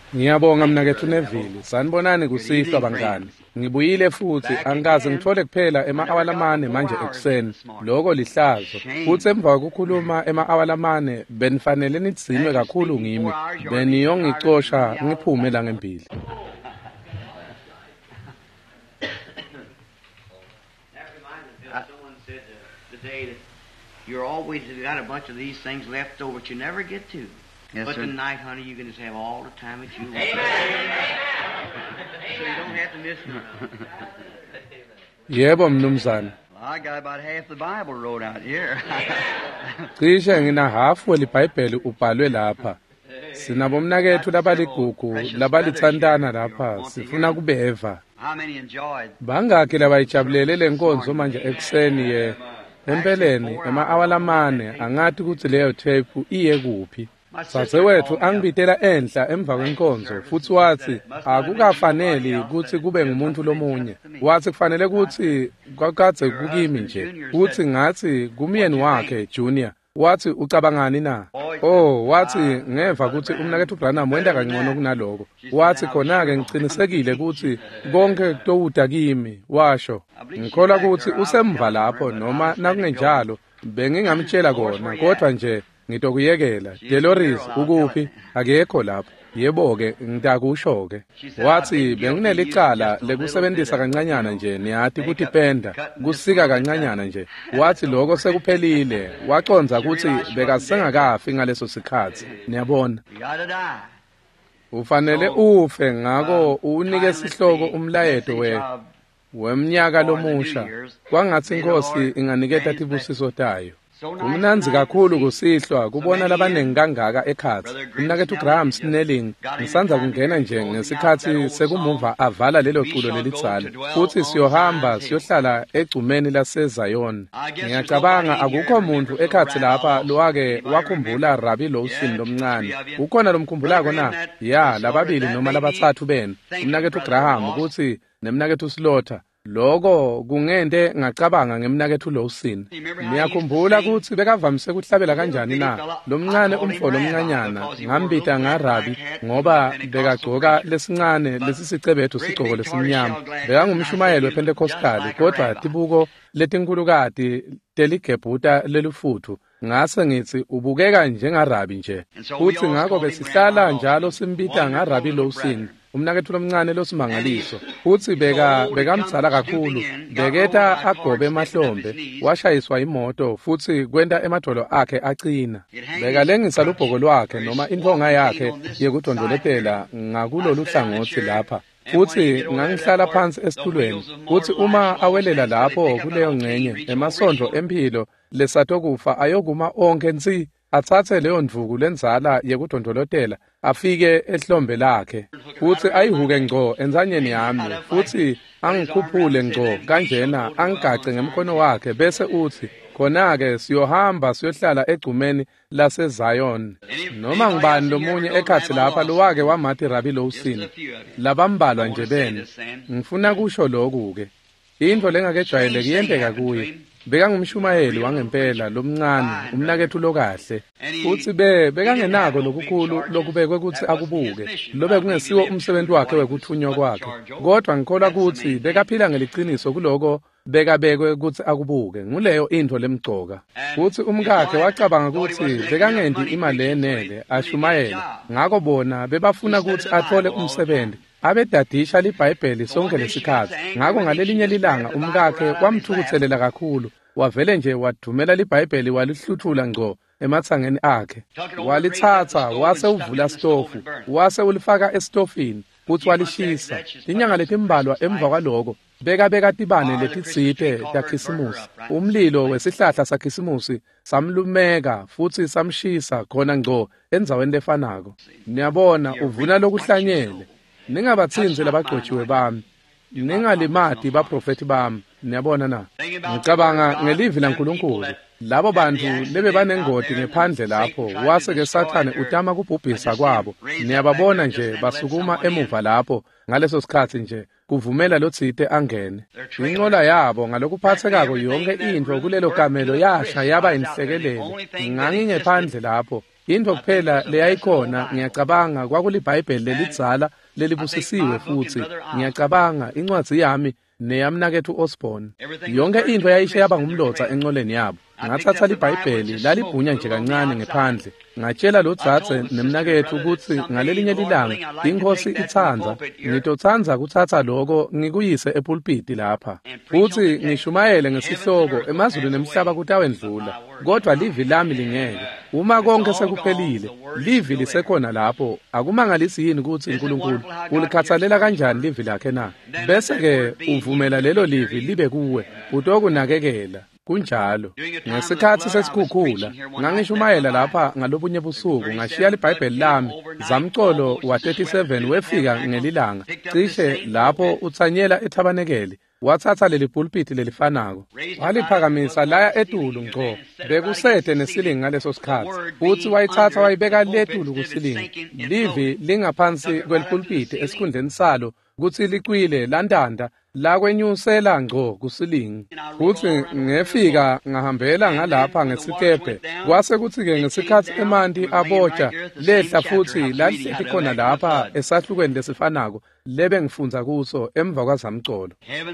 Ngiyabonga mnakethu Neville. Sanibonani kusihlwa bangani. Ngibuyile futhi angikaze ngithole kuphela ema-awalamane manje ekuseni. Lokho lihlazo. Futhi emva kokukhuluma ema-awalamane benifanele nitsinwe kakhulu ngimi. Beniyongicosha ngiphume la ngempili. You're always got a bunch of these things left over that you never get to. Yes, but sir. tonight, honey, you can just have all the time that you want. Amen. So you don't have to miss it. Yebo mnumzane. I got about half the Bible wrote out here. Cishe ngina half welibhayibheli ubhalwe lapha. Sinabo mnakethu labaligugu labalithandana lapha sifuna kubeva. How many enjoyed? Bangaki labayijabulele lenkonzo manje ekuseni empeleni ema-awalamane angathi ukuthi leyo tape iye kuphi. Sasewethu angibitela enhla emva kwenkonzo futhi wathi akukafanele ukuthi kube ngumuntu lomunye. Wathi kufanele ukuthi kwakade kukimi nje. Uthi ngathi kumyeni wakhe Junior. Wathi ucabangani na? Oh, wathi ngeva ukuthi umnakethu Branham wenda kangcono kunaloko. Wathi khona-ke ngicinisekile ukuthi konke kutowuda kimi, washo. Ngikholwa ukuthi usemva lapho noma nakungenjalo bengingamtshela kona kodwa nje ngitokuyekela. Deloris ukuphi? Akekho lapho. Yebo-ke ngitakusho-ke. Wathi benginelicala lekusebenzisa kancanyana nje niyathi ukuthi penda kusika kancanyana nje. Wathi lokho sekuphelile waconza ukuthi bekasengakafi ngaleso sikhathi. Niyabona? You gotta die. Ufanele ufe ngako unike sihloko umlayeto weminyaka lomusha. Kwangathi inkosi inganiketa tibusiso tayo. Kumnanzi kakhulu kusihlwa kubona labanengi kangaka ekhathi. Umnakethu Graham Snelling ngisanza kungena nje ngesikhathi sekumuva avala lelo culo lelitsala. Futhi siyohamba siyohlala egcumeni laseZion. Ngiyacabanga akukho umuntu ekhathi lapha lowake wakhumbula Rabbi Lawson lomncane. Ukhona lomkhumbulako na? Ya, lababili noma labathathu bena. Umnakethu Graham ukuthi nemnakethu Slaughter. Lokho kungente ngacabanga ngemnakethu Lawson. Ngiyakhumbula ukuthi bekavamise ukuhlabela kanjani na. Lomncane umfolo omncanyana ngambita ngaRabi ngoba bekagcoka lesincane lesisicebethu sigcoko lesimnyama. Bekangumshumayeli wePentecostal kodwa tibuko letinkulukati teligebhuta lelufuthu. Ngase ngithi ubukeka njengaRabi nje. Futhi ngako besihlala njalo simbita ngaRabi Lawson. Umnakethu lomncane losimangaliso uthi bekamtsala kakhulu beketa agobe emahlombe washayiswa imoto futhi kwenta emadolo akhe acina bekalengisa lubhoko lwakhe noma intonga yakhe yekudondoletela ngakulolu hlangothi lapha futhi ngangihlala phansi esitulweni uthi uma awelela lapho kuleyo ngcenye emasondlo empilo lesatokufa ayokuma onke nsi athathe leyo ndvuku lenzala yekudondolotela afike ehlombe lakhe futhi ayihuke ngco enzanyeni yami futhi angikhuphule ngco kanjena angigace ngemkhono wakhe bese uthi khona-ke siyohamba siyohlala egcumeni laseZion noma ngibani lomunye ekhathi lapha lowake wamathi Rabbi Lawson labambalwa nje bene ngifuna kusho lokhu-ke into lengakejwayeleki yenteka kuye bekangumshumayeli wangempela lomncane umnakethu lokahle futhi bekangenako lokukhulu lokubekwe ukuthi akubuke lobe kungesiwo umsebenzi wakhe wekuthunywa kwakhe kodwa ngikholwa ukuthi bekaphila ngeliqiniso kuloko bekabekwe ukuthi akubuke nguleyo into lemgcoka futhi umkakhe wacabanga ukuthi bekangendi imali enele ashumayela ngako bona bebafuna ukuthi athole umsebenzi abedadisha libhayibheli sonke lesikhathi ngako ngalelinye lilanga umkakhe kwamthukuthelela kakhulu wavele nje wadumela libhayibheli walihluthula ngco emathangeni akhe walithatha wase uvula stofu wase ulifaka estofini futhi walishisa inyanga letimbalwa emva kwaloko beka tibane letitsite takhisimusi umlilo wesihlahla sakhisimusi samlumeka futhi samshisa khona ngco enzaweni lefanako niyabona uvuna lokuhlanyele ningabatsinzi labagcotshiwe bami ningalimati baprofeti bami niyabona na ngicabanga ngelivi laNkulunkulu labo bantu lebe banengoti ngephandle lapho waseke sathane utama kubhubhisa kwabo niyababona nje basukuma emuva lapho ngaleso sikhathi nje kuvumela lotsite angene inqola yabo ngalokuphathekako yonke into kulelo kamelo yasha yaba inhlekelele ngangingephandle lapho into kuphela leyayikhona ngiyacabanga kwakulibhayibheli lelidzala lelibusisiwe futhi ngiyacabanga incwadi yami neyamnakethu Osborne yonke into yayishe yaba ngumlotha enqoleni yabo ngathatha libhayibheli lalibhunya nje kancane ngephandle ngatshela lo dzadze nemnakethu ukuthi ngalelinye ilanga inkosi ithanza ngitothanza kuthatha lokho ngikuyise epulpiti lapha futhi ngishumayele ngesihloko emazulu nemhlaba kutawendlula kodwa livi lami lingeke uma konke sekuphelile livi lisekhona lapho akumangalisi yini ukuthi uNkulunkulu ulikhathalela kanjani livi lakhe na bese ke uvumela lelo livi libe kuwe utokunakekela kunjalo ngesikhathi sesikhukhula ngangishumayela lapha ngalobunye busuku ngashiya libhayibheli lami zamcolo wa37 wefika ngelilanga cishe lapho uthanyela ethabanekeli wathatha leli pulpiti lelifanako waliphakamisa laya etulu ngco bekusethe nesilingi ngaleso sikhathi uthi wayithatha wayibeka letulu kusilingi livi lingaphansi kwelipulpiti esikhundleni salo kuthi liqwile landanda la kwenyusela ngco kusilingi futhi ngefika ngahambela ngalapha ngesikebhe kwase kuthi ke ngesikhathi emanti abotsha lehla futhi lalihleli khona lapha esahlukweni lesifanako lebe ngifunza kuso emva kwazamcolo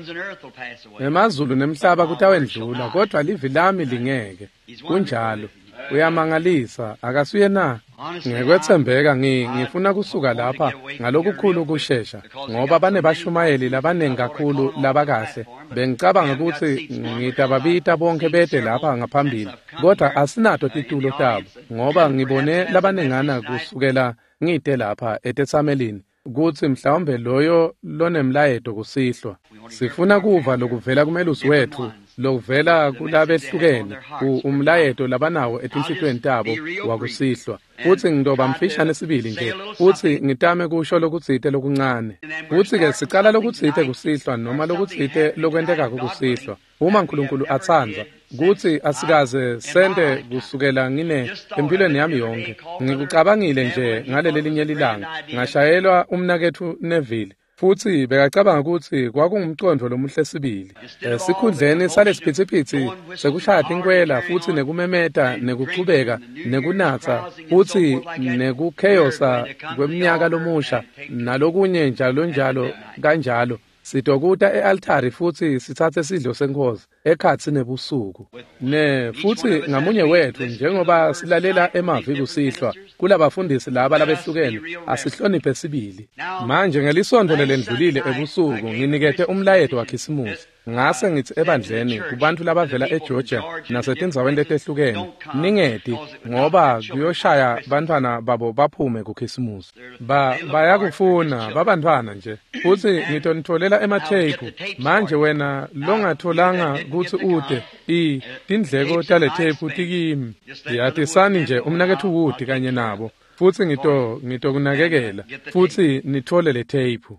emazulu nemhlaba kutawendlula kodwa livi lami lingeke kunjalo uyamangalisa akasuye na ngekwethembeka ngifuna kusuka lapha ngalokukhulu kushesha ngoba banebashumayeli labanengi kakhulu labakahle bengicabanga ukuthi ngidababita bonke bede lapha ngaphambili kodwa asinato titulo tabo ngoba ngibone labanengana kusukela ngide lapha etetsamelini kuthi mhlawumbe loyo lonemlayeto kusihlwa sifuna kuva lokuvela kumelusi wethu lokuvela kulabehlukene umlayeto labanawo etinhlitweni tabo wakusihlwa futhi ngidoba mfishane sibili nje futhi ngitame kusho lokutsite lokuncane futhi ke sicala lokutsite kusihlwa noma lokutsite lokwenteka kusihlwa uma uNkulunkulu athanza kuthi asikaze sente kusukela ngine empilweni yami yonke ngikucabangile nje ngaleli linye lilanga ngashayelwa umnakethu Neville futhi bekacabanga ukuthi kwakungumcondo lomuhle sibili sikhundleni salesiphithiphithi sekushaya inkwela futhi nekumemeta nekuqhubeka nekunatha futhi nekukheyosa kweminyaka lomusha nalokunye njalo kanjalo sidokuta ealtari futhi sithathe isidlo senkosi ekhathi nebusuku futhi ngamunye wethu njengoba silalela emavi kusihlwa kulabafundisi laba labehlukene asihloniphe sibili manje ngelisondo lelendlulile ebusuku nginikete umlayeto waKhisimusi ngase ngithi ebandleni kubantu labavela eGeorgia nasetindzaweni letehlukene ningedi ngoba kuyoshaya bantwana babo baphume kuKhisimusi bayakufuna babantwana nje futhi ngitonitholela emathephu manje wena longatholanga kuthi ude tindleko talethephu tikimi yatisani nje umnakethu Wood kanye nabo futhi ngito kunakekela futhi nithole lethephu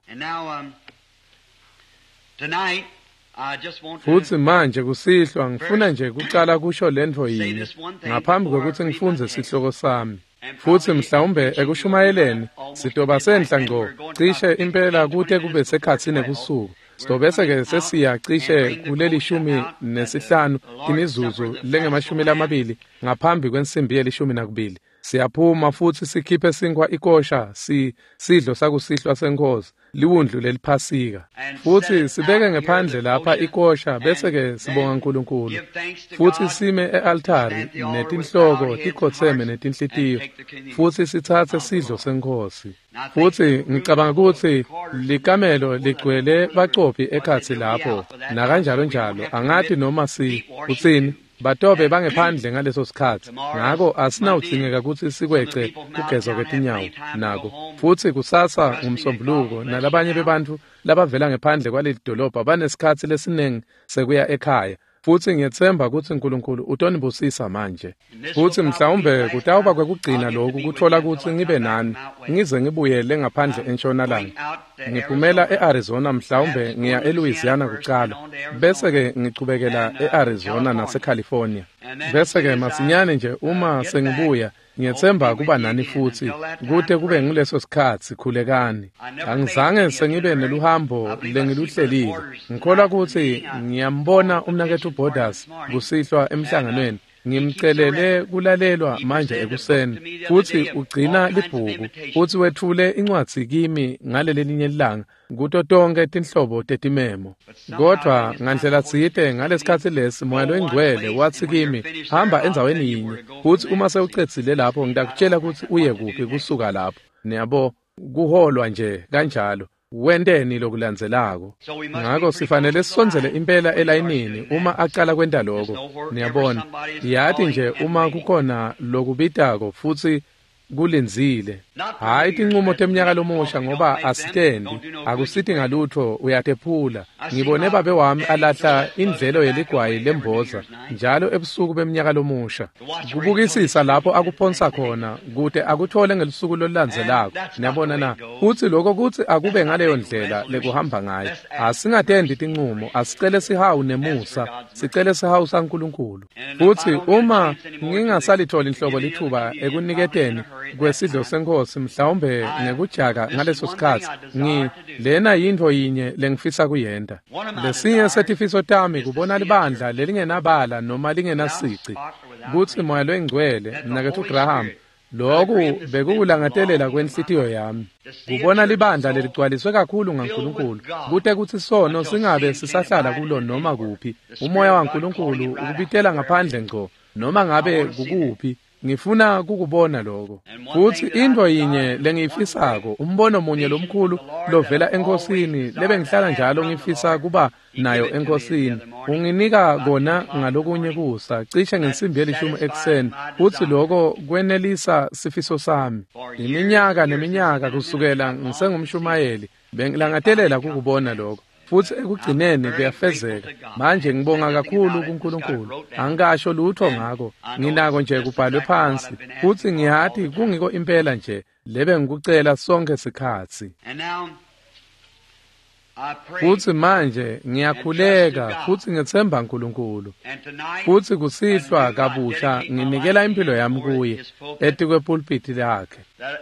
futhi manje kusihlwa ngifuna nje kucala kusho lento yini ngaphambi kokuthi ngifunze sihloko sami futhi mhlawumbe ekushumayeleni sidoba senhla ngco cishe impela kute kube sekhathini ebusuku sitobese ke sesiya cishe kuleli 15 imizuzu lengemashumi ngaphambi kwensimbi ye12 siyaphuma futhi sikhiphe sinkwa ikosha sidlo sakusihlwa senkosi liwundlu leliphasika futhi sibeke ngephandle lapha ikosha bese ke sibonga uNkulunkulu futhi sime ealtari netinhloko tikhotheme netinhlitiyo futhi sithathe sidlo senkosi futhi ngicabanga ukuthi likamelo ligcwele baqophi ekhathi lapho nakanjalo njalo angathi noma utsini batobe bangephandle ngaleso sikhathi ngako asinawudzingeka ukuthi sikwece kugezo kwetinyawo nako futhi kusasa umsombuluko nalabanye bebantu labavela ngephandle kwaleli dolobha banesikhathi lesinengi sekuya ekhaya futhi ngiyethemba ukuthi uNkulunkulu utonibusisa manje futhi mhlawumbe kutawuba kwekugcina lokhu kuthola ukuthi ngibe nani ngize ngibuyele ngaphandle entshonalanga ngiphumela eArizona mhlawumbe ngiya eLouisiana kuqala bese ke ngichubekela eArizona naseCalifornia bese ke masinyane nje uma sengibuya ngiyethemba kuba nani futhi kude kube ngileso sikhathi khulekani angizange sengibe neluhambo lengiluhlelile ngikholwa ukuthi ngiyambona umnakethu Borders kusihlwa emhlanganweni ngimcelele kulalelwa manje ekuseni futhi ugcina libhuku futhi wethule incwadi kimi ngaleli linye ilanga kuto tonke tinhlobo tetimemo. Kodwa ngandlela tsite ngalesikhathi lesi Moya Loyingcwele wathi kimi hamba endzaweni yinye futhi uma sewucedzile lapho ngidakutshela ukuthi uye kuphi kusuka lapho. Niyabo kuholwa nje kanjalo. Wendeni lokulandzelako. Ngakho sifanele sisonzele impela elayinini uma aqala kwenta lokho. Niyabona, yathi nje uma kukhona lokubitako futhi kulinzile. Hayi tinqumo teminyaka lomusha ngoba asitendi, akusithi ngalutho uyatephula. Ngibone babe wami alahla indlelo yeligwayi lemboza njalo ebusuku beminyaka lomusha. Kubukisisa lapho akuphonsa khona kude akuthole ngelisuku lolandzelako. Niyabona na, futhi lokho kuthi akube ngaleyo ndlela lekuhamba ngayo. Asingatendi tinqumo, asicele sihawu nemusa, sicele sihawu saNkulunkulu. Futhi uma ngingasalithola inhlobo lithuba ekuniketeni kwesidlo senkosi mhlawumbe ngekujaka ngaleso sikhathi lena yinto yinye lengifisa kuyenda. Lesinye setifiso tami kubona libandla lelingenabala noma lingenasici kuthi Moya Loyingcwele mnakethu Graham lokhu bekulangatelela kwenhlitiyo yami. Kubona libandla leligcwaliswe kakhulu ngaNkulunkulu kute kuthi sono singabe sisahlala kulo noma kuphi. Umoya waNkulunkulu ukubitela ngaphandle ngco noma ngabe kukuphi. Ngifuna kukubona lokho. Futhi into yinye lengiyifisako umbono munye lomkhulu lovela enkosini lebe ngihlala njalo ngifisa kuba nayo enkosini. Unginika kona ngalokunye kusa cishe ngensimbi ye10 ekuseni futhi lokho kwenelisa sifiso sami. Iminyaka neminyaka kusukela ngisengumshumayeli bengilangatelela kukubona lokho. Futhi ekugcineni kuyafezeka. Manje ngibonga kakhulu kuNkulunkulu. Angikasho lutho ngako. Nginako nje kubhalwe phansi. Futhi ngiyathi kungiko impela nje lebe ngikucela sonke sikhathi. Futhi manje ngiyakhuleka futhi ngethemba uNkulunkulu. Futhi kusihlwa kabusha nginikela impilo yami kuye etikwe pulpit lakhe.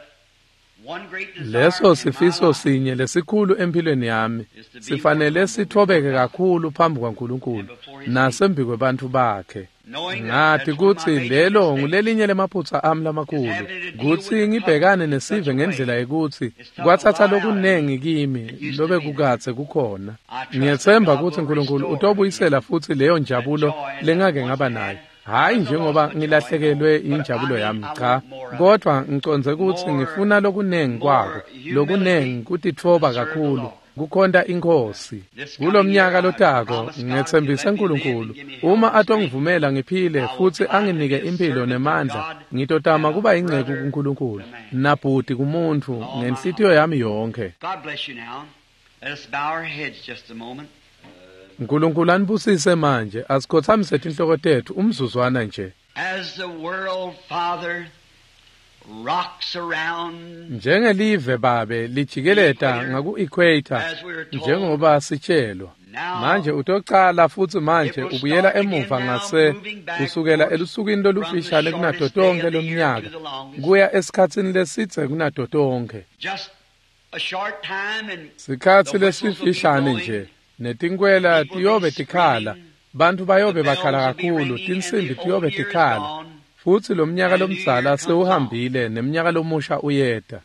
Leso sifiso sinye lesikhulu empilweni yami sifanele sithobeke kakhulu phambi kwaNkulunkulu nasembi kwebantu bakhe. Ngathi kuthi lelo ngulelinye lemaphutsa ami lamakhulu kuthi ngibhekane nesive ngendlela yokuthi kwathatha lokunengi kimi lobe kukathe kukhona. Ngiyethemba ukuthi uNkulunkulu utobuyisela futhi leyo njabulo lengake ngaba nayo. Hayi njengoba ngilahlekelwe injabulo yami cha, kodwa ngiconze ukuthi ngifuna lokunengi kwako, lokunengi kutithoba kakhulu, kukhonda inkosi. Kulomnyaka lotako ngethembisa uNkulunkulu uma atongivumela ngiphile futhi anginike impilo nemandla, ngitotama kuba ingceke kuNkulunkulu nabhuti kumuntu ngenhlitiyo yami yonke. God bless you now. Let us bow our heads just a moment. Nkulunkulu anibusise manje asikhothamise inhloko tethu umzuzwana nje. As the world, Father, rocks around, njengelive babe lijikeleta ngaku-equator njengoba sitshelwa manje utocala futhi manje ubuyela emuva ngase kusukela elusukini lolufishane kunato tonke lomnyaka kuya esikhatsini lesidze kunato tonke. Sikhatsi lesifishane nje netinkwela tiyobe tikhala, bantu bayobe bakhala kakhulu, tinsimbi tiyobe tikhala. Futhi lo mnyaka lomdzala sewuhambile neminyaka lomusha uyeda.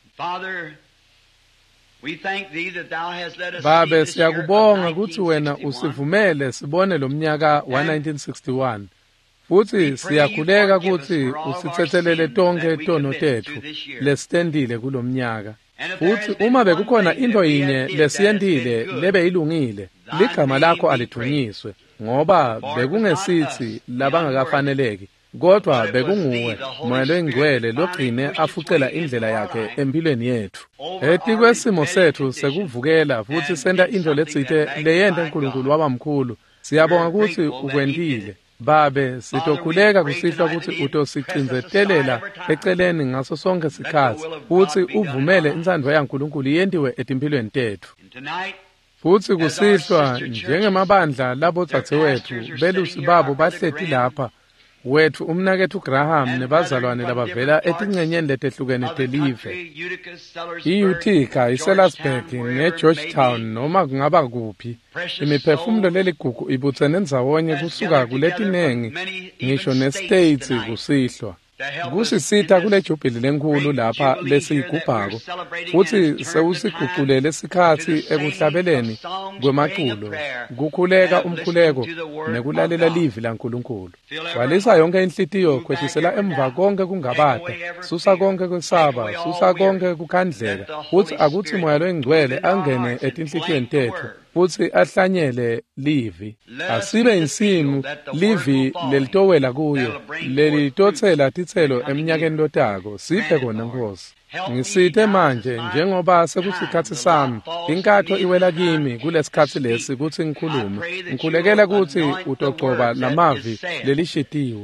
Babe siyakubonga ukuthi wena usivumele sibone lo mnyaka wa 1961. Futhi siyakhuleka ukuthi usithethelele tonke tono tethu lesitendile kulo mnyaka. Futhi uma bekukhona into yinye lesiyendile lebe ilungile, ligama lakho alithunyiswe, ngoba bekungesithi labangakafaneleki, kodwa bekunguwe Moya Loyingcwele logcine afucela indlela yakhe empilweni yethu. Etikwesimo sethu sekuvukela futhi senda into letsite leyenda uNkulunkulu wabamkhulu, siyabonga ukuthi ukwendile. Babe sitokhuleka kusihlwa ukuthi utosicinzetelela eceleni ngaso sonke sikhathi futhi uvumele insandvo yaNkulunkulu yendiwe etimpilweni tethu. Futhi kusihlwa njengemabandla labo dzadzewethu belusi babo bahleti lapha wethu umnakethu uGraham nebazalwane labavela etingcenyeni letehlukene telive iUtica iSelisburg neGeorgetown noma kungaba kuphi imiphefumulo leligugu ibutsene ndzawonye kusuka kuletinengi ngisho neStates kusihlwa kusisita kule jubhili lenkulu lapha lesiyigubhako futhi sewusiguqulele isikhathi ekuhlabeleni kwemaculo kukhuleka umkhuleko nekulalela livi laNkulunkulu walisa yonke inhlitiyo kwehlisela emva konke kungabada susa konke kwesaba susa konke kukhandleka futhi akuthi moya loyingcwele angene etinhlitiyweni tethu futhi ahlanyele livi asibe insimu livi lelitowela kuyo lelitotsela titselo eminyakeni lotako siphe kona Nkosi ngisithe manje njengoba sekusikhathi sami inkatho iwela kimi kulesikhathi lesi kuthi ngikhulume ngikhulekela ukuthi utogcoba lamavi lelishitiwe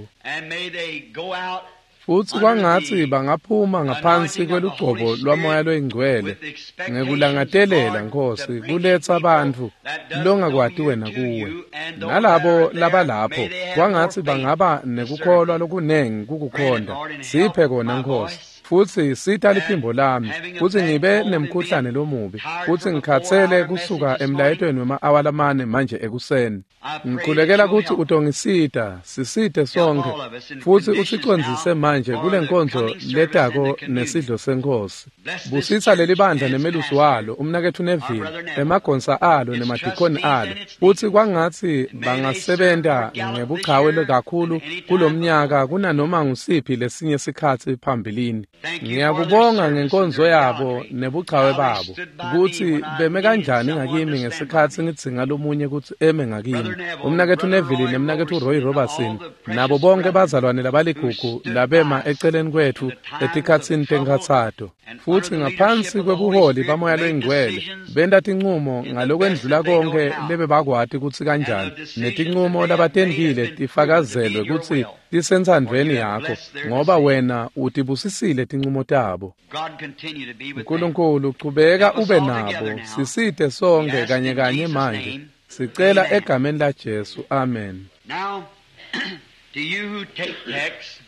futhi kwangathi bangaphuma ngaphansi kwelugcobo lwamoya loyingcwele ngekulangatelela Nkosi kuletha abantu longakwati wena kuwe nalabo labalapho kwangathi bangaba nekukholwa lokunengi kukukhonda siphe kona Nkosi futhi sitha liphimbo lami futhi ngibe nemkhuhlane lomubi futhi ngikhathele kusuka emlayetweni wema-awalamane manje ekuseni ngikhulekela ukuthi utongisita sisithe sonke futhi usicondzise manje kule nkonzo letako nesidlo senkosi busisa leli bandla nemelusi walo umnakethu Neville emagonsa alo nemadikoni alo futhi kwangathi bangasebenta ngebuqhawe kakhulu kulomnyaka kunanoma ngusiphi lesinye sikhathi phambilini ngiyakubonga ngenkonzo yabo nebuqhawe babo ukuthi beme kanjani ngakimi ngesikhathi ngidzinga lomunye ukuthi eme ngakimi umnakethu Neville nemnakethu Roy Robertson nabo bonke bazalwane labaligugu labema eceleni kwethu etikhatsini tenkhathato futhi ngaphansi kwebuholi bamoya loyingcwele benda tinqumo ngalokwendlula konke lebe bakwati ukuthi kanjani netinqumo labatendile tifakazelwe ukuthi tisensandweni yakho ngoba wena utibusisile tinqumo tabo uNkulunkulu qhubeka ube nabo sisithe sonke kanye kanye manje sicela egameni la Jesu amen Now, to you who take text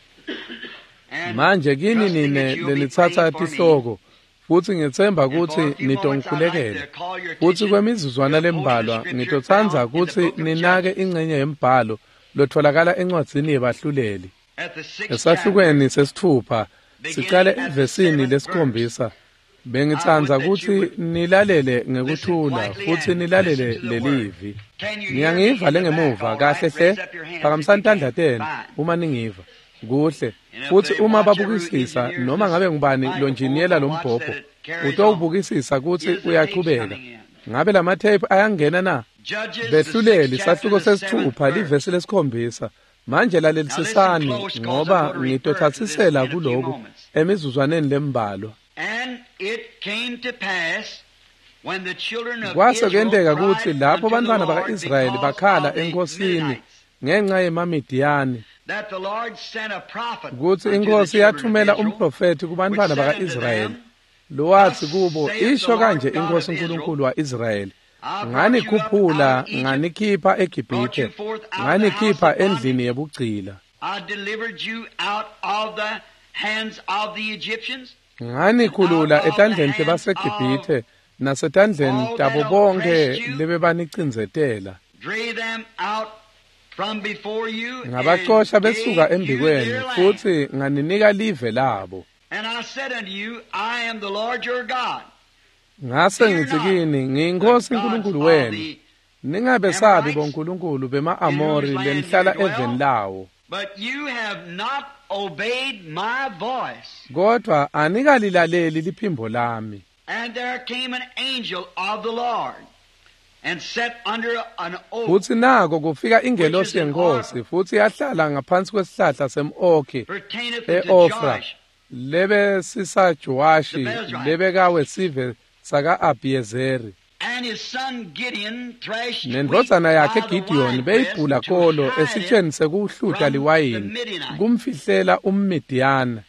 manje kini nine lenithatha tihloko futhi ngithemba ukuthi nitongikhulekela futhi kwemizuzwana lembalwa ngitothanza ukuthi ninake ingcenye yembhalo lotholakala encwadzini yebahluleli esahlukweni sesithupha siqale evesini lesikhombisa bengithanza ukuthi nilalele ngekuthula futhi nilalele lelivi ngiyangiva lengemuva kahle hle phakamisani tandla tenu uma ningiva kuhle futhi uma babukisisa noma ngabe ngubani lonjiniyela lombhobho utowubukisisa ukuthi uyaqhubeka ngabe lamathayiphi ayangena na behluleli sahluko sesithupha livesi lesikhombisa manje lalelisisani ngoba ngitothathisela kuloko emizuzwaneni lembalwa kwase kwenteka ukuthi lapho abantwana baka-Israyeli bakhala enkosini ngenxa yemamidiyani kuthi inkosi yathumela umprofethi kubantwana baka-Israyeli lowathi kubo isho kanje inkosi uNkulunkulu wa-Israyeli nganikhuphula nganikhipha eGibhithe nganikhipha endlini yebugcila nganikhulula etandleni tebaseGibhithe nasetandleni tabo bonke lebebanicindzetela ngabacosha besuka embikwenu futhi nganinika live labo ngase ngithi kini ngiyinkosi uNkulunkulu wenu ningabe sabi bonkulunkulu bema-Amori lenihlala eveni lawo kodwa anikalilaleli liphimbo lami futhi nako kufika ingelosi yenkosi futhi yahlala ngaphansi kwesihlahla sem-okhi e-Ofra lebe sisaJowashi lebe kawesive saka-Abhiyezeri nendodana yakhe Gideon beyibhula kolo esitsheni sekuhluta liwayini kumfihlela ummidiyana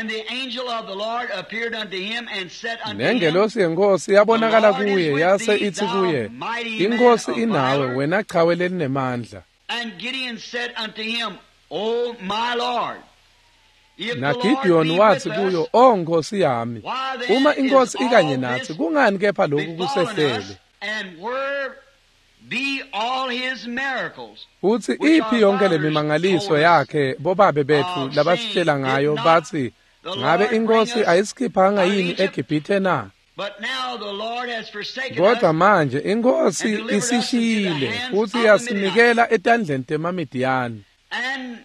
nengelosi yenkosi yabonakala kuye yase ithi kuye inkosi inawe wena chawe lelinamandla Oh, my Lord. If the naGideyoni Lord be wathi with kuyo us, Nkosi yami why then uma is inkosi ikanye all nathi this kungani kepha lokhu befallen kusehlele us, and where be all his miracles? uthi Which iphi our yonke fathers lemimangaliso told us yakhe bobabe bethu of, labasitshela saying, ngayo did not bathi the ngabe Lord inkosi bring us ayisikhipanga out of yini Egypt? eGibhithe na But now the Lord has forsaken kodwa us manje inkosi and delivered us into the isishiyile hands futhi of the yasinikela etandleni temaMidiyani And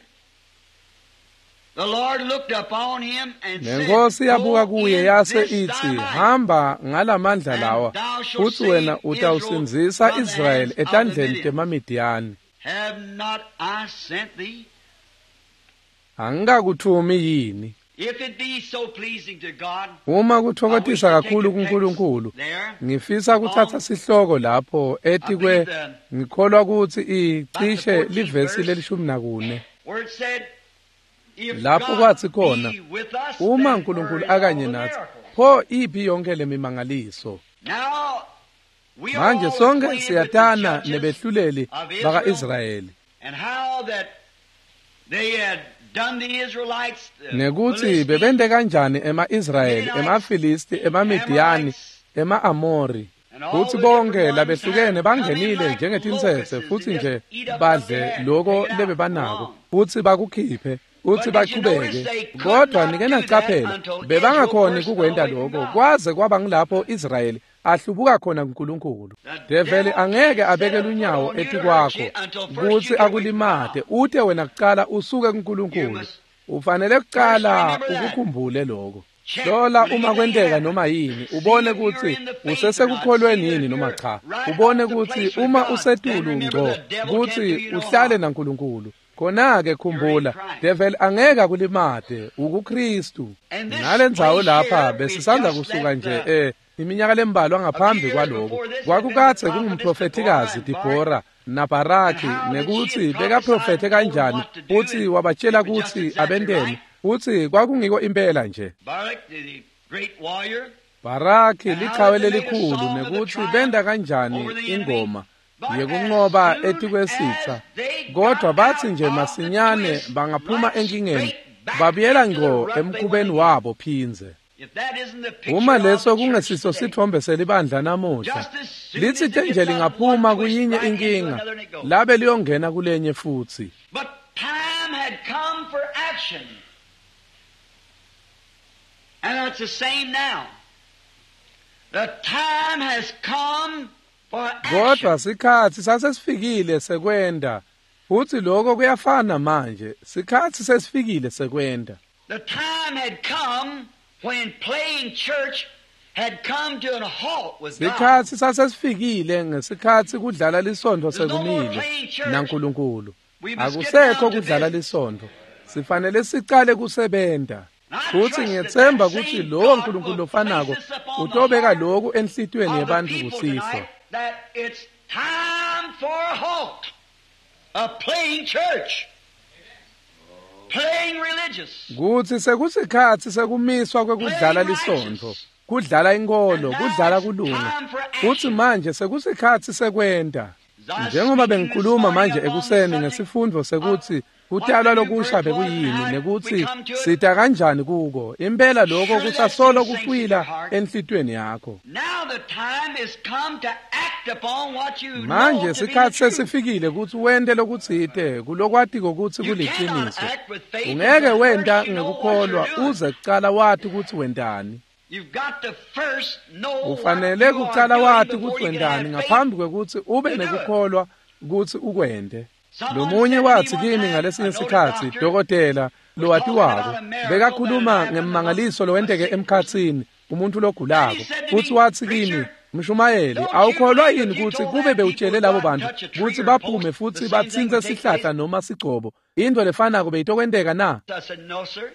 the Lord looked upon him and said, nenkosi yabuka Go kuye in yase this ithi thy might, hamba ngalamandla and lawa thou shalt futhi wena save utawusinzisa Israel from the Israel hands of the etandleni Midianites. temaMidiyani Have not I sent thee? angikakuthumi yini If it be so pleasing to God, uma I wish kuthokothisa to take kakhulu a text kuNkulunkulu there ngifisa kuthatha sihloko lapho ethi kwe ngikholwa ukuthi icishe livesi lelishumi nakune where it said, if lapho God kwathi khona be with us, uma then uNkulunkulu where is all akanye the nathi miracles? pho iphi yonke lemimangaliso Now, we are manje all sonke acquainted with the siyatana judges nebehluleli of baka-Israyeli and how that they had done the Israelites, the nekuthi Philistines, bebende kanjani ema-Israyeli Midianites, emafilisti ema-Midiyani Amorites, ema-Amori and all futhi the bonke different ones labehlukene had come in bangenile like njengetinsese locusts futhi and nje just eat up what they badle had, loko take it lebe out, banako go on. futhi bakukhiphe futhi But did you notice bachubeke they could kodwa not nike do that nacaphela until bebangakhoni Israel first kukwenta fell away from lokho God. kwaze kwaba ngilapho Israyeli ahlubuka khona kuNkulunkulu The develi devil angeke can't abeke set a lunyawo foot on you eti to hurt kwakho you until first kuthi you get away from akulimate God. ute wena kuqala usuke You kuNkulunkulu must ufanele kuqala remember that. ukukhumbule lokho Check, hlola believe uma it kwenteka happened. noma yini See ubone if you're ukuthi in the faith or not. usesekukholweni See yini if noma you're cha right ubone off the ukuthi place with uma God. Then usetulu remember ngqo the devil can't do kuthi you no uhlale harm. naNkulunkulu khona-ke khumbula You're in Christ. devil angeke akulimade ukuKristu And this ngale ndzawo place lapha here, we besisanda just kusuka left nje iminyaka lembalwa ngaphambi years kwaloko before this had kwakukathe been the kungumprofetikazi prophetess Dibhora naBaraki and how that nekuthi she had bekaprofethe prophesied and told them kanjani what to do, futhi and wabatshela it was just ukuthi exactly abenteni right. futhi kwakungiko impela nje Barak, the great warrior, Baraki and how liqhawe that they made a lelikhulu song of the nekuthi triumph benda kanjani over the enemy. ingoma But yekunqoba as soon eti kwesitha as they kodwa got bathi out nje of the masinyane twist, bangaphuma right enkingeni straight back babuyela into the ngqo rut they emkhubeni went wabo phinze If that isn't the picture uma of leso the church kungesiso today, sithombe selibandla namuhla just as soon lithi as it nje gets out of lingaphuma one twist kuyinye right into inkinga another and it goes. labe liyongena kulenye futhi But time had come for action. And it's the same now. The time has come for action. kodwa sikhathi sasesifikile sekwenda futhi lokho kuyafana manje sikhathi sesifikile sekwenda The time had come when playing church had come to a halt with God. sikhathi sasesifikile ngesikhathi kudlala lisondo sekumile naNkulunkulu akusekho kudlala lisondo sifanele sicale kusebenta futhi ngiyethemba ukuthi lowo Nkulunkulu ofanako utobeka lokhu enhlitweni yebantu kusihlwa That it's time for a halt. A playing church. Playing religious. kuthi sekusikhathi sekumiswa kwekudlala lisondo kudlala inkolo kudlala kulunga futhi manje sekusikhathi sekwenda njengoba bengikhuluma manje ekuseni ngesifundo sekuthi kutalwa lokusha bekuyini nekuthi sita kanjani kuko impela lokho kusasolo kucwila enhlitweni yakho Now the time is come to act upon what you know manje to be the sikhathi truth. sesifikile ukuthi wente lokutsite kulokwati kokuthi You cannot kuliqiniso act with faith ungeke until wenta first you know what ngekukholwa you're doing. uze kuqala wati ukuthi wendani You've got to first know ufanele what you kuqala are wati doing ukuthi before you can wendani have faith. ngaphambi kwekuthi ube to do it. nekukholwa ukuthi ukwende Someone lomunye said to wathi me one kimi time, ngalesinye I know the sikhathi doctor dokotela was lowatiwako talking about a miracle bekakhuluma that happened ngemangaliso among lowenteke a sick emkhatsini umuntu logulako And he said to futhi me, wathi kimi "Preacher, mshumayeli don't you awukholwa believe yini if you ukuthi told kube that bewutshele people labo God bantu touch a tree ukuthi or baphume post, futhi the same thing batsinze would take sihlahla place?" noma sigcobo into lefanako beyitokwenteka na I said, no, sir.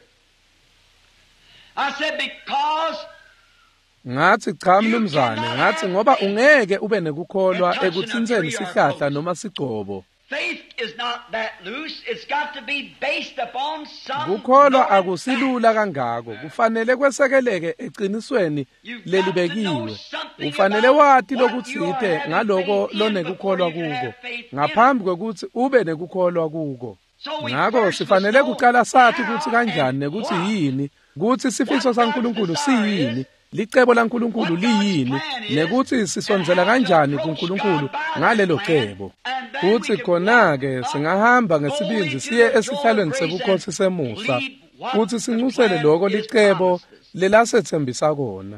I said, because ngathi cha mnumzane ngathi ngoba ungeke ube nekukholwa ekutsintseni sihlahla noma sigcobo faith is not that loose. It's got to be based upon some kukholwa known akusilula kangako kufanele kwesekeleke eqinisweni lelibekiwe ufanele wati lokutsite ngaloko lonekukholwa kuko ngaphambi kwekuthi ube nekukholwa kuko ngakho sifanele kuqala sathi ukuthi kanjani nekuthi yini, ukuthi isifiso saNkulunkulu siyini, licebo laNkulunkulu liyini, nekuthi sisonzela kanjani kuNkulunkulu ngalelo cebo. Futhi khona-ke singahamba ngesibindi siye esihlalweni sebukhosi semusa, futhi sinxusele lokho licebo lelasethembisa kona.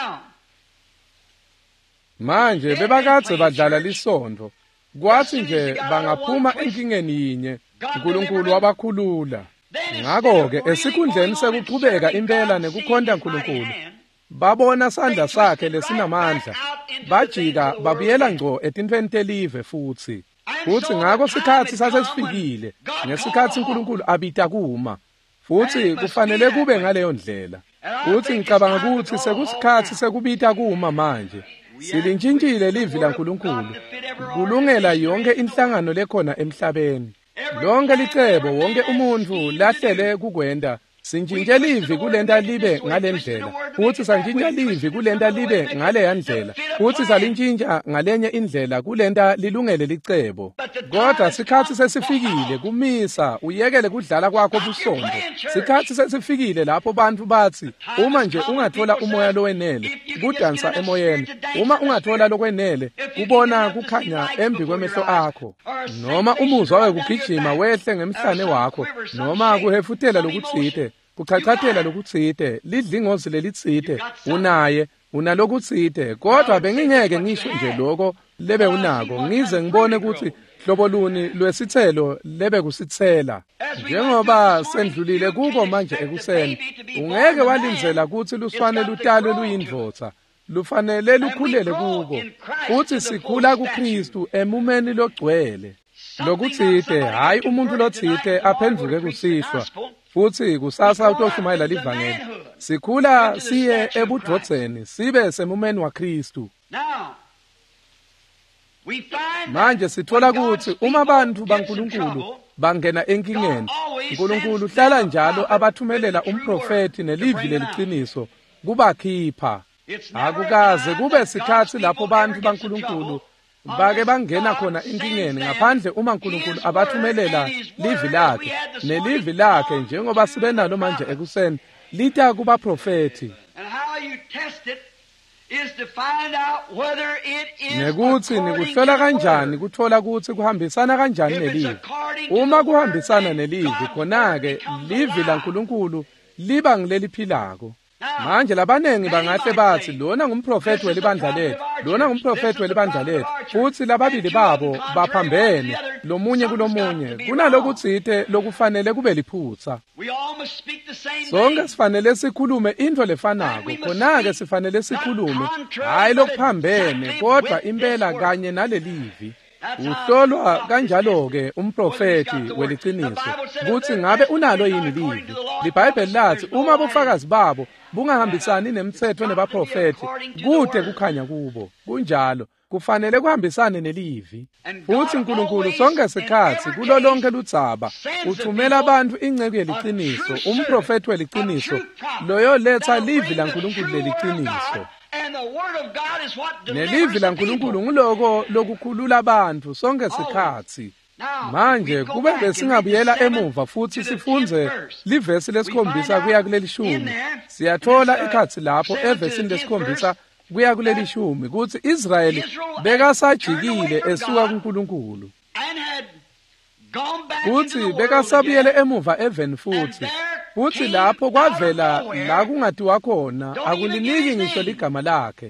Manje bebakade badlala lisondo, kwathi nje bangaphuma enkingeni yinye, uNkulunkulu wabakhulula. Ngakho-ke esikhundleni sekuqhubeka impela nekukhonda uNkulunkulu, babona sandla sakhe lesinamandla, bajika babuyela ngco etintweni telive futhi ngakho sikhathi sasesifikile, ngesikhathi uNkulunkulu abita kuma, futhi kufanele kube ngaleyo ndlela. Futhi ngicabanga ukuthi sekusikhathi sekubita kuma manje. Silintshintshile livi laNkulunkulu, kulungela yonke inhlangano lekhona emhlabeni. Lonke licebo wonke umuntu lahlele kukwenda, sintshintshe livi kulenta libe ngalendlela, futhi santshintsha livi kulenta libe ngaleya ndlela, futhi salintshintsha ngalenye indlela kulenta lilungele licebo. Kodwa sikhathi sesifikile kumisa uyekele kudlala kwakho busondo. Sikhathi sesifikile lapho bantu bathi uma nje ungathola umoya lowenele kudansa emoyeni, uma ungathola lokwenele kubona kukhanya embi kwemehlo akho, noma umuzwa wekugijima wehle ngemhlane wakho, noma kuhefutela lokutsite, kuchachathela lokutsite, lidlingozi lelitsite, unaye unalokutsite. Kodwa bengingeke ngisho nje lokho lebe unako, ngize ngibone ukuthi hlobo luni lwesithelo lebe kusithela. Njengoba sendlulile kuko manje ekuseni, ungeke walinzela ukuthi luswane lutalwe luyindvodza, lufanele lukhulele kuko, futhi sikhula kuKristu emumeni logcwele. Lokutsite, hayi umuntu lotsite aphenduke kusihlwa, futhi kusasa utoshumayela livangeli. Sikhula siye ebudvodzeni, sibe semumeni waKristu. Manje sithola ukuthi uma abantu baNkulunkulu bangena enkingeni, uNkulunkulu uhlala njalo abathumelela umprofeti nelivi leliciniso kubakhipha. Akukaze kube sikhathi lapho bantu baNkulunkulu bake bangena khona enkingeni ngaphandle uma uNkulunkulu abathumelela livi lakhe, nelivi lakhe njengoba sibe nalo manje ekuseni lita kubaprofeti. Nekuthi nikuhlola kanjani kuthola ukuthi kuhambisana kanjani nelivi. Uma kuhambisana nelivi, khona-ke livi laNkulunkulu liba ngileliphilako. Manje labanengi bangahle bathi lona ngumprofeti welibandla lethu, lona ngumprofeti welibandla lethu, futhi lababili babo baphambene lomunye kulomunye. Kunalokutsite lokufanele kube liphutsa. Sonke sifanele sikhulume into lefanako, khona-ke sifanele sikhulume hayi lokuphambene, kodwa impela kanye nalelivi. Uhlolwa kanjalo-ke umprofeti weliciniso ukuthi ngabe unalo yini livi. LiBhayibheli lathi uma bufakazi babo bungahambisani nemithetho nebaprofeti, kude kukhanya kubo. Kunjalo kufanele kuhambisane nelivi. Futhi uNkulunkulu sonke isikhathi kulo lonke ludzaba uthumela abantu ingceku yeliciniso, umprofeti weliciniso, loyo letha livi laNkulunkulu leliciniso. Nelivi laNkulunkulu nguloko lokukhulula abantu sonke isikhathi. Manje kube besingabuyela emuva futhi sifunze livesi lesikhombisa kuya kuleli 10. Siyathola ikhathi lapho evesini lesikhombisa kuya kuleli 10 ukuthi Israyeli bekasajikile esuka kuNkulunkulu, futhi bekasabuyele emuva eveni futhi lapho kwavela la kungatiwa khona akuliniki ngisho ligama lakhe.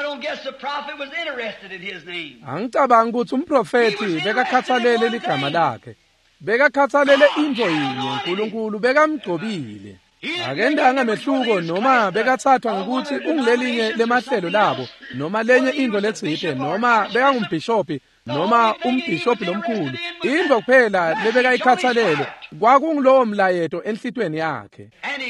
Angicabanga ukuthi umprofeti bekakhathalele ligama lakhe, bekakhathalele into yinye, uNkulunkulu bekamgcobile. Akendanga mehluko noma bekathathwa ngokuthi ungilelinye lemahlelo labo, noma lenye into letsite, noma bekangumbhishophi, noma umbhishophi lomkhulu. Into kuphela lebekayikhathalele kwakungilowo mlayeto enhlitweni yakhe.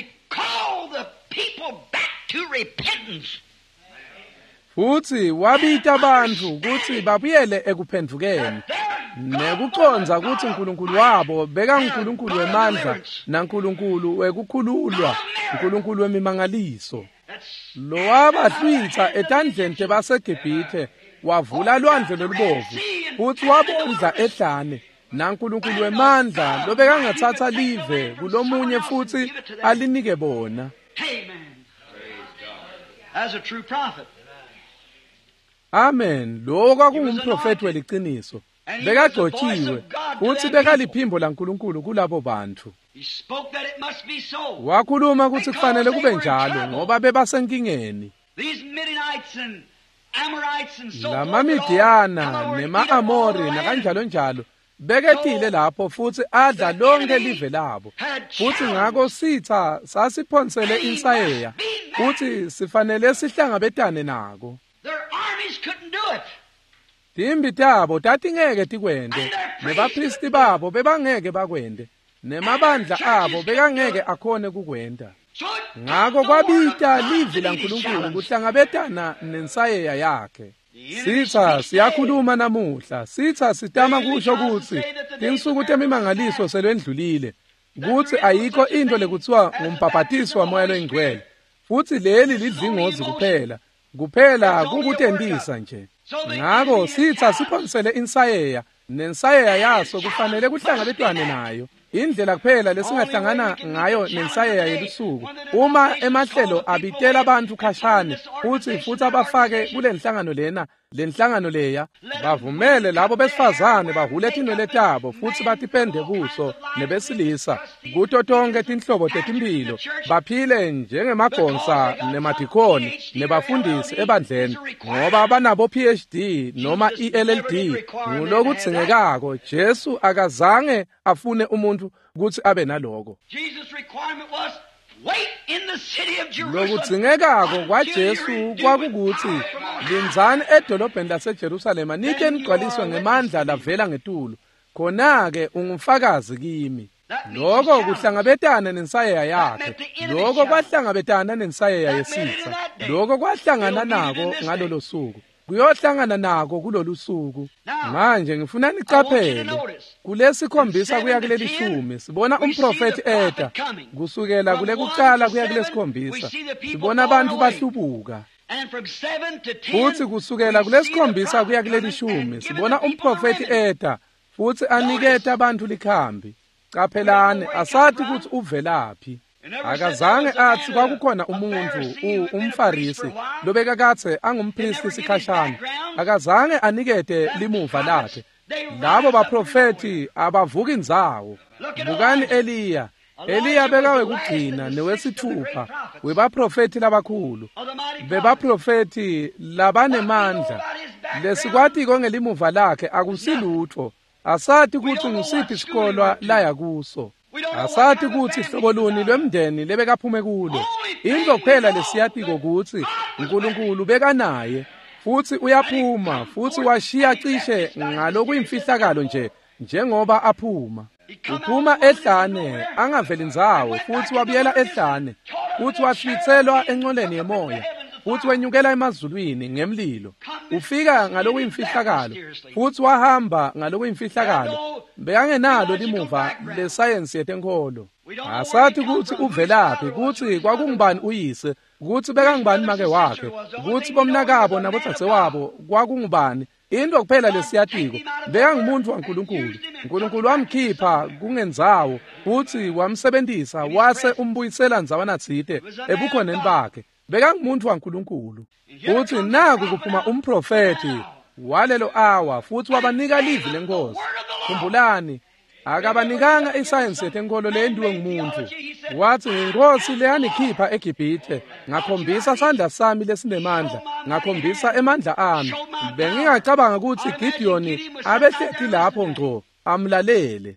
Futhi wabita abantu ukuthi babuyele ekuphendukeni, nekuconza ukuthi uNkulunkulu wabo bekaNkulunkulu wemandla naNkulunkulu wekukhululwa, uNkulunkulu wemimangaliso. Lo wabahlwitha etandleni baseGibhithe, wavula lwandle lolubovu, futhi wabondla ehlane, naNkulunkulu wemandla lobekangathatha live kulomunye futhi alinike bona. Amen. As a true prophet. Amen. Lo kwakungumprofeti weliqiniso. Bekagcotshiwe futhi bekaliphimbo laNkulunkulu kulabo bantu. He spoke that it must be so. Wakhuluma ukuthi kufanele kube njalo ngoba bebasenkingeni. These Midianites and Amorites and so La Mamidiana nema-Amori nakanjalo njalo beketile lapho futhi adla lonke live labo. Futhi ngako sitha sasiphonsele insayeya futhi sifanele sihlangabetane nako. Their armies couldn't do it. Timbi tabo tatingeke tikwende, nebapristi babo bebangeke bakwende, nemabandla abo bekangeke akhone kukwenda. Ngako kwabita livi laNkulunkulu kuhlangabetana nensayeya yakhe. Sitha siyakhuluma namuhla, sitha sitama kusho ukuthi tinsuku temimangaliso selwendlulile, ukuthi ayikho into lekuthiwa ngumbhaphathiso wamoya loyingcwele, futhi leli lidlingozi kuphela kukutendisa nje. Ngako sitha siphonsele insayeya, nensayeya yaso kufanele kuhlangabetwane nayo. Indlela kuphela lesingahlangana ngayo nensayeya yelusuku uma emahlelo abitela abantu khashane futhi abafake kule nhlangano leya bavumele labo besifazane bahule tinwele tabo futhi batipende kuso nebesilisa kuto tonke tinhlobo tetimpilo baphile njengemagonsa nemadikoni nebafundisi ebandleni ngoba banabo PhD noma iLLD ngulokudzingekako. Jesu akazange afune umuntu ukuthi abe naloko. Lokudzingekako kwaJesu kwakukuthi linzani edolobheni laseJerusalema nike nigcwaliswe ngemandla lavela ngetulu, khona-ke ungumfakazi kimi. Loko kuhlangabetana nensayeya yakhe, loko kwahlangabetana nensayeya yesitha, loko kwahlangana nako ngalolo suku, kuyohlangana nako kulolu suku. Manje ngifuna nicaphele kulesikhombisa kuya kuleli 10 sibona umprofeti eda kusukela kule kuqala kuya kulesikhombisa sibona abantu bahlubuka. Futhi kusukela kulesikhombisa kuya kuleli 10 sibona umprofeti eda futhi aniketa abantu likhambi. Caphelane asathi ukuthi uvelaphi. Akazange athi kwakukhona umuntu umfarisi lobeka kathe angumpristi sikhashana. Akazange anikete limuva lakhe. Labo baprofeti abavuka indzawo. Bukani Eliya bekawe kugcina newesithupha webaprofeti labakhulu. Bebaprofeti labanemandla. Lesikwati ngelimuva lakhe akusilutho. Asathi ukuthi ngusiphi isikolo laya kuso. Asathi ukuthi hlobo luni lwemndeni lebekaphume kulo. Into kuphela lesiyatiko ukuthi uNkulunkulu bekanaye futhi uyaphuma futhi washiya cishe ngalokuyimfihlakalo njengoba aphuma. Uphuma ehlane angaveli indzawo futhi wabuyela ehlane futhi wahlitselwa enqoleni yemoya futhi wenyukela emazulwini ngemlilo. Ufika ngalokuyimfihlakalo futhi wahamba ngalokuyimfihlakalo. Bekangenalo limuva lesayensi yetenkolo. Asathi ukuthi uvelaphi, ukuthi kwakungubani uyise, ukuthi bekangubani make wakhe, ukuthi bomnakabo nabodzadzewabo kwakungubani. Into kuphela lesiyatiko bekangumuntu waNkulunkulu. uNkulunkulu wamkhipha kungenzwawo futhi wamsebenzisa wase umbuyisela ndzawana tsite ebukhoneni bakhe. Bekangumuntu waNkulunkulu. Futhi naku kuphuma umprofeti walelo awa futhi wabanika livi lenkosi. Khumbulani akabanikanga isayensi yetenkolo lendiwe ngumuntu. Wathi inkosi leyanikhipha eGibhithe ngakhombisa sandla sami lesinemandla, ngakhombisa emandla ami. Bengingacabanga ukuthi Gideon abehlethi lapho ngco amlalele.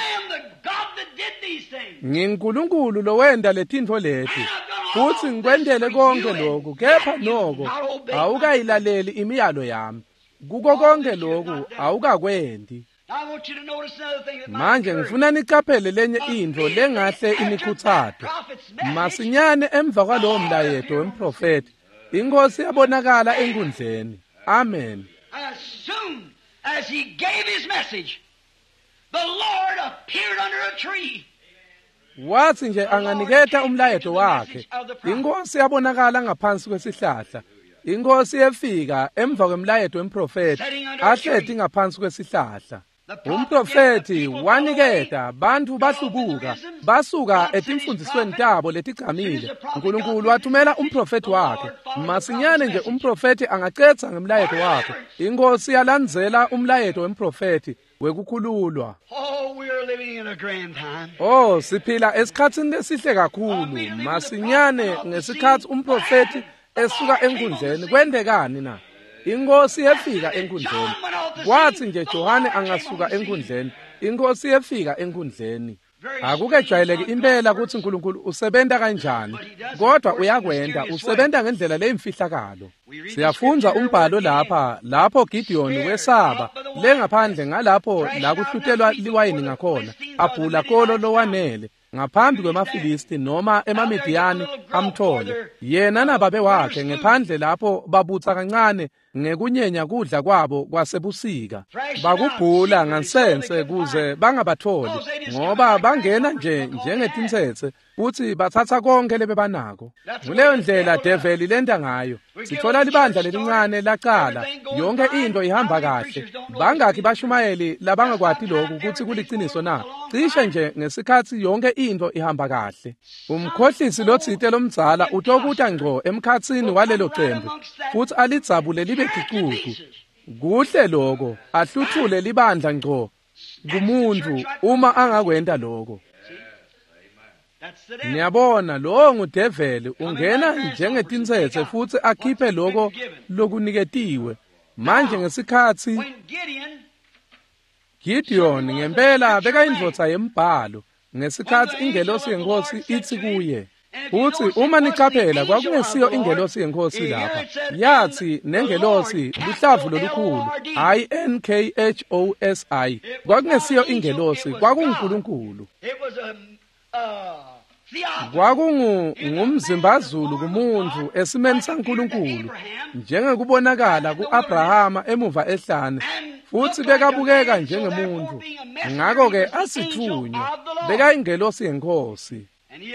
NginguNkulunkulu lowenda letintfo leti futhi ngikwendele konke lokhu, kepha noko awukayilaleli imiyalo yami. Kuko konke lokhu awukakwendi. Manje ngifuna nicaphele lenye into lengahle inikhuthathe. Masinyane emva kwalowo mlayeto wemprofeti inkosi yabonakala enkundleni. Amen. As soon as he gave his message, the Lord appeared under a tree. Wathi nje anganiketa umlayeto wakhe, inkosi yabonakala ngaphansi kwesihlahla. Inkosi yefika emva kwemlayeto wemprofeti ahleti ngaphansi kwesihlahla. umprofeti waniketa bantu bahlubuka basuka etimfundisweni tabo letigcamile. uNkulunkulu wathumela umprofeti wakhe. Masinyane nje umprofeti angacetha ngemlayeto wakhe, inkosi yalandzela umlayeto wemprofeti wekukhululwa. Siphila esikhatsini lesihle kakhulu. Masinyane ngesikhathi umprofeti esuka enkundleni kwendekani na? Inkosi yefika enkundleni. Kwathi nje Johane angasuka enkundleni, inkosi yefika enkundleni. Akukejwayeleki impela ukuthi uNkulunkulu usebenza kanjani, kodwa uyakwenda, usebenza ngendlela leyimfihlakalo. Siyafunza umbhalo lapho Gideon wesaba lengaphandle ngalapho la kuhlutelwa liwayini ngakhona, abhula kolo lowanele ngaphambi kwemaFilisti noma emaMidiyani amthole. Yena nababe wakhe ngephandle lapho babutha kancane ngekunyenya kudla kwabo kwasebusika. Bakubhula ngansense kuze bangabatholi, ngoba bangena nje njengetinsetse futhi bathatha konke lebebanako. Kuleyo ndlela develi lenda ngayo. Sithola libandla lelincane laqala, yonke into ihamba kahle. Bangaki bashumayeli labangakwati lokhu ukuthi kuliciniso na? Cishe nje ngesikhathi yonke into ihamba kahle. Umkhohlisi lotsite lomdzala utokuta ngco emkhatsini walelo qembu futhi alidzabule libe gicuku. Kuhle lokho, ahluthule libandla ngco kumuntu uma angakwenda lokho. Niyabona, lo ngudeveli ungena njengetinsetse futhi akhiphe lokho lokuniketiwe. Manje ngesikhathi Gideon ngempela bekayindvodza yembhalo, ngesikhathi ingelosi yenkosi ithi kuye, futhi uma nicaphela kwakungesiyo ingelosi yenkosi lapha, yathi nengelosi lihlavu lolukhulu INKHOSI, kwakungesiyo ingelosi, kwakunguNkulunkulu. Kwakungumzimbazulu kumuntu esimeni saNkulunkulu, njengekubonakala ku-Abrahama emuva ehlane, futhi bekabukeka njengemuntu. Ngakho-ke asithunywa, bekayingelosi yenkosi.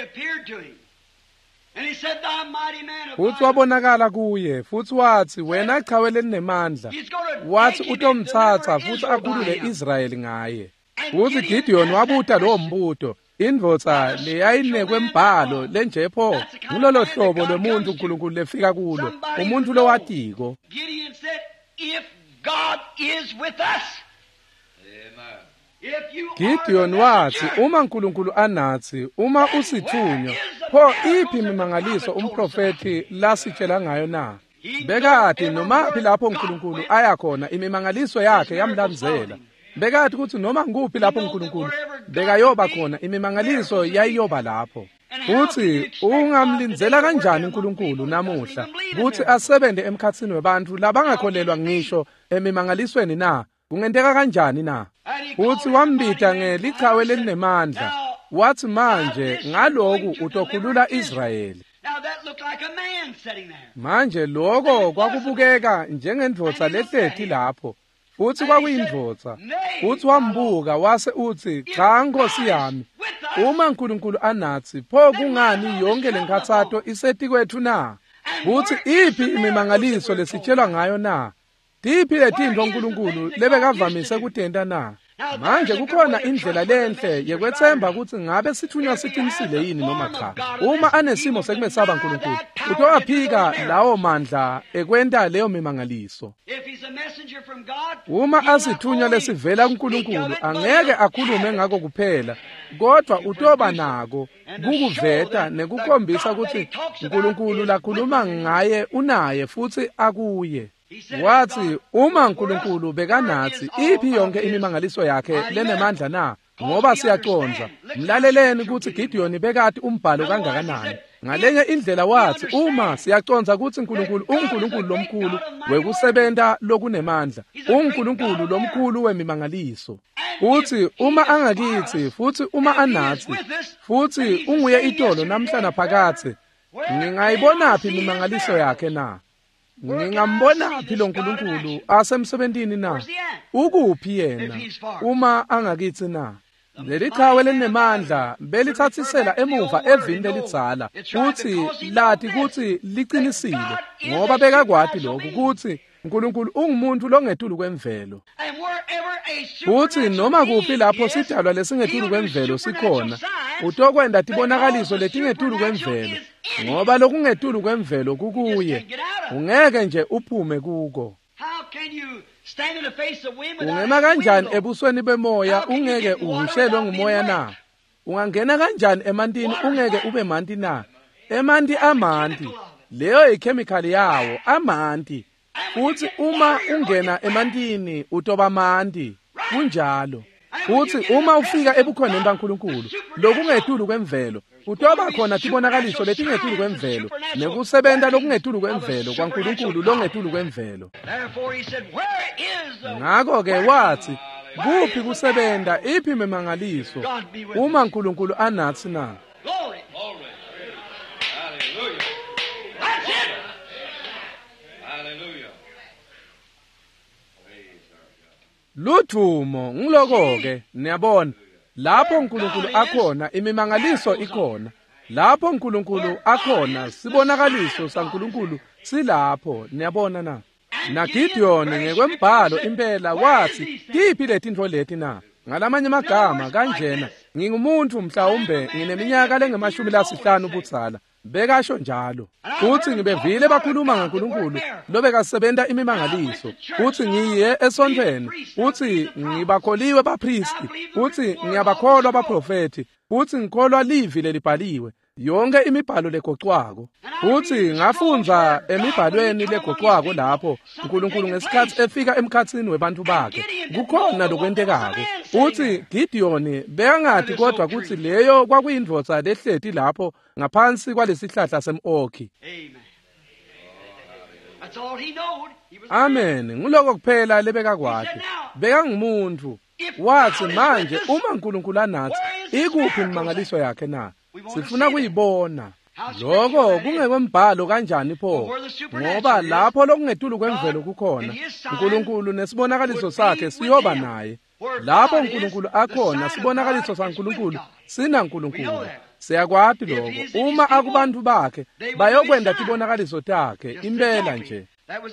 Futhi wabonakala kuye, futhi wathi, wena chawe leninamandla, wathi utomthatha futhi akhulule Israyeli ngaye. Futhi Gideon wabuta lowo mbuto. Indvodza leyayinekwe mbhalo lenjepho ngulolo hlobo lomuntu uNkulunkulu lefika kulo, umuntu lowatiko. Gideon wathi, uma uNkulunkulu anathi, uma usithunywa, pho iphi imimangaliso umprofeti lasitshela ngayo na? Bekade noma phi lapho uNkulunkulu ayakhona imimangaliso yakhe yamlandzela. Bekade ukuthi noma nguphi lapho uNkulunkulu bekayoba khona imimangaliso yayiyoba lapho. Futhi ungamlindzela kanjani uNkulunkulu namuhla ukuthi asebenze emkhatsini webantu labangakholelwa ngisho emimangalisweni na? Kungenteka kanjani na? Futhi wambita ngelichawe lelinemandla, wathi manje ngaloku utokhulula Israyeli. Manje lokho kwakubukeka njengendvodza lehlethi lapho, futhi kwakuyindvodza. Futhi wambuka wase uthi, cha nkosi yami, uma uNkulunkulu anathi, pho kungani yonke lenkathato iseti kwethu na? Futhi iphi imimangaliso lesitshelwa ngayo na? Tiphi letinto uNkulunkulu lebekavamise kutenda na? Manje kukhona indlela lenhle yekwethemba ukuthi ngabe sithunywa siqinisile yini noma cha. Uma anesimo sekumesaba uNkulunkulu, utowaphika lawo mandla ekwenta leyo mimangaliso. Uma asithunywa lesivela kuNkulunkulu, angeke akhulume ngako kuphela, kodwa utoba nako kukuveta nekukhombisa ukuthi uNkulunkulu lakhuluma ngaye unaye futhi akuye. Wathi uma uNkulunkulu bekanathi, iphi yonke imimangaliso yakhe lenemandla na? Ngoba siyaconza, mlaleleni ukuthi Gideon bekade umbhalo kangakanani. Ngalenye indlela wathi, uma siyaconza ukuthi uNkulunkulu uNkulunkulu lomkhulu wekusebenta lokunemandla, uNkulunkulu lomkhulu wemimangaliso. Futhi uma angakithi, futhi uma anathi, futhi unguye itolo namhla naphakade, ngingayibonaphi imimangaliso yakhe na? Ngingambona phi lo NkulunkuluNkulu asemsebentini na? Ukuphi yena uma angakithi na? leli qhawe linemandla belithathisela emuva evini lelidzala kuthi lathi kuthi liqinisile ngoba bekakwati lokhu kuthi uNkulunkulu ungumuntu longetulu kwemvelo kuthi noma kuphi lapho sidalwa lesingetulu kwemvelo sikhona utokwenda tibonakaliso letingetulu kwemvelo ngoba lokungetulu kwemvelo kukuye ungeke nje uphume kuko. Ungema kanjani ebusweni bemoya ungeke uhushelwe ngumoya na? Ungangena kanjani emantini ungeke ube manti na? Emanti amanti, leyo ikhemikhali yawo amanti. Futhi uma ungena emantini utoba manti, kunjalo. Futhi uma ufika ebukhoneni baNkulunkulu, lokungetulu kwemvelo, utoba khona tibonakaliso letingetulu kwemvelo, nekusebenta lokungetulu kwemvelo kwaNkulunkulu longetulu kwemvelo. Ngakho ke wathi, kuphi kusebenta iphi memangaliso uma uNkulunkulu anathi na? Luthumo ngiloko-ke niyabona lapho uNkulunkulu akhona imimangaliso ikhona, lapho uNkulunkulu akhona sibonakaliso saNkulunkulu silapho, niyabona na? naGidiyoni ngekwembhalo impela wathi tiphi letintfo leti na? Ngalamanye amagama kanjena ngingumuntu mhlawumbe ngineminyaka lengama-50 ubudzala, bekasho njalo. Futhi ngibevile bakhuluma ngoNkulunkulu lobekasebenta imimangaliso, futhi ngiye esontweni, futhi ngibakholiwe bapristi, futhi ngiyabakholwa abaprofeti, futhi ngikholwa livi lelibhaliwe, yonke imibhalo legocwako. Futhi ngafunza emibhalweni legocwako lapho uNkulunkulu ngesikhathi efika emkhatsini webantu bakhe kukhona lokwentekako. Futhi Gidiyoni bekangathi kodwa kuthi leyo kwakuyindvodza lehleti lapho ngaphansi kwalesihlahla sem'okhi. Amen. Ngiloko kuphela lebekakwati. Bekangumuntu. Wathi manje uma uNkulunkulu anathi ikuphi imimangaliso yakhe na? Sifuna kuyibona. Lokho kungekwembhalo kanjani pho? Ngoba lapho lokungetulu kwemvelo kukhona, uNkulunkulu nesibonakaliso sakhe siyoba naye. Lapho uNkulunkulu akhona sibonakaliso saNkulunkulu sina uNkulunkulu. Siyakwati lokho. Uma akubantu bakhe bayokwenda tibonakaliso takhe impela nje.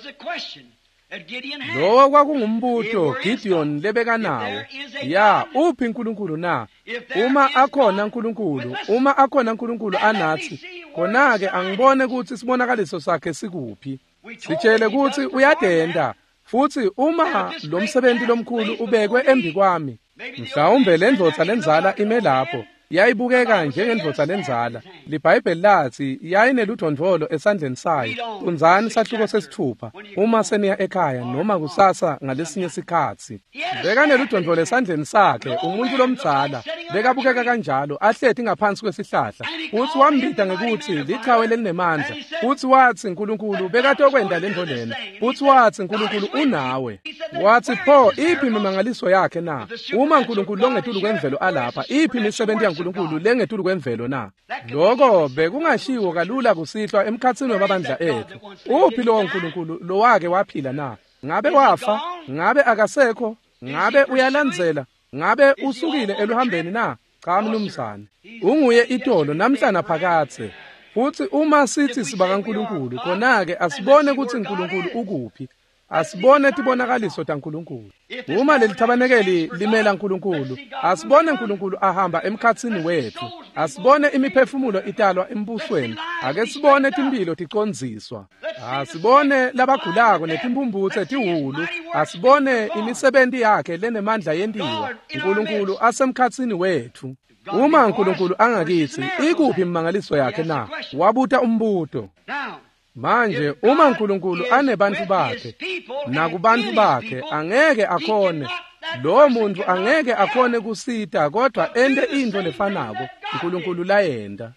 Lo kwakungumbuto Gidiyoni lebekanawo. Ya, uphi uNkulunkulu na? Uma akhona uNkulunkulu anathi, khona-ke angibone ukuthi sibonakaliso sakhe sikuphi. Sitshele ukuthi uyadenda. Futhi uma lo msebenzi lomkhulu ubekwe embi kwami, mhlawumbe lendvodza lenzala ime lapho, yayibukeka njengendvodza lenzala. LiBhayibheli lathi yayineludondvolo esandleni sayo. Unzani sahluko sesithupha uma seniya ekhaya noma kusasa ngalesinye isikhathi. Bekaneludondvolo esandleni sakhe umuntu lomdzala, bekabukeka kanjalo ahlethi ngaphansi kwesihlahla. Futhi wambita ngekuthi liqhawe lelinemandla. Futhi wathi uNkulunkulu bekatokwenda lento lena. Futhi wathi uNkulunkulu unawe. Wathi pho iphi imimangaliso yakhe na? Uma uNkulunkulu longetulu kwemvelo alapha, iphi imisebenzi yaNkulunkulu lengetulu kwemvelo na? Lokho bekungashiwo kalula kusihlwa emkhatsini wamabandla ethu. Uphi lowo uNkulunkulu lowake waphila na? Ngabe wafa? Ngabe akasekho? Ngabe uyalandzela? Ngabe usukile eluhambeni na? Cha mnumzane, unguye itolo namhla naphakathe. Futhi uma sithi siba kaNkulunkulu, khona-ke asibone ukuthi uNkulunkulu ukuphi. Asibone tibonakaliso taNkulunkulu. Uma lelithabanekeli limela uNkulunkulu, asibone uNkulunkulu ahamba emkhatsini wethu. Asibone imiphefumulo italwa embusweni. Ake sibone timpilo ticondziswa. Asibone labagulako netimpumbuthe tiwulu. Asibone imisebenzi yakhe lenemandla yentiwa. uNkulunkulu asemkhatsini wethu. Uma uNkulunkulu angakithi, ikuphi imimangaliso yakhe na? Wabuta umbuto. Manje uma uNkulunkulu anebantu bakhe, nakubantu bakhe angeke akhone, lo muntu angeke akhone kusita kodwa ende into lefanako uNkulunkulu layenda.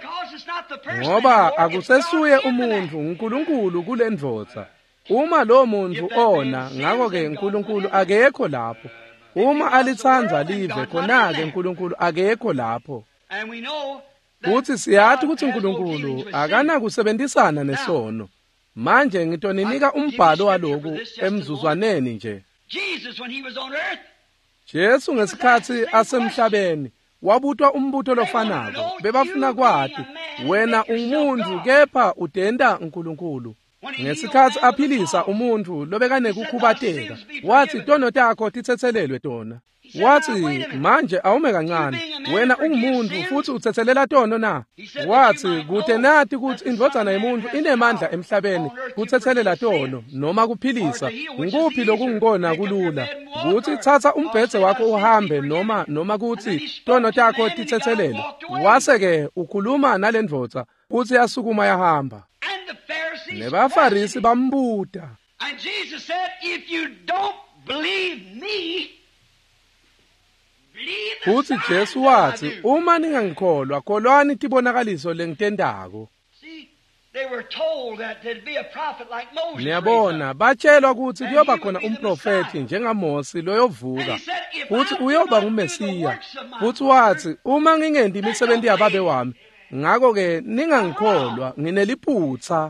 Ngoba akusesuye umuntu uNkulunkulu kulendvodza. Uma lo muntu ona, ngakho-ke uNkulunkulu akekho lapho. Uma alitsanza live, khona-ke uNkulunkulu akekho lapho. Futhi siyathi ukuthi uNkulunkulu akanakusebenzisana nesono. Manje ngitoninika umbhalo waloku emzuzwaneni nje. Jesu ngesikhathi asemhlabeni wabutwa umbutho lofanako bebafuna kwathi wena umuntu kepha udenda uNkulunkulu. Ngesikhathi aphilisa umuntu lobekane kukhubateka wathi tono takho tithethelelwe tona. Wathi manje awume kancane wena ungumuntu futhi uthethelela tono na. Wathi kude nathi ukuthi indvodzana yomuntu inemandla emhlabeni kuthethelela tono noma kuphilisa. Ngikuphi lokungikona kulula ukuthi thatha umbhedze wakho uhambe noma kuthi tono takho tithethelele. Wase ke ukhuluma nalendvodza uthi yasukuma yahamba. Nebafarisi bambuta. And Jesus said, if you don't believe me, Futhi Jesu wathi uma ningangikholwa kholwani tibonakaliso lengitendako. Niyabona batshelwa ukuthi kuyoba khona umprofeti njengaMosi loyovuka futhi uyoba nguMesiya. Futhi wathi uma ngingendi imisebenzi yababe wami ngakho ke ningangikholwa ngineliphutha.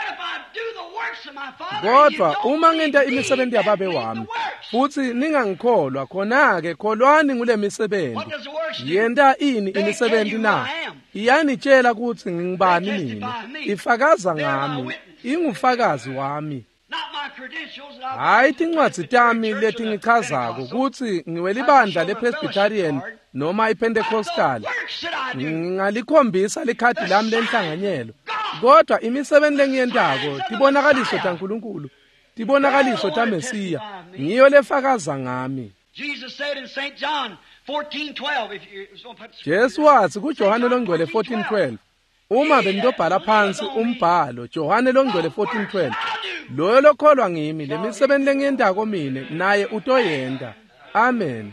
Kodwa uma ngenta imisebenzi yababe wami futhi ningangikholwa khona-ke kholwani ngule misebenzi. Yenta ini imisebenzi na? Iyanitshela ukuthi ngingubani mina. Ifakaza ngami, ingufakazi wami. Hayi tincwadzi tami leti ngichazako ukuthi ngiwelibandla lePresbyterian noma iPentecostal. Ngalikhombisa likhadi lami lenhlanganyelo. Kodwa imisebenzi lengiyentako tibonakaliso taNkulunkulu, tibonakaliso taMesiya, ngiyo lefakaza ngami. Jesu wathi kuJohane longcwele 14:12, uma benitobhala phansi umbhalo Johane longcwele 14:12, loyo lokholwa ngimi lemisebenzi lengiyentako mina naye utoyenda. Amen.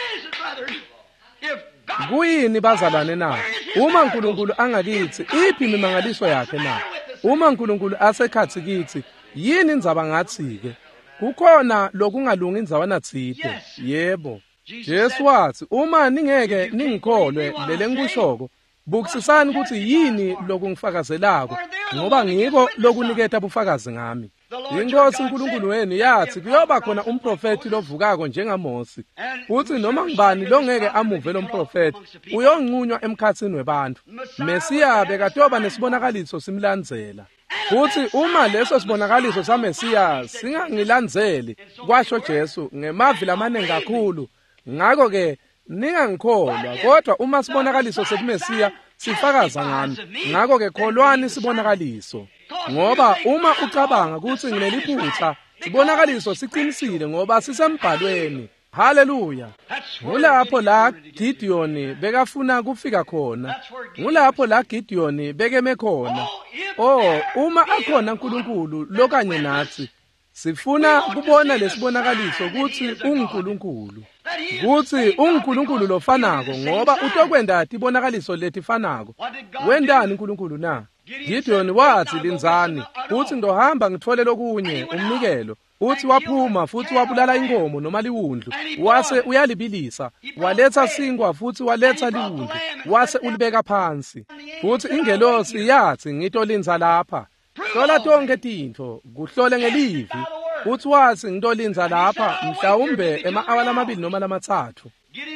Kuyini bazalwane na? Uma uNkulunkulu angakithi iphi imimangaliso yakhe na? Uma uNkulunkulu asekhathi kithi yini indzaba ngathi-ke? Kukhona lokungalungi indzawana tsite. Yebo. Jesu wathi uma ningeke ningikholwe lele ngikushoko bukisisani ukuthi yini lokungifakazelako ngoba ngiko lokuniketa bufakazi ngami. Inkosi uNkulunkulu wenu yathi kuyoba khona umprofeti lovukako njengaMosi. Futhi noma ngibani longeke amuve lo mprofeti uyonqunywa emkhatsini webantu. Mesiya bekatoba nesibonakaliso simlandzela. Futhi uma leso sibonakaliso saMesiya singangilandzeli kwasho Jesu ngemavi lamanengi kakhulu. Ngakho ke ningangikholwa kodwa uma sibonakaliso sekuMesiya sifakaza ngami. Ngakho ke kholwani sibonakaliso. Ngoba uma ucabanga ukuthi ngineliphutha sibonakaliso siqinisile ngoba sisembhalweni. Haleluya. Ngulapho la Gideon bekafuna kufika khona. Ngulapho la Gideon bekeme khona. Uma akhona uNkulunkulu lokanye nathi sifuna kubona lesibonakaliso ukuthi uNkulunkulu. Kuthi uNkulunkulu lofanako ngoba utokwenda tibonakaliso letifanako. Wendani uNkulunkulu na? Gideon wathi linzani uthi ndohamba ngithole lokunye umnikelo. Uthi waphuma futhi wabulala inkomo noma liwundlu wase uyalibilisa waletha singwa futhi waletha liwundlu wase ulibeka phansi. Futhi ingelosi yathi ngitolinza lapha. Hlola tonke tintfo kuhlole ngelivi. Uthi wathi ngitolinza lapha mhlawumbe ema-awala amabili noma lamathathu.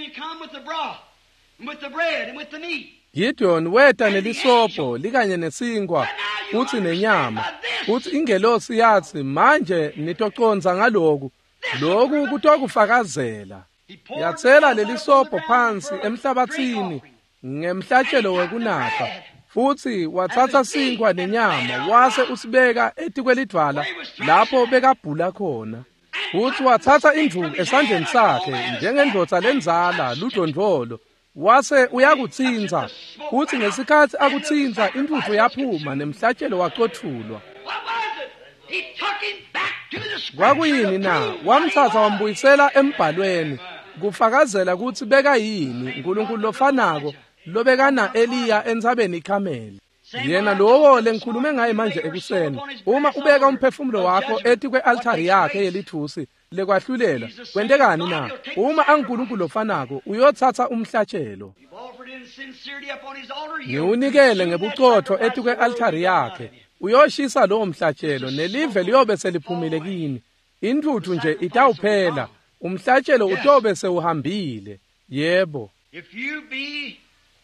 Gideon weta nelisobho likanye nesingwa uthi nenyama. Uthi ingelosi yathi manje nitoconza ngaloku. Lokhu kutokufakazela. Yathela lelisobho phansi emhlabathini ngemhlatshelo wekunatha. Futhi wathatha singwa nenyama wase usibeka etikwelidvala lapho bekabhula khona. Futhi wathatha induku esandleni sakhe njengendvodza lenzala ludondvolo. Wase uyakutsinza. Futhi ngesikhathi akutsinza intuthu yaphuma nemhlatshelo waqothulwa. Kwakuyini na? Wamthatha wambuyisela embhalweni kufakazela ukuthi beka yini uNkulunkulu lofanako lobekana Eliya entsabeni iKhameli. Yena lowo lengikhulume ngaye manje ekuseni. Uma ubeka umphefumulo wakho eti kwe-althari yakhe yelithusi lekwahlulela kwentekani na? Uma uNkulunkulu lofanako uyothatha umhlatshelo ngiwunikele ngebucotho eti kwe-althari yakhe. Uyoshisa lowo mhlatshelo nelive liyobe seliphumile kini. Intuthu nje itawuphela. umhlatshelo utobe sewuhambile. Yebo. If you be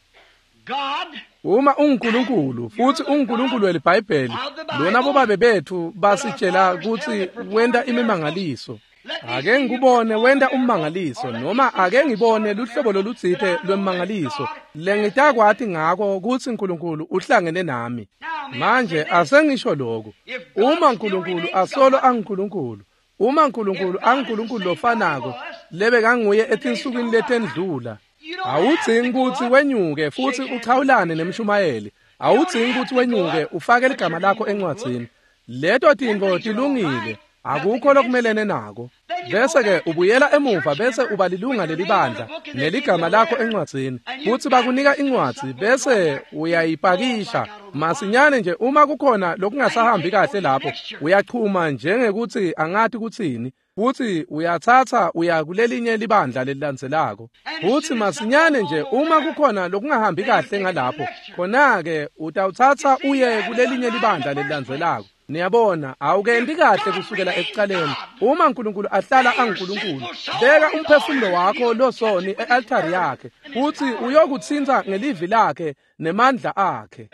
God, Uma uNkulunkulu futhi uNkulunkulu weliBhayibheli lona bobabe bethu basitshela ukuthi wenda imimangaliso. Ake ngikubone wenda ummangaliso noma ake ngibone luhlobo lolutsite lwemangaliso lengitakwathi ngako ukuthi uNkulunkulu uhlangene nami. Manje asengisho lokho. Uma uNkulunkulu asolo anguNkulunkulu, uma uNkulunkulu anguNkulunkulu lofanako lebe kanguye etinsukwini letendlula. Awudzingi ukuthi wenyuke futhi uchawulane nemshumayeli. Awudzingi ukuthi wenyuke ufake igama lakho encwadzini. Leto tintfo tilungile. Akukho lokumelene nako. Bese ke ubuyela emuva bese uba lilunga lelibandla neligama lakho encwadzini. Futhi bakunika incwadzi bese uyayipakisha. Masinyane nje uma kukhona lokungasahambi kahle lapho uyachuma njengekuthi angathi kuthini. Futhi uyathatha uya kulelinye libandla lelilandzelako. Futhi masinyane nje uma kukhona lokungahambi kahle ngalapho khona ke utawuthatha uye kulelinye libandla lelilandzelako. Niyabona awukendi kahle kusukela ekuqaleni. Uma uNkulunkulu ahlala anguNkulunkulu, beka umphefumulo wakho losoni ealtari yakhe, futhi uyokuthinta ngelivi lakhe nemandla akhe.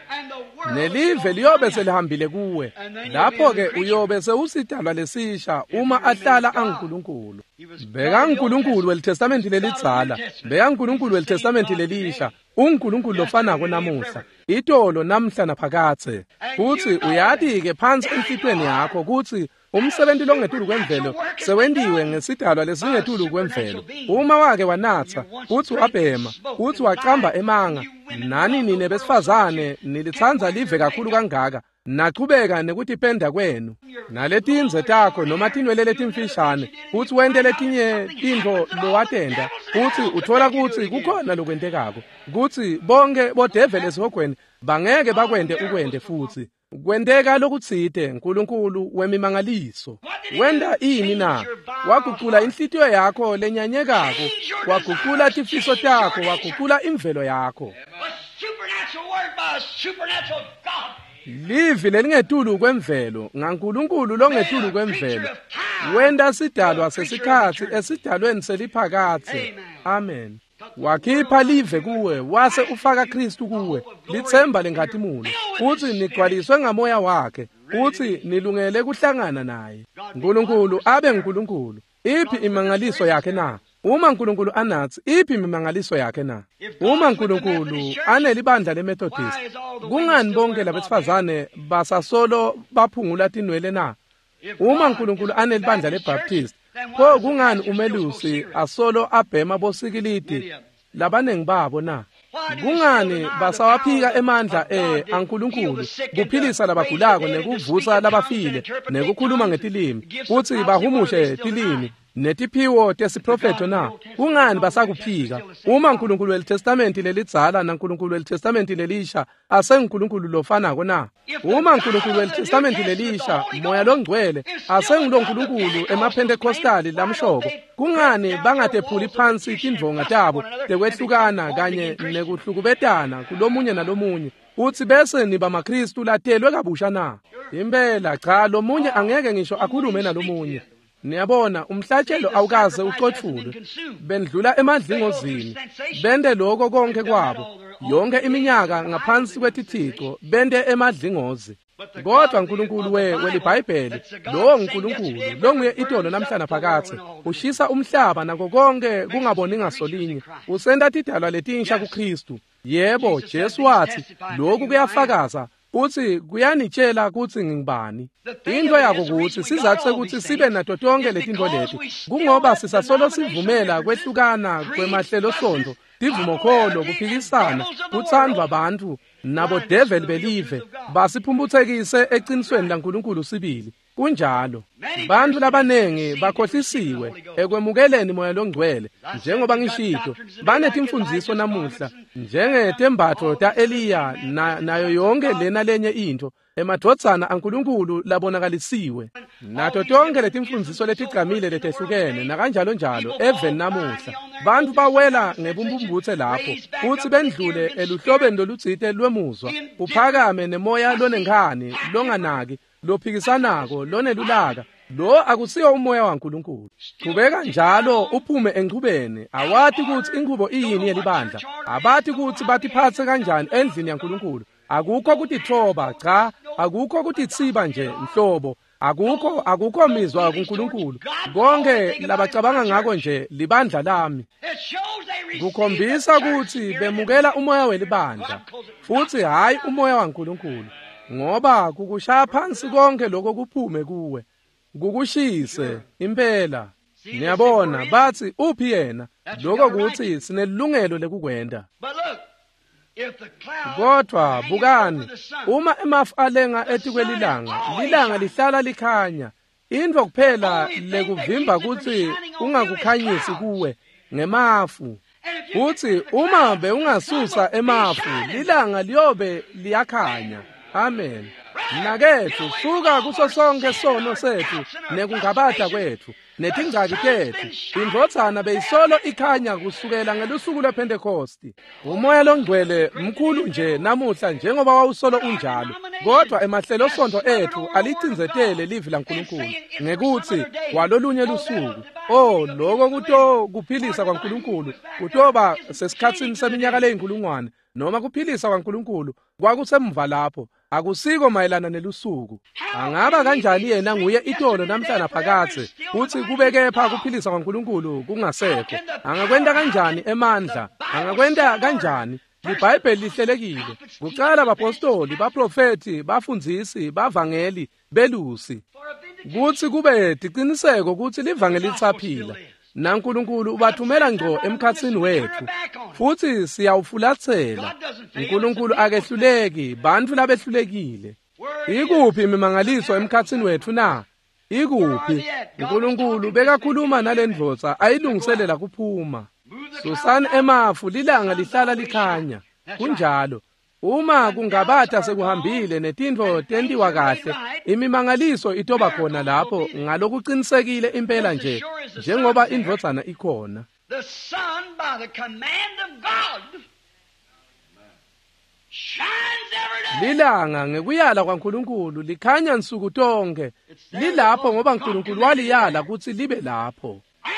Nelive liyobe selihambile kuwe. Lapho ke uyobe sewusidalwa lesisha uma ahlala anguNkulunkulu. Beka uNkulunkulu weLtestamenti lelidzala, beka uNkulunkulu weLtestamenti lelisha. uNkulunkulu lofanako namuhla, itolo namhla naphakathe. Futhi uyati-ke phansi enhlitweni yakho ukuthi umsebenzi longetulu kwemvelo sewendiwe ngesidalwa lesingetulu kwemvelo. Uma wake wanatha, futhi wabhema, futhi waqamba emanga, nani nine besifazane nilithanza live kakhulu kangaka, nachubeka nekutipenda kwenu. Naletinze takho noma tinwele letimfishane, futhi wente letinye tintfo lowatenda, futhi uthola ukuthi kukhona lokwentekako. Kuthi bonke bodevele esihogweni bangeke bakwente ukwente futhi. Kwenteka lokutsite uNkulunkulu wemimangaliso. Wenda ini na? Waguqula inhlitiyo yakho lenyanyekako, waguqula tifiso takho, waguqula imvelo yakho. Livi lelingetulu kwemvelo, ngaNkulunkulu longetulu kwemvelo. Wenda sidalwa sesikhathi esidalweni seliphakathe. Amen. Wakhipha live kuwe, wase ufaka Kristu kuwe, lithemba lenkhatimulo, futhi nigcwaliswe ngamoya wakhe, futhi nilungele kuhlangana naye. uNkulunkulu abe uNkulunkulu. Iphi imangaliso yakhe na? Uma uNkulunkulu anathi, iphi imangaliso yakhe na? Uma uNkulunkulu anelibandla leMethodist, kungani bonke labesifazane basasolo baphungula tinwele na? Uma uNkulunkulu anelibandla leBaptist, pho kungani uMelusi asolo abhema bosikilidi labanengi babo na? Kungani basawaphika emandla aNkulunkulu kuphilisa labagulako nekuvusa labafile nekukhuluma ngetilimi futhi bahumushe tilimi netiphiwo tesiprofeto na? Kungani basakuphika? Uma uNkulunkulu weLtestamenti lelidzala naNkulunkulu weLtestamenti lelisha asenguNkulunkulu lofanako na? Uma uNkulunkulu weLtestamenti lelisha moya longcwele asenguloNkulunkulu emaPentekostali lamshoko, kungani bangatephuli phansi tindvonga tabo tekwehlukana kanye nekuhlukubetana kulomunye nalomunye uthi bese niba maKristu latelwe kabusha na? Impela cha, lomunye angeke ngisho akhulume nalomunye. Niyabona umhlatshelo awukaze uxothulwe, bendlula emadlingozini, bende lokho konke kwabo, yonke iminyaka ngaphansi kwetithixo, bende emadlingozi. Kodwa uNkulunkulu weliBhayibheli, lo uNkulunkulu, lo nguye itolo namhla naphakathe, ushisa umhlaba nako konke kungaboni ngasolinye, usenda tidalwa letinsha kuKristu. Yebo, Jesu wathi, lokhu kuyafakaza, uthi kuyanitshela ukuthi ngingubani. Into yakho ukuthi sizathe ukuthi sibe nato tonke letintfo leti, kungoba sisasolo sivumela kwehlukana kwemahlelo sonto, tivumokholo, kuphikisana, kuthandwa abantu, nabo devil believe, basiphumbuthekise eqinisweni laNkulunkulu sibili. Kunjalo, bantu labanengi bakhohlisiwe ekwemukeleni moya longcwele, njengoba ngishito, banetimfundiso namuhla, njengetembatho ta Eliya nayo yonke lena lenye into, emadvodzana aNkulunkulu labonakalisiwe. Nato tonke letimfundiso letigqamile letehlukene, nakanjalo njalo, even namuhla. Bantu bawela ngebumbumbuthe lapho, futhi bendlule eluhlobeni lolutsite lwemuzwa, uphakame nemoya lonenkhani, longanaki, lophikisanako, lonelulaka, lo akusiyo umoya waNkulunkulu. Qhubeka njalo uphume enqhubeni, awathi ukuthi inqubo iyini yelibandla, abathi ukuthi batiphathe kanjani endlini yaNkulunkulu. Akukho ukuthi thoba cha, akukho ukuthi tsiba nje nhlobo, akukho mizwa kuNkulunkulu. Konke labacabanga ngako nje libandla lami. Kukhombisa ukuthi bemukela umoya welibandla futhi hayi umoya waNkulunkulu, ngoba kukushaya phansi konke lokho kuphume kuwe, kukushise impela. Niyabona bathi uphi yena, lokho kuthi sinelungelo lekukwenda. Kodwa bukani, uma emafu alenga etikwelilanga, lilanga lihlala likhanya. Into kuphela lekuvimba ukuthi ungakukhanyisi kuwe ngemafu. Uthi uma beungasusa emafu, lilanga liyobe liyakhanya. Amen. Nakethu suka kuso sonke sono sethu nekungabatha kwethu netingcaki tethu. Indvodzana beyisolo ikhanya kusukela ngelusuku lwePentecost. Umoya longcwele mkhulu nje namuhla njengoba wawusolo unjalo. Kodwa emahlelo sonto ethu alicinzetele livi laNkulunkulu ngekuthi walolunye lusuku. Lokho kuto kuphilisa kwaNkulunkulu kutoba sesikhatsini seminyaka leyinkulungwane, noma kuphilisa kwaNkulunkulu kwakusemva lapho. Akusiko mayelana nelusuku. Angaba kanjani yena nguye itolo namhlanje phakathe uthi kubekepha kuphilisa kwaNkulunkulu kungasekho? Angakwenda kanjani emandla? Angakwenda kanjani? IBhayibheli lihlelekile. Kuqala abapostoli, baprofeti, bafundzisi, bavangeli, belusi. Kuthi kube diqiniseko ukuthi livangeli litsaphila. naNkulunkulu ubathumela ngqo emkhatsini wethu futhi siyawufulathela. uNkulunkulu akehluleki, bantu labehlulekile. Ikuphi imimangaliso emkhatsini wethu na? Ikuphi? uNkulunkulu bekakhuluma nalendvodza ayilungiselela kuphuma. Susani emafu, lilanga lihlala likhanya. Kunjalo uma kungabatha sekuhambile netindvo tentiwa kahle, imimangaliso itoba khona lapho ngalokuqinisekile impela nje, njengoba indvodzana ikhona. The sun, by the command of God, shines every day. Lilanga ngekuyala kwaNkulunkulu likhanya nsuku tonke. Lilapho ngoba uNkulunkulu waliyala ukuthi libe lapho.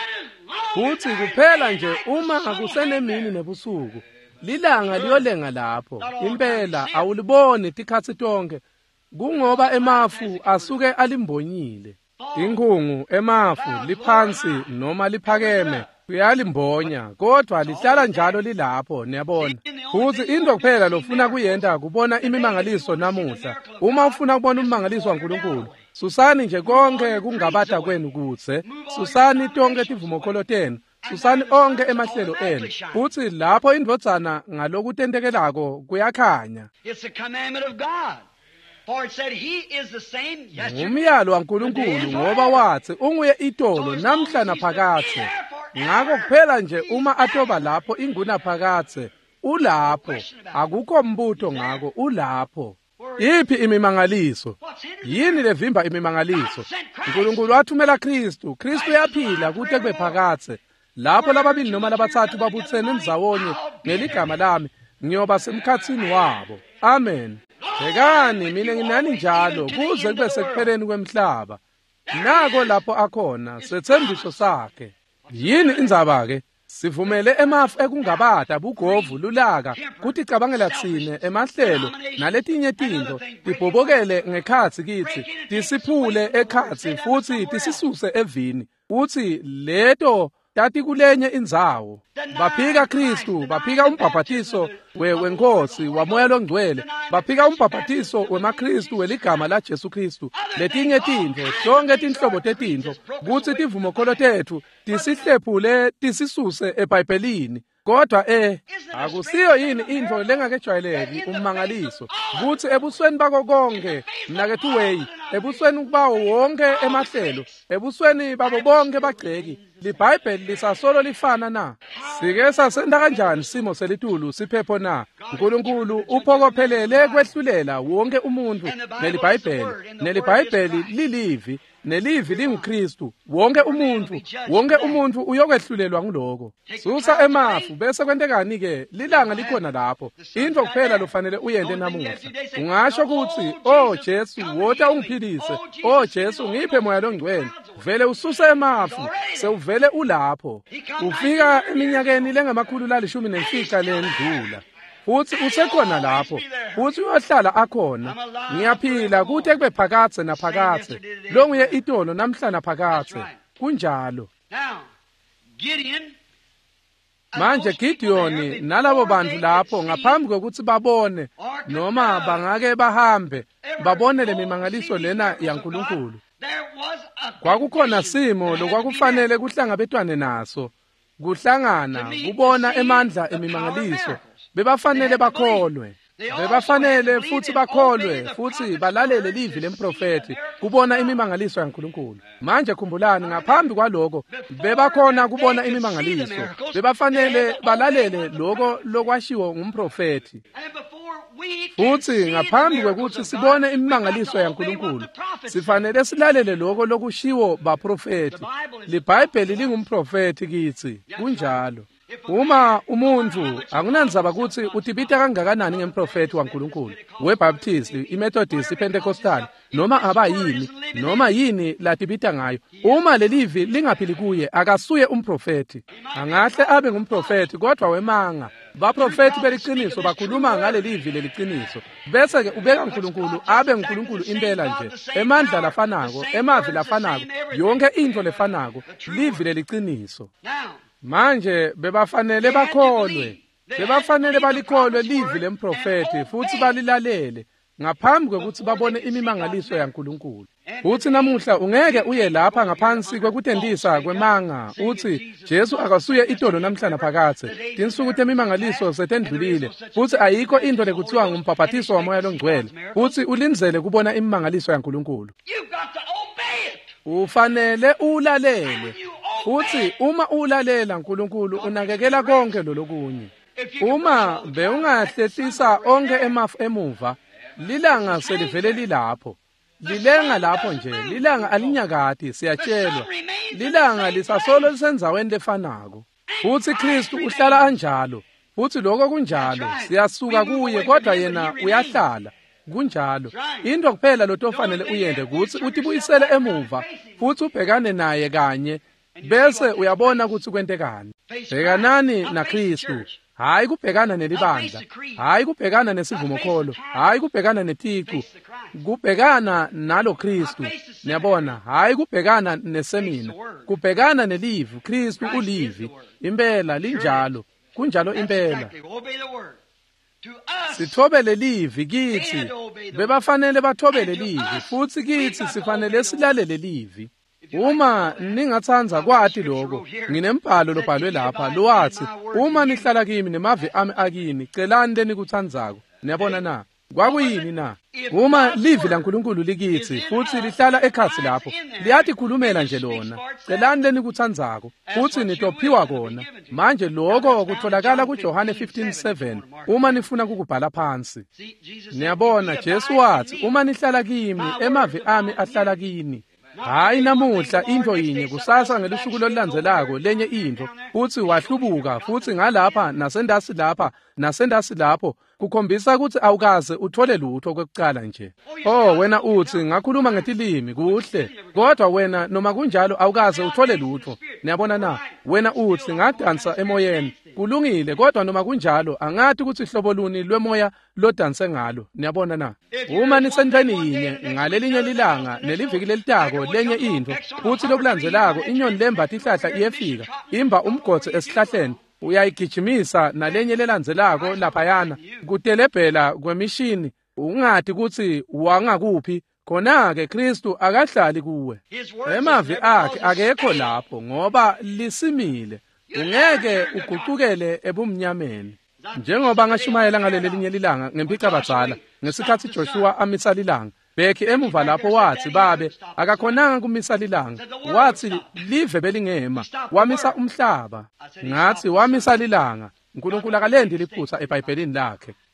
Futhi kuphela nje uma kusenemini nebusuku, lilanga liyolenga lapho. Impela awuliboni tikhatsi tonke, kungoba emafu asuke alimbonyile. Inkungu emafu liphansi noma liphakeme kuyalimbonya, kodwa lihlala njalo lilapho. Niyabona? Futhi into kuphela lofuna kuyenda kubona imimangaliso namuhla. Uma ufuna kubona umangaliso waNkulunkulu, susani nje konke kungabatha kwenu kutse, susani tonke tivumokholo tenu, susani onke emahlelo enu. Futhi lapho indvodzana ngalokutentekelako kuyakhanya. It's a commandment of God. For it said he is the same yesterday. Umyalo waNkulunkulu ngoba wathi unguye itolo namhla naphakathe. Ngakho kuphela nje uma atoba lapho inguna phakathe, ulapho. Akukho mbuto ngako, ulapho. Iphi imimangaliso? Yini levimba imimangaliso? uNkulunkulu wathumela Kristu, Kristu yaphila kude kube phakathe. Lapho lababili noma labathathu babuthene ndzawonye ngeligama lami, ngiyoba semkhatsini wabo. Amen. Bekani mina nginani njalo kuze kube sekupheleni kwemhlaba. Nako lapho akhona sethembiso sakhe. Yini indzaba ke? Sivumele emafu ekungabatha bugovu lulaka kuthi cabangela tsine emahlelo naletinye tinto tibhobokele ngekhatsi kithi, tisiphule ekhatsi futhi tisisuse evini. Uthi leto tati kulenye indzawo. Baphika Kristu, baphika umbhaphathiso wenkosi wamoya longcwele, baphika umbhaphathiso wemakristu weligama la Jesu Kristu. Letinye tintfo, tonke tinhlobo tetintfo, kutsi tivumokholo tethu tisihlephule tisisuse eBhayibhelini. Kodwa akusiyo yini intfo lengakejwayeleki ummangaliso, kutsi ebusweni bako konke mnakethu weyi, ebusweni bawo wonke emahlelo, ebusweni babo bonke bagceki, liBhayibheli lisasolo lifana na? Sike sasenda kanjani simo selitulu siphepho na? uNkulunkulu uphokophelele kwehlulela wonke umuntu neliBhayibheli lilivi, nelivi linguKristu, wonke umuntu uyokwehlulelwa nguloko. Susa emafu bese kwentekani ke lilanga likhona lapho. Into kuphela lofanele uyende namuhla. Ungasho ukuthi, "Oh Jesu, wota ungiphilise. Oh Jesu, ngiphe moya longcwele." Vele ususe emafu, sewuvele ulapho. Ufika eminyakeni lengamakhulu lalishumi nemfica lendlula. Futhi usekhona lapho, futhi uyohlala akhona. Ngiyaphila kuthi kube phakathe naphakathe. Lo nguye itolo namhla naphakathe. Kunjalo. Manje Gideon nalabo bantu lapho ngaphambi kokuthi babone noma bangake bahambe babone lemimangaliso lena yaNkulunkulu. Kwakukhona simo lokwakufanele kuhlangabetwane naso. Kuhlangana kubona emandla emimangaliso. Bebafanele bakholwe. Bebafanele futhi bakholwe futhi balalele livi lemprofeti kubona imimangaliso yaNkulunkulu. Manje khumbulani ngaphambi kwaloko bebakhona kubona imimangaliso. Bebafanele balalele lokho lokwashiwo ngumprofeti. Futhi ngaphambi kokuthi sibone imimangaliso yaNkulunkulu sifanele silalele lokho lokushiwo baprofeti. LiBhayibheli lingumprofeti kithi kunjalo. Uma umuntu akunanzaba ukuthi utibita kangakanani ngemprofeti waNkulunkulu, weBaptist, iMethodist, iPentecostal noma abayini noma yini latibita ngayo, uma lelivi lingaphili kuye akasuye umprofeti. Angahle abe ngumprofeti kodwa wemanga. Baprofeti beliqiniso bakhuluma ngalelivi leliqiniso. Bese ke ubeka uNkulunkulu abe uNkulunkulu impela nje. Emandla lafanako, emavi lafanako, yonke into lefanako, livi leliqiniso. Manje bebafanele bakholwe. Bebafanele balikholwe livi lemprofeti futhi balilalele ngaphambi kokuthi babone imimangaliso yaNkulunkulu. Uthi namuhla ungeke uye lapha ngaphansi kwekutendisa kwemanga uthi Jesu akasuye itolo namhla naphakathe. Tinsuku temimangaliso setendlulile futhi ayikho into lekuthiwa ngumbhaphathiso wamoya longcwele. Uthi ulindzele kubona imimangaliso yaNkulunkulu. Ufanele ulalele. Uthi uma ulalela uNkulunkulu unakekela konke lolokunye. Uma beungahlehlisa onke emafu emuva, lilanga selivele lilapho. Lilenga lapho nje, lilanga alinyakati siyatshelwa. Lilanga lisasolo lisenzaweni lefanako. Futhi Kristu uhlala anjalo. Futhi lokho kunjalo, siyasuka kuye kodwa yena uyahlala. Kunjalo. Into kuphela lotofanele uyende ukuthi utibuyisele emuva, futhi ubhekane naye kanye. Bese uyabona ukuthi kwentekani. Bhekanani naKristu. Hayi kubhekana nelibandla. Hayi kubhekana nesivumokholo. Hayi kubhekana netiqu. Kubhekana nalo Kristu. Niyabona? Hayi kubhekana nesemina. Kubhekana nelivi. Kristu ulivi. Impela linjalo. Kunjalo impela. Sithobele livi kithi. Bebafanele bathobele livi. Futhi kithi sifanele silalele livi. Uma ningathanza kwathi lokho, nginembhalo lobhalwe lapha, lowathi, uma nihlala kimi nemavi ami akini, celani lenikuthandzako. Niyabona na? Kwakuyini na? Uma livi laNkulunkulu likithi, futhi lihlala ekhatsi lapho, liyathi khulumela nje lona, celani lenikuthandzako, futhi nitophiwa kona. Manje lokho kutholakala kuJohane 15:7, uma nifuna kukubhala phansi. Niyabona, Jesu wathi, uma nihlala kimi, emavi ami ahlala kini. Hayi namuhla into yinye kusasa ngelusuku lolulandzelako lenye into futhi wahlubuka futhi ngalapha nasendasi lapho kukhombisa ukuthi awukaze uthole lutho kwekucala nje. Oh wena uthi ngakhuluma ngetilimi kuhle kodwa wena noma kunjalo awukaze uthole lutho. Niyabona na? Wena uthi ngadansa emoyeni kulungile kodwa noma kunjalo angathi ukuthi ihlobo luni lwemoya lodanse ngalo. Niyabona na? Uma nisendleni yinye ngalelinye lilanga neliviki lelitako lenye into futhi lokulandzelako inyoni lembathi ihlahla iyefika imba umgotho esihlahleni uyayigijimisa nalenye lelandzelako laphayana kutelebhela kwemishini ungathi ukuthi wangakuphi khona-ke Kristu akahlali kuwe. Emavi akhe akekho lapho ngoba lisimile. Ungeke uguqukele ebumnyameni. Njengoba ngashumayela ngaleli linye lilanga ngemphica badzala ngesikhathi Joshua amisa lilanga. Bekhi emuva lapho wathi babe akakhonanga kumisa lilanga. Wathi live belingema wamisa umhlaba. Ngathi wamisa lilanga. uNkulunkulu akalendi liphutha eBhayibhelini lakhe.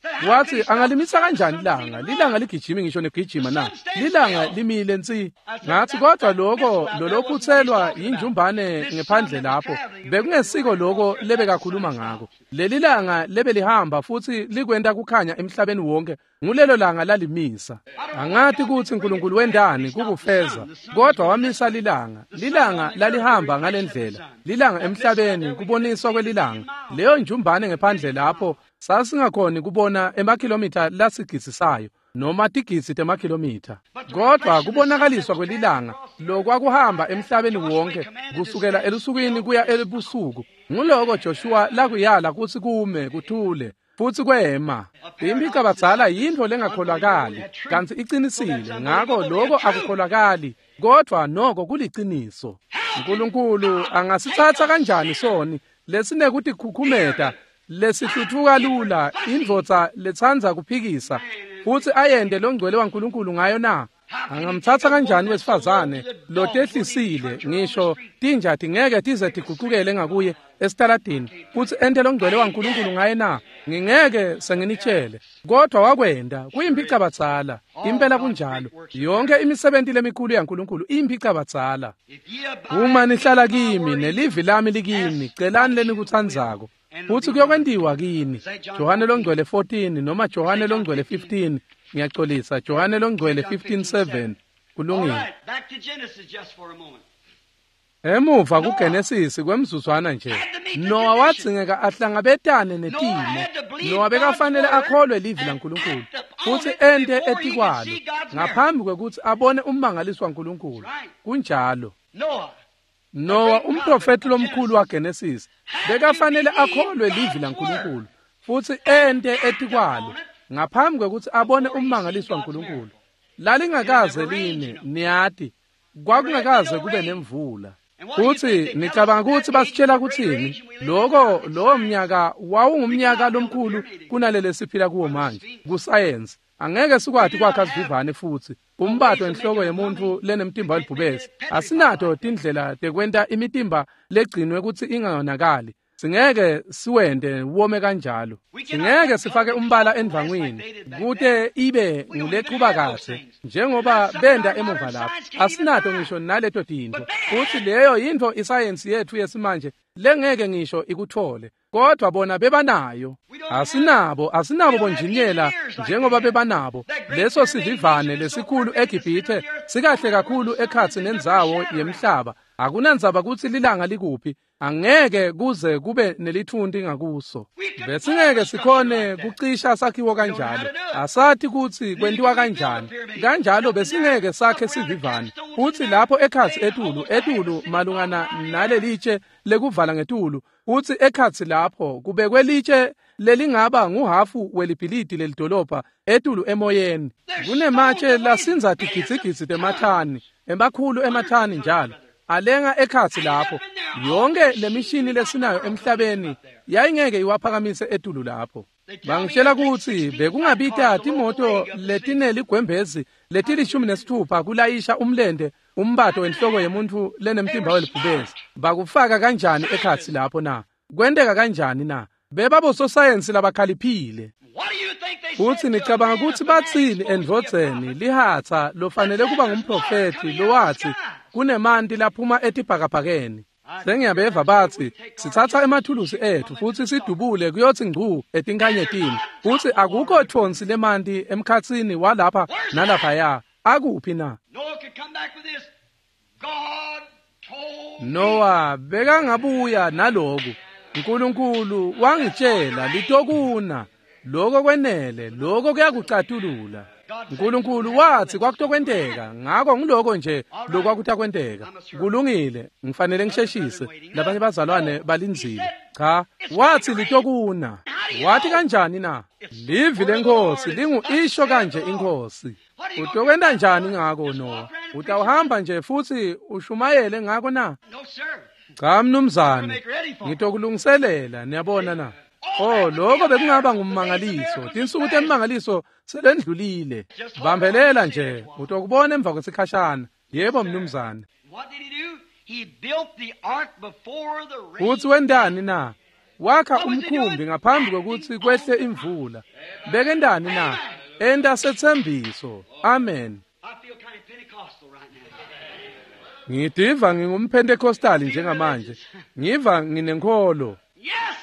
wathi angalimisa kanjani lilanga ligijima ngisho negijima na lilanga limile nsi ngathi kodwa lophuthelwa yinjumbane ngephandle lapho bekungesiko lokho lebe kakhuluma ngako leli langa lebe lihamba futhi likwenda kukhanya emhlabeni wonke ngulelo langa lalimisa angathi kuthi uNkulunkulu wendani kukufeza kodwa wamisa lilanga lalihamba ngalendlela lilanga emhlabeni kuboniswa kwelilanga leyo njumbane ngephandle lapho sasingakhoni kubona emakhilomitha lasigisisayo noma tigisi temakhilomitha kodwa kubonakaliswa kwelilanga lokwakuhamba emhlabeni wonke kusukela elusukwini kuya ebusuku nguloko Joshua lakuyala kuthi kume kuthule futhi kwema impika badzala yinto lengakholakali kanti iqinisile ngako lokho akukholakali kodwa noko kuliciniso uNkulunkulu angasithatha kanjani soni lesinekuthi khukhumeta lesihluthuka lula indvodza lethandza kuphikisa futhi ayende longcwele waNkulunkulu ngayo na angamthatha kanjani wesifazane lotehlisile ngisho tinjati ngeke tize tiguqukele ngakuye esitaladini futhi ente longcwele waNkulunkulu ngaye na ngingeke senginitshele kodwa wakwenda kuyimphica badzala impela kunjalo yonke imisebenzi lemikhulu yaNkulunkulu imphica badzala uma nihlala kimi nelivi lami likini celani lenikuthandzako futhi kuyokwendiwa kini Johane longcwele 14 noma Johane longcwele 15 ngiyaxolisa Johane longcwele 15:7 kulungile emuva kuGenesis kwemzuzwana nje Noah wadzingeka ahlangabetane netimo Noah bekafanele akholwe livi laNkulunkulu futhi ente etikwalo ngaphambi kwekuthi abone ummangaliso waNkulunkulu kunjalo Noah umprofeti lomkhulu waGenesis bekafanele akholwe livi laNkulunkulu futhi ente etikwalo ngaphambi kwekuthi abone ummangaliso waNkulunkulu lalingakaze line niyati kwakungakaze kube nemvula futhi nicabanga ukuthi basitshela kuthini lowo mnyaka wawungumnyaka lomkhulu kunalele siphila kuwo manje kusayensi angeke sikwathi kwakha sivivane futhi umbato enhloko yemuntu lenemtimba welibhubesi asinato tindlela tekwenta imitimba legcinwe ukuthi ingayonakali singeke siwende wome kanjalo singeke sifake umbala endvangweni kude ibe ngulechuba kahle njengoba benda emuva lapha asinato ngisho naleto tinto futhi leyo yinto isayensi yethu yesimanje lengeke ngisho ikuthole kodwa bona bebanayo asinabo bonjiniyela njengoba bebanabo leso sivivane lesikhulu eGibhithe sikahle kakhulu ekhatsi nendzawo yemhlaba akunandzaba ukuthi lilanga likuphi angeke kuze kube nelithundi ngakuso besingeke sikhone kucisha sakhiwo kanjalo asathi ukuthi kwendiwa kanjalo besingeke sakhe sivivane futhi lapho ekhatsi etulu malungana nalelitshe lekuvala ngetulu futhi ekhatsi lapho kubekwe litshe lelingaba nguhafu welibhilidi lelidolobha etulu emoyeni kunematshe lasinza tigitsigitsi temathani emakhulu emathani njalo alenga ekhatsi lapho yonke lemishini lesinayo emhlabeni yayingeke iwaphakamise etulu lapho bangitshela ukuthi bekungabita timoto letineligwembezi letilishumi-nesithupha kulayisha umlende umbato wenhloko yemuntu lenemtimba welibhubesi bakufaka kanjani ekhatsi lapho na kwendeka kanjani na bebabososayensi labakhaliphile futhi nicabanga ukuthi batsini endvodzeni lihatha lofanele kuba ngumprofeti lowathi kunemanti laphuma etibhakabhakeni sengiyabeva bathi sithatha emathulusi ethu futhi sidubule kuyothi ngcu etinkanyetini futhi akukho thonsi lemanti emkhatsini walapha nalaphaya akuphi na Noah bekangabuya naloku uNkulunkulu wangitshela litokuna lokho kwenele lokho kuyakucatulula uNkulunkulu wathi kwakutokwenteka ngakho ngiloko nje lokwakuthi kwenteka kulungile ngifanele ngisheshise labanye bazalwane balinzile cha wathi litokuna wathi kanjani na livi lenkosi lingu-isho kanje inkosi utokwenda njani ngako Noah utawuhamba nje futhi ushumayele ngako na cha mnumzane ngitokulungiselela niyabona na lokho bekungaba ngummangaliso tinsuku temangaliso selendlulile bambelela nje utokubona emva kwesikhashana yebo mnumzane uthi wendani na wakha umkhumbi ngaphambi kokuthi kwehle imvula. Beke ndani na? Enda sethembiso. Amen. I feel kind of Pentecostal right now. Ngidiva ngingumPentecostal njengamanje. Ngiva nginenkolo. Yes!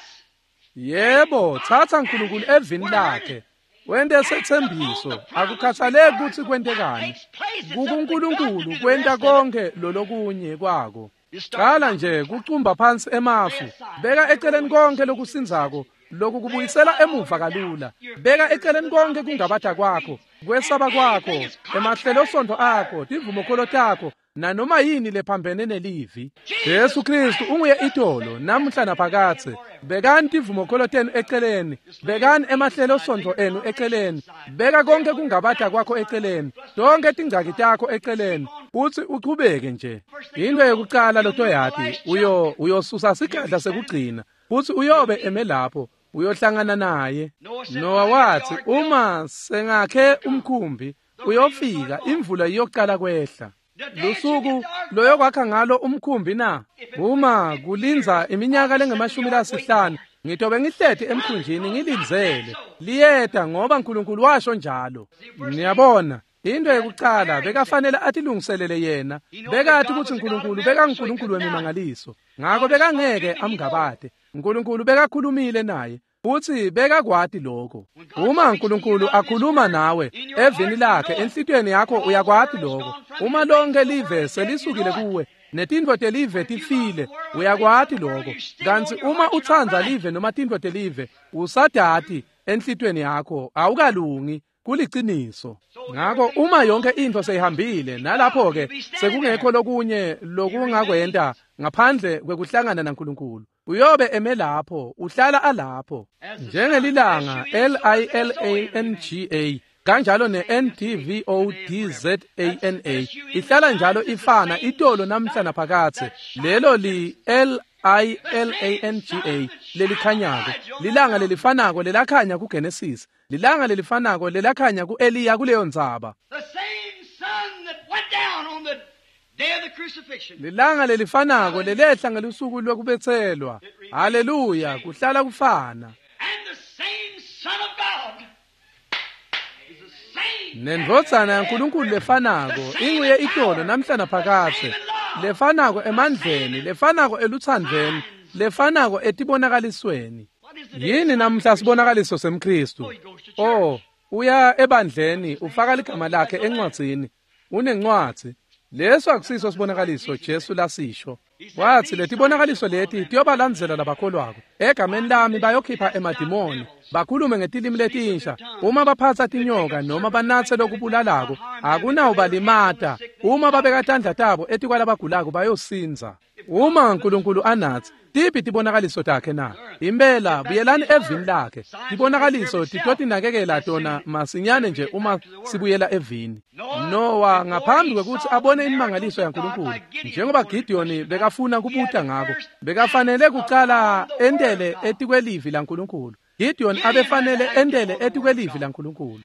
Yebo, thatha uNkulunkulu evini lakhe. Wende sethembiso, akukhathaleki ukuthi kwentekani. KuNkulunkulu kwenta konke lolokunye kwako. Qala nje kucumba phansi emafu. Beka eceleni konke lokusinzako, lokukubuyisela emuva kalula. Beka eceleni konke kungabatha kwakho, kwesaba kwakho, emahlelo osonto akho, tivumokholo takho, nanoma yini lephambene nelivi. Jesu Kristu unguye itolo namhla naphakathe. Bekani tivumokholo tenu eceleni, bekani emahlelo osonto enu eceleni. Beka konke kungabatha kwakho eceleni, donke tingcaki takho eceleni. Uthi uqhubeke nje. Into yokuqala lo yathi uyosusa sigadla sekugcina. Uthi uyobe eme lapho uyohlangana naye. Nowa wathi uma sengakhe umkhumbi uyofika imvula iyoqala kwehla. Lusuku loyo kwakha ngalo umkhumbi na uma kulinza iminyaka lenge-50 ngitobe ngihlethe emkhunjini ngilinzele liyeda ngoba uNkulunkulu washo njalo. Niyabona into yokuqala bekafanele atilungiselele yena. Bekathi ukuthi uNkulunkulu bekaNkulunkulu wemimangaliso, ngakho bekangeke amngabade. uNkulunkulu bekakhulumile naye futhi bekakwati lokho. Uma uNkulunkulu akhuluma nawe evini lakhe enhlitweni yakho uyakwati lokho. Uma lonke live selisukile kuwe netindvo telive tifile uyakwati lokho. Kanti uma uthanza live noma tindvo telive usadati enhlitweni yakho awukalungi, kuliciniso. Ngakho uma yonke into seyihambile nalapho ke sekungekho lokunye lokungakwenda ngaphandle kwekuhlangana naNkulunkulu, uyobe eme lapho uhlala alapho njengelilanga LILANGA kanjalo neNDVODZANA ihlala njalo ifana itolo namhla naphakathe. Lelo LILANGA lelikhanyako lilanga lelifanako lelakhanya kuGenesis, lilanga lelifanako lelakhanya kuEliya kuleyo ndzaba. The same sun that went down on the day of the crucifixion. Lilanga lelifanako lelehla ngelusuku lokubethelwa. Haleluya, kuhlala kufana. And the same Son of God is the same. Nendvodzana yaNkulunkulu lefanako inguye itolo namhla naphakathe, lefanako emandleni, lefanako eluthandweni, lefanako etibonakalisweni. Yini namhla sibonakaliso semKristu? Uya ebandleni ufaka ligama lakhe encwadzini. Unencwadzi. Leso akusiso sibonakaliso Jesu lasisho. Wathi letibonakaliso leti tiyobalandzela labakholwako. Egameni lami bayokhipha emadimoni, bakhulume ngetilimi letinsha. Uma baphatha tinyoka noma banatse lokubulalako, akunawo balimata. Uma babeka tandla tabo etikwalabagulako bayosinza. Uma uNkulunkulu anathi tiphi tibonakaliso takhe na? Impela buyelani evini lakhe. Tibonakaliso titotinakekela tona masinyane nje uma sibuyela evini. Nowa ngaphambi kwekuthi abone imimangaliso yaNkulunkulu, njengoba Gideon bekafuna kubuta ngako, bekafanele kuqala endele etikwelivi laNkulunkulu. Gideon abefanele endele etikwelivi laNkulunkulu.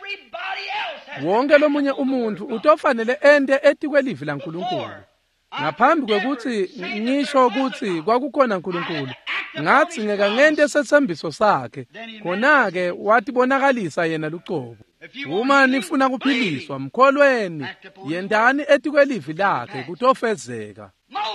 Wonke lomunye umuntu utofanele ende etikwelivi laNkulunkulu. Ngaphambi kwekuthi ngisho ukuthi kwakukhona uNkulunkulu, ngathi ngeka ngente sethembiso sakhe, khona-ke watibonakalisa yena luqobo. Uma nifuna kuphiliswa mkholweni, yendani etikwelivi lakhe kutofezeka.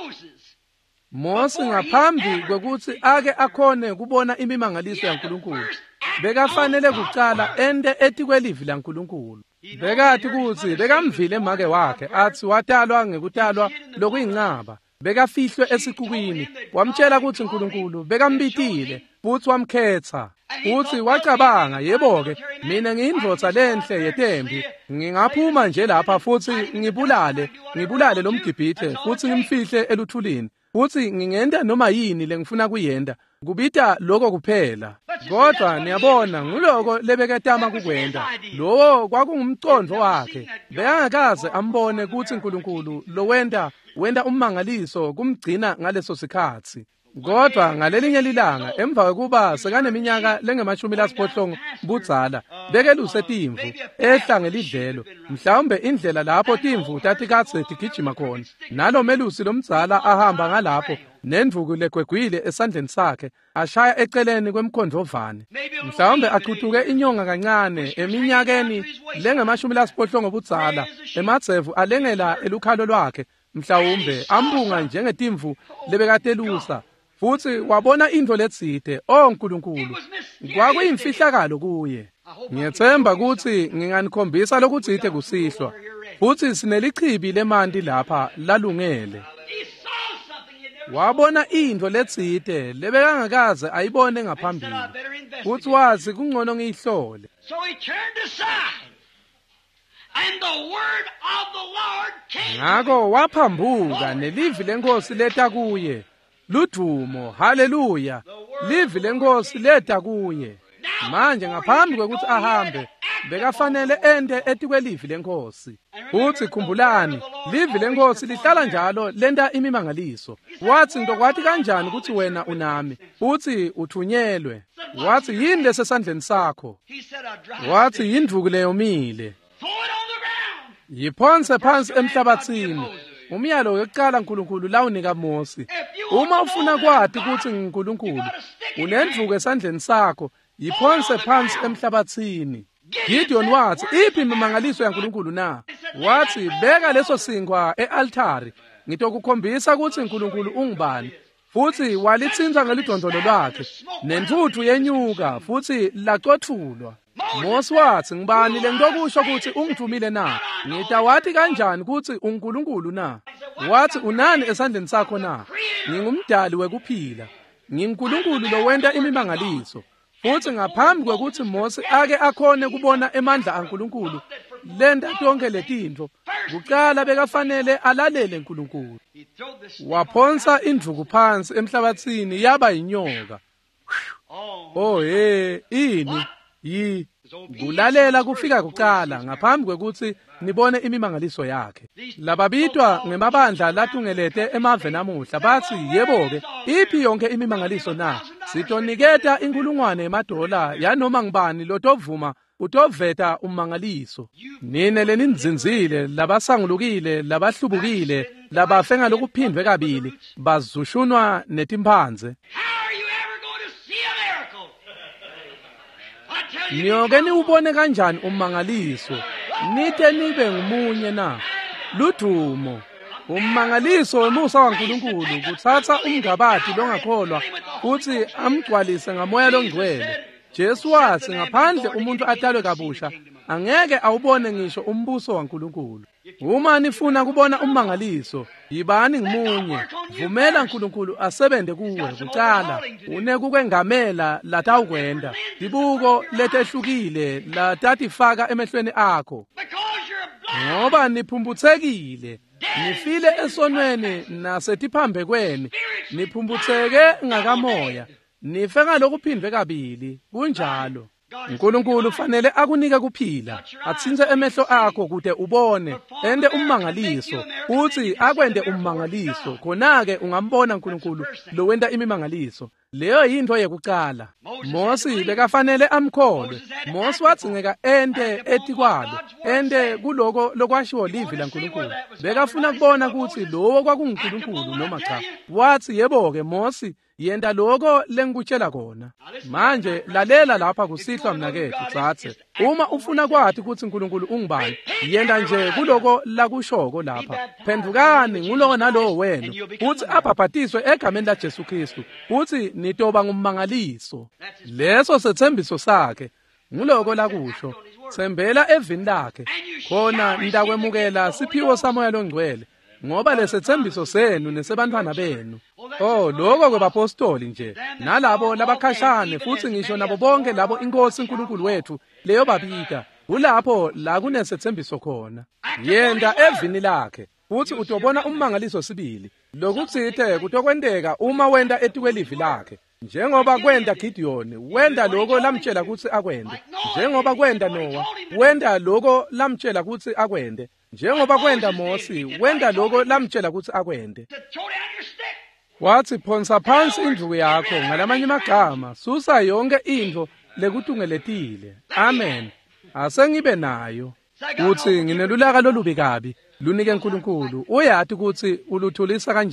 Mose ngaphambi kwekuthi ake akhone kubona imimangaliso yaNkulunkulu, bekafanele kuqala ende etikwelivi laNkulunkulu. Bekathi kuthi bekamvile make wakhe athi watalwa ngekutalwa lokuyinqaba, bekafihlwe esikukwini, wamtshela ukuthi uNkulunkulu bekambitile futhi wamkhetha. Uthi wacabanga, yebo-ke mina ngiyindvodza lenhle yetembi, ngingaphuma nje lapha futhi ngibulale lo mGibhithe futhi ngimfihle eluthulini, futhi ngingenda noma yini lengifuna kuyenda, kubita lokho kuphela. Kodwa niyabona nguloko lebeketama kukwenda, lowo kwakungumcondvo wakhe. Beyangakaze ambone ukuthi uNkulunkulu lo wenda ummangaliso kumgcina ngaleso sikhathi. Kodwa ngalelinye lilanga emva kwekuba sekaneminyaka lenge-80 budzala, bekeluse timvu ehla ngelidlelo, mhlawumbe indlela lapho timvu tatikatse tigijima khona. Nalo melusi lomdzala ahamba ngalapho nendvuku legwegwile esandleni sakhe ashaya eceleni kwemkhondlovane mhlawumbe aqhuthuke inyonga kancane eminyakeni lengemashumi lasiphohlongo budzala emadzevu alengela elukhalo lwakhe mhlawumbe ambunga njengetimvu lebekatelusa futhi wabona into letsite oNkulunkulu kwakuyimfihlakalo kuye ngiyethemba ukuthi nginganikhombisa lokutsite kusihlwa futhi sinelichibi lemanti lapha lalungele wabona into letsite lebekangakaze ayibone ngaphambili futhi wazi kungcono ngiyihlole So he turned aside, and the word of the Lord came. ngako waphambuka nelivi lenkosi leta kuye ludumo haleluya livi lenkosi leta kuye manje ngaphambi kwekuthi ahambe bekafanele ende etikwelivi lenkosi futhi khumbulani livi lenkosi lihlala njalo lenta imimangaliso wathi ngokwathi kanjani ukuthi wena unami futhi uthunyelwe wathi yini lesesandleni sakho He said, a dry wathi yindvuku leyomile throw it on the ground. yiphonse phansi emhlabathini umyalo wokuqala uNkulunkulu lawunika Mose uma ufuna kwathi ukuthi nguNkulunkulu unendvuku esandleni sakho yiphonse phansi emhlabathini Gideon wathi iphi imimangaliso yaNkulunkulu na wathi beka leso singwa ealtari ngitokukhombisa ukuthi uNkulunkulu ungubani futhi walithinta ngelidondolo lakhe nentuthu yenyuka futhi laqothulwa Mose wathi ngibani lengikusho ukuthi ungithumile na ngitawathi kanjani ukuthi uNkulunkulu na wathi unani esandleni sakho na ngingumdali wekuphila nginguNkulunkulu lo wenta imimangaliso futhi ngaphambi kwekuthi Mose ake akhone kubona emandla aNkulunkulu lenta tonke letinto kuqala bekafanele alalele uNkulunkulu He threw this. waphonsa indvuku phansi emhlabathini yaba inyoka oh ini yi kulalela kufika kuqala ngaphambi kwekuthi nibone imimangaliso yakhe lababitwa ngemabandla latungelete emave namuhla bathi yebo-ke iphi yonke imimangaliso na sitoniketa inkulungwane yemadola yanoma ngibani lotovuma utoveta ummangaliso nine leninzinzile labasangulukile labahlubukile labafe ngalokuphindwe kabili bazushunwa netimphanze How are you ever going to see a miracle? I tell you, niyoke niwubone kanjani ummangaliso nite nibe ngumunye na ludumo ummangaliso wemusa waNkulunkulu kuthatha umngabati longakholwa futhi amgcwalise ngamoya longcwele Jesu wathi ngaphandle umuntu atalwe kabusha angeke awubone ngisho umbuso waNkulunkulu uma nifuna kubona ummangaliso yibani ngimunye vumela uNkulunkulu asebende kuwe kuqala unekukwengamela latawukwenda ibuko letehlukile latatifaka emehlweni akho because you're blind. ngoba niphumbuthekile nifile esonweni nasetiphambekweni niphumbutheke ngakamoya nife ngalokuphindwe kabili kunjalo uNkulunkulu fanele akunike kuphila atsinze emehlo akho kude ubone ende ummangaliso uthi akwende ummangaliso khona-ke ungambona uNkulunkulu lo wenta imimangaliso leyo yinto yekuqala Mose bekafanele amkholwe Mose wadzingeka ente etikwalo ente kuloko lokwashiwo livi laNkulunkulu bekafuna kubona ukuthi lowo kwakunguNkulunkulu noma cha wathi yebo-ke Mose yenda lokho lengikutshela kona manje lalela lapha kusihlwa mnakethu tsatse uma ufuna kwathi ukuthi uNkulunkulu ungubani yenda nje kuloko lakushoko lapha phendukani ngulowo nalowo wena uthi abhabhatiswe egameni laJesu Kristu uthi nitoba ngummangaliso leso sethembiso sakhe nguloko lakusho thembela evini lakhe khona nitakwemukela siphiwo samoya longcwele ngoba lesethembiso senu nesebantwana benu lokho kwebapostoli nje nalabo labakhashane futhi ngisho nabo bonke labo inkosi uNkulunkulu wethu leyo babika kulapho la kunesethembiso khona yenda evini lakhe futhi utobona ummangaliso sibili lokutsithe kutokwendeka uma wenda etikwelivi lakhe njengoba kwenda Gideon wenda lokho lamtshela ukuthi akwende njengoba kwenda Noah wenda lokho lamtshela ukuthi akwende njengoba kwenda Mose wenda lokho lamtshela ukuthi akwende To throw down your stick. wathi phonsa phansi indvuku yakho ngalamanye amagama susa yonke into lekutungeletile amen asengibe nayo uthi nginelulaka lolubi kabi lunike uNkulunkulu uyathi ukuthi uluthulisa kanjani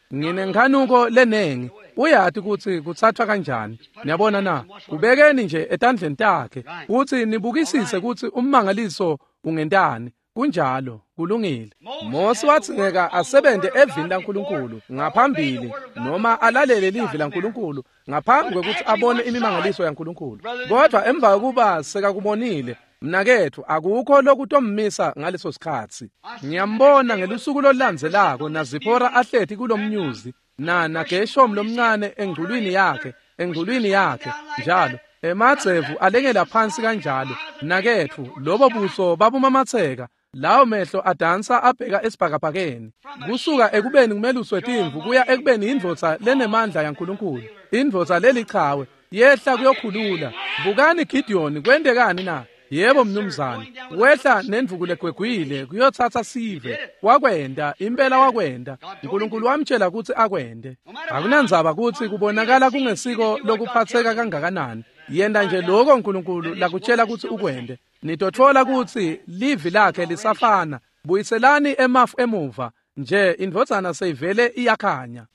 nginenghanuko lenengi uyathi ukuthi kuthathwa kanjani. Niyabona na, kubekeni nje etandleni takhe ukuthi nibukisise ukuthi ummangaliso ungentani. Kunjalo kulungile. Mose wathi ngeke asebenze evini laNkulunkulu ngaphambili noma alalele livi laNkulunkulu ngaphambi kokuthi abone imimangaliso yaNkulunkulu. Kodwa emva kokuba sekakubonile, mnakethu akukho lokutomisa ngaleso sikhathi. Ngiyambona ngelusuku lolandzelako naZipora ahlethi kulomnyuzi naGeshom lomncane engculwini yakhe njalo emadzevu alengela phansi kanjalo. Mnakethu lobo buso babumamatheka, lawo mehlo adansa abheka esibhakabhakeni. Kusuka ekubeni kumele uswetimvu kuya ekubeni indvodza lenemandla yaNkulunkulu, indvodza lelichawe yehla kuyokhulula. Bukani Gideon kwendekani na? Yebo mnumzane, wehla nendvuku legwegwile kuyothatha sive. Wakwenda impela, wakwenda. uNkulunkulu wamtshela ukuthi akwende. Akunandzaba ukuthi kubonakala kungesiko lokuphatheka kangakanani. Yenda nje lokho uNkulunkulu lakutshela ukuthi ukwende. Nitothola ukuthi livi lakhe lisafana. Buyiselani emafu emuva nje, indvodzana seyivele iyakhanya.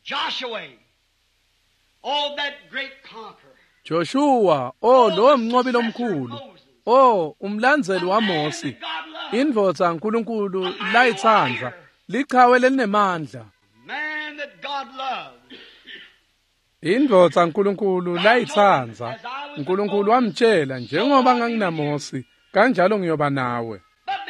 Joshua, lo mnqobi lomkhulu, umlandzeli waMose. Indvodza uNkulunkulu layitsandza, lichawe lelinemandla. Indvodza uNkulunkulu layitsandza. uNkulunkulu wamtshela, njengoba nganginaMose kanjalo ngiyoba nawe.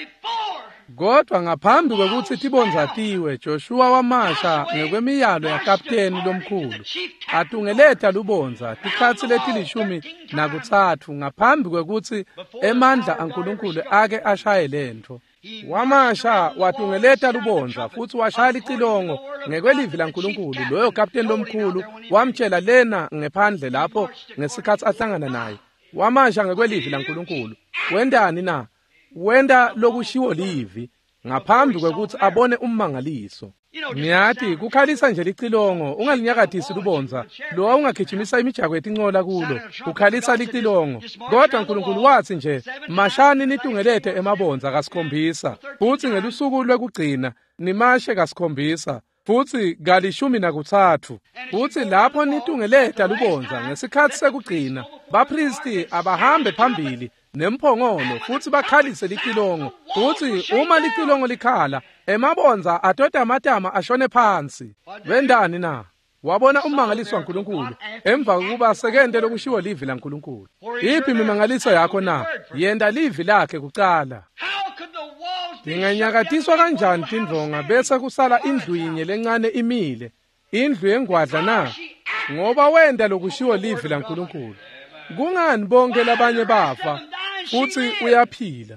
Kodwa ngaphambi kokuthi tibonzatiwe, Joshua wamasha ngekwemiyalo yakapteni lomkhulu. Atungeletha lubonza tikhatsi letilishumi-3 ngaphambi kokuthi emandla aNkulunkulu ake ashaye lento. Wamasha watungeletha lubonza futhi washaya licilongo ngekwelivi laNkulunkulu. Loyo kapteni lomkhulu wamtshela lena ngephandle lapho ngesikhathi ahlangana naye. Wamasha ngekwelivi laNkulunkulu. Wendani na? Wenda lokushiwo livi ngaphambi kokuthi abone ummangaliso. Ngiyathi kukhalisa nje licilongo, ungalinyakadisi lubonza. Lo ungagijimisa imijako yetincola kulo, ukhalisa licilongo. Kodwa uNkulunkulu wathi nje, mashani nitungelete emabonza kasikhombisa, futhi ngelusuku lwekugcina nimashe kasikhombisa, futhi ka13. Futhi lapho nitungeleta lubonza ngesikhathi sekugcina, bapristi abahambe phambili nemphongolo futhi bakhalise licilongo. Futhi uma licilongo likhala, emabonza atoda amatama ashone phansi. Wendani na? Wabona ummangaliso waNkulunkulu emva kokuba sekende lokushiwo livi laNkulunkulu. Iphi imimangaliso yakho na? Yenda livi lakhe kuqala. Inganyakatiswa kanjani tindvonga bese kusala indlu yinye lencane imile, indlu yengwadla na? Ngoba wenda lokushiwo livi laNkulunkulu. Kungani bonke labanye bafa futhi uyaphila?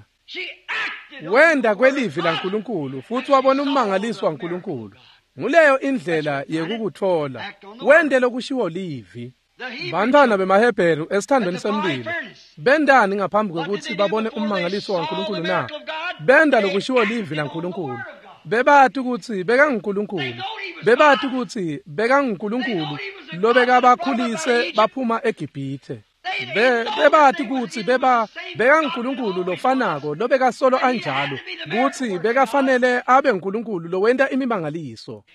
Wenda kwelivi laNkulunkulu futhi wabona ummangaliso waNkulunkulu. Nguleyo indlela yekukuthola. Wende lokushiwo livi. Bantwana bemaHebheru esithandweni semlilo, bendani ngaphambi kokuthi babone ummangaliso waNkulunkulu na? Benda lokushiwo livi laNkulunkulu. Bebathi ukuthi bekaNkulunkulu. Bebathi ukuthi bekaNkulunkulu lobekabakhulise baphuma eGibhithe. Bebathi ukuthi bekaNkulunkulu lofanako lobekasolo anjalo, kuthi bekafanele abe uNkulunkulu lowenda imimangaliso.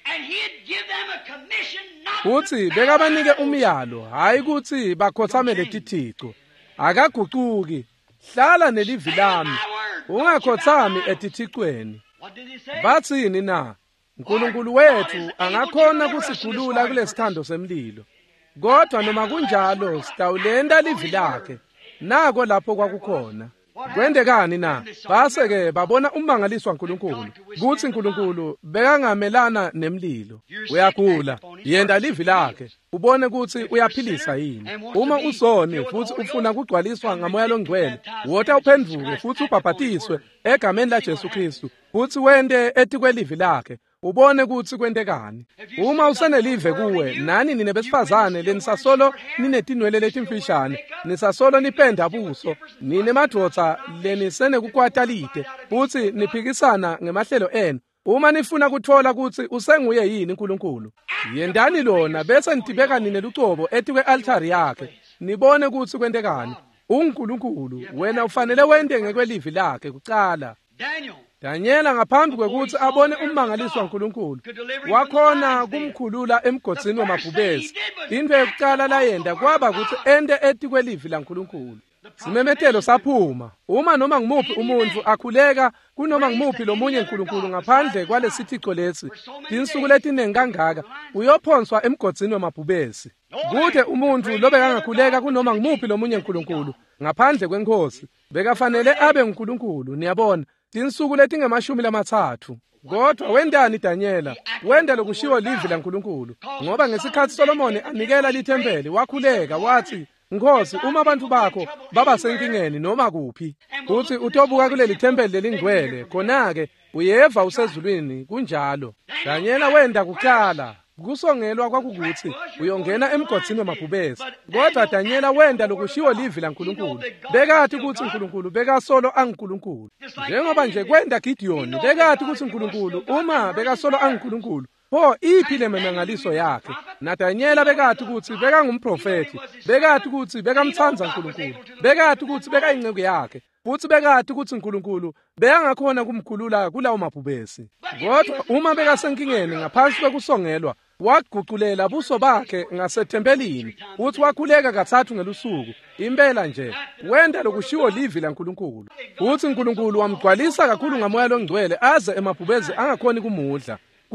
Futhi bekabanike umyalo, hayi ukuthi bakhothamele tithixo. Akaguquki, hlala nelivi lami, ungakhothami etithixweni. Bathini na? uNkulunkulu wethu angakhona kusikhulula kulesithando semlilo. Kodwa noma kunjalo sitawulenda livi lakhe. Nako lapho kwakukhona. Kwendekani na? Base-ke babona ummangaliso waNkulunkulu, kuthi uNkulunkulu bekangamelana nemlilo. Uyagula, yenda livi lakhe, ubone ukuthi uyaphilisa yini. Uma usone futhi ufuna kugcwaliswa ngamoya longcwele, wota uphendvuke futhi ubhabhatiswe egameni laJesu Kristu, futhi wende etikwelivi lakhe, ubone ukuthi kwendekani. Uma usenelive kuwe, nani nine besifazane lenisasolo ninetinwele letimfishane, nisasolo nipenda buso, nine madvodza lenisene kukwata lide, futhi niphikisana ngemahlelo enu. Uma nifuna kuthola ukuthi usenguye yini uNkulunkulu, yendani lona bese nitibeka nine lucobo etikwe altari yakhe, nibone ukuthi kwendekani. uNkulunkulu wena ufanele wende ngekwelivi lakhe kuqala. Danyela ngaphambi kwekuthi abone ummangaliso kaNkulunkulu wakhona kumkhulula emgodini wamabhubesi. Into yokuqala layenda kwaba ukuthi ende etikwelivi laNkulunkulu. Simemethelo saphuma. Uma noma ngimuphi umuntu akhuleka kunoma ngimuphi lomunye uNkulunkulu ngaphandle kwalesithixo lesi, insuku letiningi kangaka uyophonswa emgodini wamabhubesi. Kuthe umuntu lobe kangakhuleka kunoma ngimuphi lomunye uNkulunkulu ngaphandle kwenkosi, bekafanele abe uNkulunkulu. Niyabona, insuku letinge-30. Kodwa wendani Danyela? Wenda lokushiwo livi laNkulunkulu, ngoba ngesikhathi Solomoni anikela lithempeli wakhuleka wathi, Nkosi, uma abantu bakho baba senkingeni noma kuphi, uthi utobuka kuleli thempeli lelingcwele, khona-ke uyeva usezulwini. Kunjalo Danyela wenda kuqala kusongelwa kwakukuthi uyongena emgodini wamabhubesi. Kodwa Danyela wenda lokushiwo livi laNkulunkulu, bekathi ukuthi uNkulunkulu bekasolo anguNkulunkulu. Njengoba nje kwenda Gidiyoni bekathi ukuthi uNkulunkulu uma bekasolo anguNkulunkulu, pho iphi le memangaliso yakhe? NaDanyela bekathi ukuthi bekangumprofeti, bekathi ukuthi bekamthanza uNkulunkulu, bekathi ukuthi bekayinceku yakhe, futhi bekathi ukuthi uNkulunkulu beyangakhona kumkhulula kulawo mabhubesi. Kodwa uma bekasenkingeni ngaphansi kwekusongelwa, waguqulela buso bakhe ngasethempelini, uthi wakhuleka kathathu ngelusuku. Impela nje wenda lokushiwo livi laNkulunkulu, uthi uNkulunkulu wamgcwalisa kakhulu ngamoya longcwele aze emabhubesi angakhoni kumudla.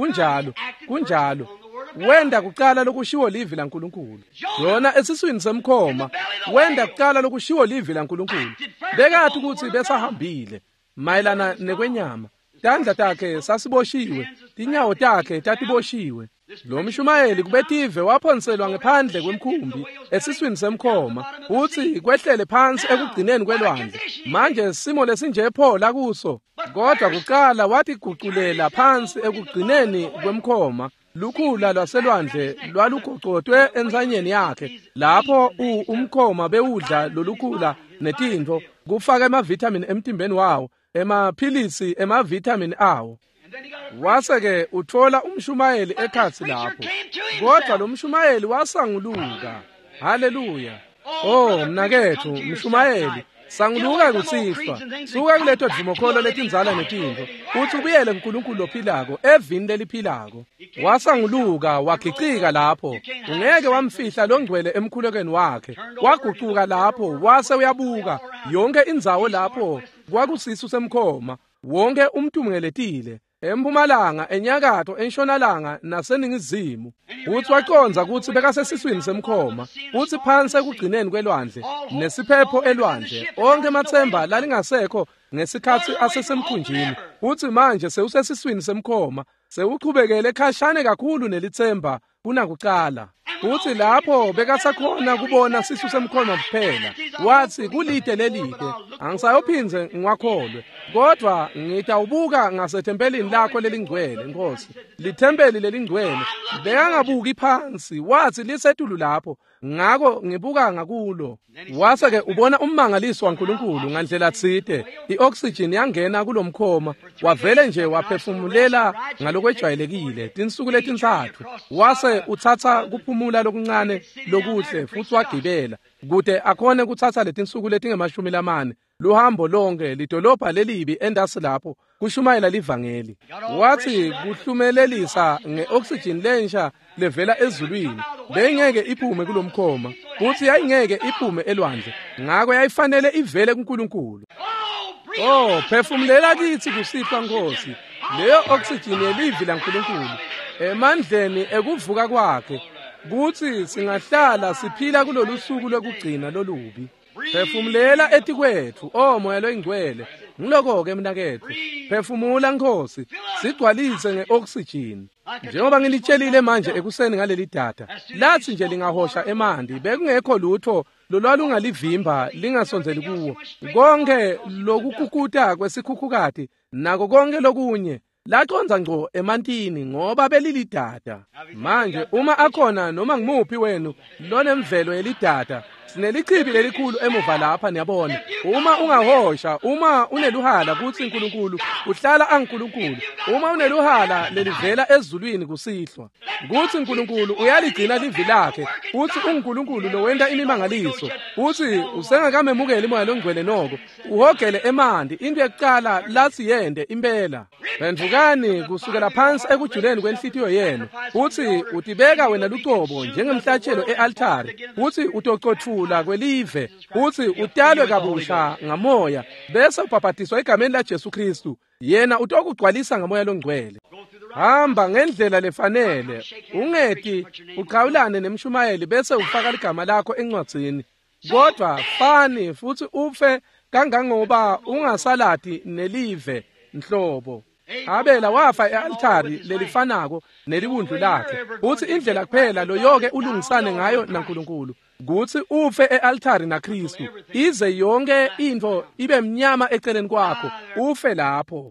Kunjalo wenda kuqala lokushiwo livi laNkulunkulu. Yona esiswini semkhoma wenda kuqala lokushiwo livi laNkulunkulu. Bekathi ukuthi besahambile mayelana nekwenyama, tandla takhe sasiboshiwe, tinyawo takhe tatiboshiwe. Lo mshumayeli kubetive waphonselwa ngephandle kwemkhumbi esiswini semkhoma, uthi kwehlele phansi ekugcineni kwelwandle. Manje simo lesinje phola kuso. Kodwa kuqala wathi guqulela phansi ekugcineni kwemkhoma, lukhula lwaselwandle lwalugoqotwe ensanyeni yakhe. Lapho umkhoma bewudla lolukhula netintho, kufaka amavitamin emtimbeni wawo, emaphilisi emavitamin awo. Wase-ke uthola umshumayeli ekhathi lapho. Kodwa lo mshumayeli wasanguluka. Haleluya! Oh mnakethu, mshumayeli, sanguluka kusifa. Suka kuletho dvumokholo letinzala netintho, uthi ubuyele kuNkulunkulu lophilako, evini leliphilako. Wasanguluka wagicika lapho. Ungeke wamfihla longcwele emkhulekweni wakhe. Waguquka lapho, wase uyabuka yonke indzawo lapho kwakusisu semkhoma, wonke umtungeletile, empumalanga, enyakatho, entshonalanga naseningizimu. Uthi waconza ukuthi bekasesiswini semkhoma, uthi phansi ekugcineni kwelwandle nesiphepho elwandle, onke amathemba lalingasekho ngesikhathi asesemkhunjini. Uthi manje sewusesiswini semkhoma, sewuqhubekele khashane kakhulu nelithemba kunakuqala. Uthi lapho bekasakhona kubona sisu semkhoma kuphela, wathi kulide lelide angisayophinze ngiwakholwe, kodwa ngitawubuka ngasethempelini lakho lelingcwele. Nkosi, lithempeli lelingcwele bekangabuki phansi, wathi lisetulu lapho, ngako ngibuka ngakulo. Wase-ke ubona ummangaliso waNkulunkulu ngandlela tsite. I-oxygen yangena kulomkhoma, wavele nje waphefumulela ngalokwejwayelekile tinsuku letintathu. Wase uthatha kuphumula lokuncane lokuhle futhi wagibela kude akhone kuthatha letinsuku letinge-40 luhambo lonke lidolobha lelibi endasi lapho kushumayela livangeli. Wathi kuhlumelelisa nge-oxygen lensha levela ezulwini bengeke iphume kulomkhoma, uthi yayingeke iphume elwandle, ngako yayifanele ivele kuNkulunkulu. Oh, phefumulela kithi kusifa Nkosi leyo oxygen yelivi laNkulunkulu emandleni ekuvuka kwakhe, kuthi singahlala siphila kulolu suku lokugcina lolubi. Phefumulela etikwethu, oh moya loyingcwele. Ngiloko-ke mnakethu, phefumula Nkosi, sigcwalise nge-oxygen. Njengoba ngilitshelile manje ekuseni ngaleli data, lathi nje lingahosha emanti bekungekho lutho lolwalungalivimba lingasonzeli kuwo. Konke lokukukuta kwesikhukhukati nako konke lokunye laconza ngco emantini ngoba belilidada. Manje uma akhona noma ngimuphi wenu lonemvelo yelidada, sinelichibi lelikhulu emuva lapha niyabona. Uma ungahosha, uma uneluhala kuthi uNkulunkulu uhlala anguNkulunkulu. Uma uneluhala lelivela ezulwini kusihlwa. Kuthi uNkulunkulu uyaligcina livi lakhe. Uthi uNkulunkulu lo wenda imimangaliso. Uthi usengakamemukeli moya longcwele noko. Uhogele emandi into yokuqala lathi yende impela. Phendukani kusukela phansi ekujuleni kwenhlitiyo yenu. Uthi utibeka wena lucobo njengemhlatshelo e-altare. Uthi utocothula kwelive. Uthi utalwe kabusha ngamoya bese ubhabhatiswa egameni laJesu Kristu. Yena utokugcwalisa ngamoya longcwele. Hamba ngendlela lefanele. Ungeti uqhawulane nemshumayeli bese ufaka igama lakho encwadzini. Kodwa fani futhi ufe kangangoba ungasalati nelive nhlobo. Abela wafa e-altari lelifanako nelibundlu lakhe. Uthi indlela kuphela lo yonke ulungisane ngayo naNkulunkulu. Kuthi ufe e-altari naKristu. Ize yonke into ibe mnyama eceleni kwakho. Ufe lapho.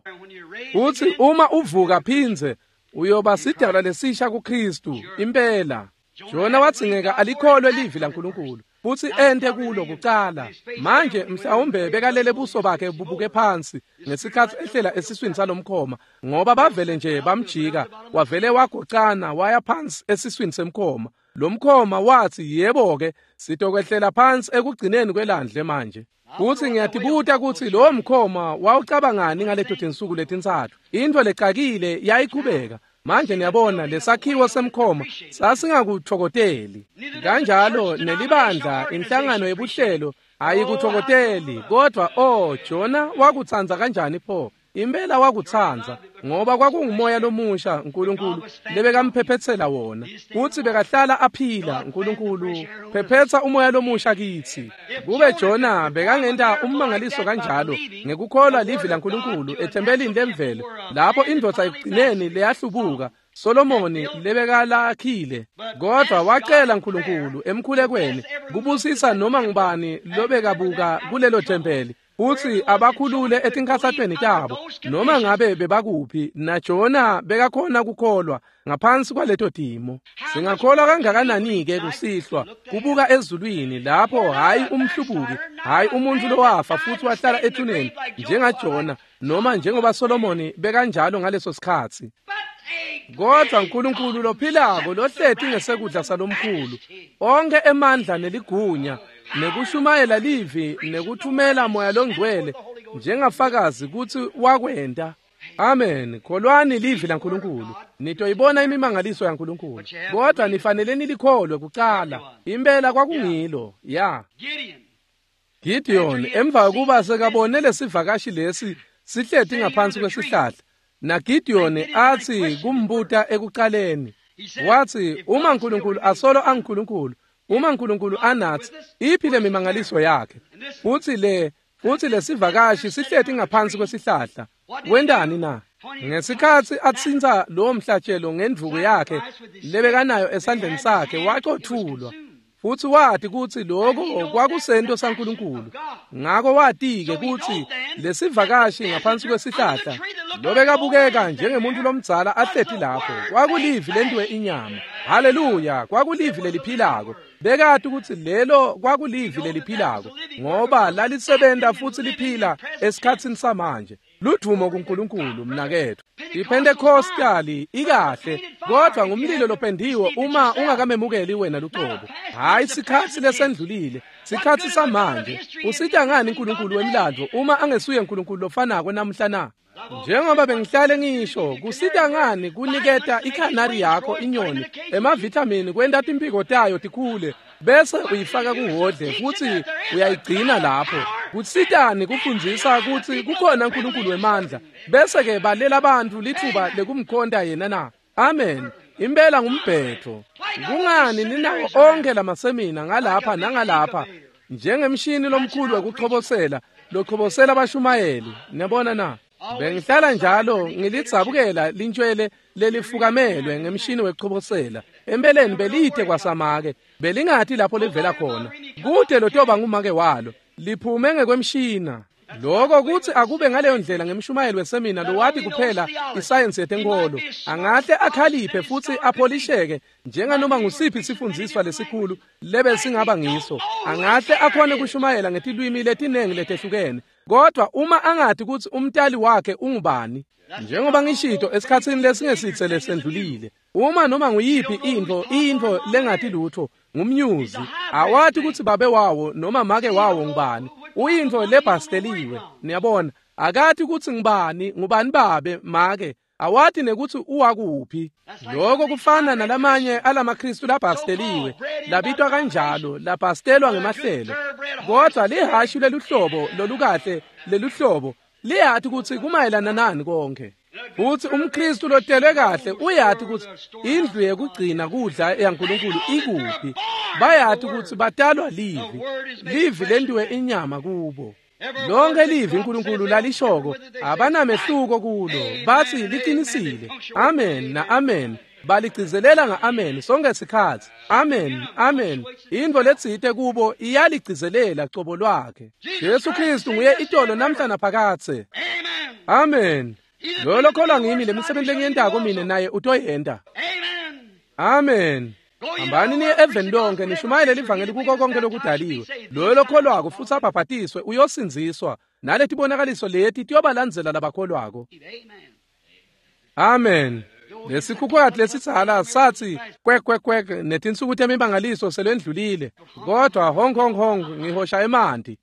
Uthi uma uvuka phinze uyoba sidalwa lesisha kuKristu impela. Jona wathingeka alikholwe livi laNkulunkulu. Futhi ente kulo kuqala. Manje mhlawumbe bekalele buso bakhe bubuke phansi ngesikhathi ehlela esiswini salomkhoma ngoba bavele nje bamjika wavele wagoqana waya phansi esiswini semkhoma. Lomkhoma wathi yebo ke sitokwehlela phansi ekugcineni kwelandle manje. Futhi ngiyatibuta ukuthi lo mkhoma wawucabangani ngaleto tinsuku letintathu. Into lecakile yayiqhubeka. Manje niyabona lesakhiwo semkhoma sasingakuthokotheli. Kanjalo nelibandla inhlangano yebuhlelo ayikuthokotheli. Kodwa Jona wakuthanza kanjani pho? Impela wakuthanza ngoba kwakungumoya lomusha uNkulunkulu lebekamphephetela wona. Uthi bekahlala aphila uNkulunkulu phephetha umoya lomusha kithi. Kube Jona bekangenda ummangaliso kanjalo ngekukholwa livi laNkulunkulu ethembelini lemvelo lapho indoda ekugcineni leyahlubuka Solomoni lebekalakhile. Kodwa wacela uNkulunkulu emkhulekweni kubusisa noma ngubani lobekabuka kulelo thempeli. Uthi abakhulule etinkathathweni tabo noma ngabe bebakuphi. naJona bekakhona kukholwa ngaphansi kwaleto dimo. Singakholwa kangakanani ke kusihlwa kubuka ezulwini lapho hayi umhlubuki hayi umuntu lowafa futhi wahlala ethuneni njengaJona noma njengoba Solomoni bekanjalo ngaleso sikhathi. Kodwa uNkulunkulu lophilako lohlethi ngesekudla salomkhulu onke emandla neligunya nekushumayela livi nekuthumela moya longcwele njengafakazi ukuthi wakwenda. Amen. Kholwani livi laNkulunkulu nitoyibona imimangaliso yaNkulunkulu. Kodwa nifanele nilikholwe kuqala. Impela kwakungilo. Gideon emva kuba sekabone lesivakashi lesi sihlethi ngaphansi kwesihlahla. Na Gideon athi kumbuta ekuqaleni. Wathi uma uNkulunkulu asolo anguNkulunkulu, uma uNkulunkulu anathi iphile imimangaliso yakhe. Futhi lesivakashi sihlethi ngaphansi kwesihlahla. Wendani na? Ngesikhathi atsinza lo mhlatshelo ngendvuku yakhe lebekanayo esandleni sakhe waqothulwa. Futhi wathi kuthi lokho kwakusento saNkulunkulu. Ngakho wathi-ke ukuthi lesivakashi ngaphansi kwesihlahla lobekabukeka njengemuntu lomdzala ahlethi lapho kwakulivi lentwe inyama. Haleluya, kwakulivi leliphilako. Bekade ukuthi lelo kwakulivi leliphilako ngoba lalisebenta futhi liphila esikhatsini samanje. Ludumo kuNkulunkulu mnakethu. iPentekhostali ikahle kodwa ngumlilo lopendiwe uma ungakamemukeli wena luqobo. Hayi isikhathi lesendlulile, sikhathi samanje. Usitya ngani uNkulunkulu wemlandvo uma angesuye uNkulunkulu lofanako namhla na? Njengoba bengihlale ngisho kusitya ngani kuniketa ikhanari yakho inyoni emavithamini kwenda timpiko tayo tikhule bese uyifaka kuhodle futhi uyayigcina lapho. Kusitani kufundzisa ukuthi kukhona uNkulunkulu wemandla bese ke balela abantu lithuba lekumkhonda yena na? Amen. Impela ngumbhetho. Kungani ninawo onke lamasemina ngalapha nangalapha njengemshini lomkhulu wekuchobosela lochobosela abashumayeli. Niyabona na? Bengihlala njalo ngilitsabukela lintshwele lelifukamelwe ngemshini wekuchobosela. Empeleni belithe kwasamake belingathi lapho livela khona. Kude lotoba ngumake walo liphume ngekwemshina. lokho kuthi akube ngaleyo ndlela ngemshumayelo wesemina lowathi kuphela isayensi yetenkolo angahle akhaliphe futhi apholisheke njenganoma ngusiphi isifundziswa lesikhulu lebe singaba ngiso angahle akhone kushumayela ngetilwimi letinengi letehlukene kodwa uma angathi ukuthi umtali wakhe ungubani njengoba ngishito esikhatsini lesingesitse lesendlulile uma noma nguyiphi into lengathi lutho ngumnyuzi awathi ukuthi babe wawo noma make wawo ngubani uyinto lebhasteliwe niyabona akathi ukuthi ngubani babe make awathi nekuthi uwakuphi lokho kufana nalamanye alamakristu labhasteliwe labitwa kanjalo labhastelwa ngemahlelo kodwa lihashi leluhlobo lolukahle leluhlobo liyathi ukuthi kumayelana nani konke futhi umkristu lotelwe kahle uyathi ukuthi indlu yekugcina kudla yaNkulunkulu ikuphi bayathi ukuthi batalwa livi lendiwe inyama kubo lonke livi uNkulunkulu lalishoko abanamehluko kulo bathi liqinisile amen na amen baligcizelela nga-amen sonke isikhathi amen into letsite kubo iyaligcizelela cobo lwakhe Yesu Kristu nguye itolo namhla naphakathe amen lo kholwa ngimi lemisebenzi engiyentako mina naye utoyenda amen hambani niye eveni lonke nishumayele livangeli kuko konke lokudaliwe lo kholwako futhi abhabhatiswe uyosinziswa nalethi bonakaliso leti tiyobalandzela labakholwako amen lesikhukhwathi lesitsala sathi kwek netinsuku temibangaliso selendlulile kodwa hong ngihosha emanti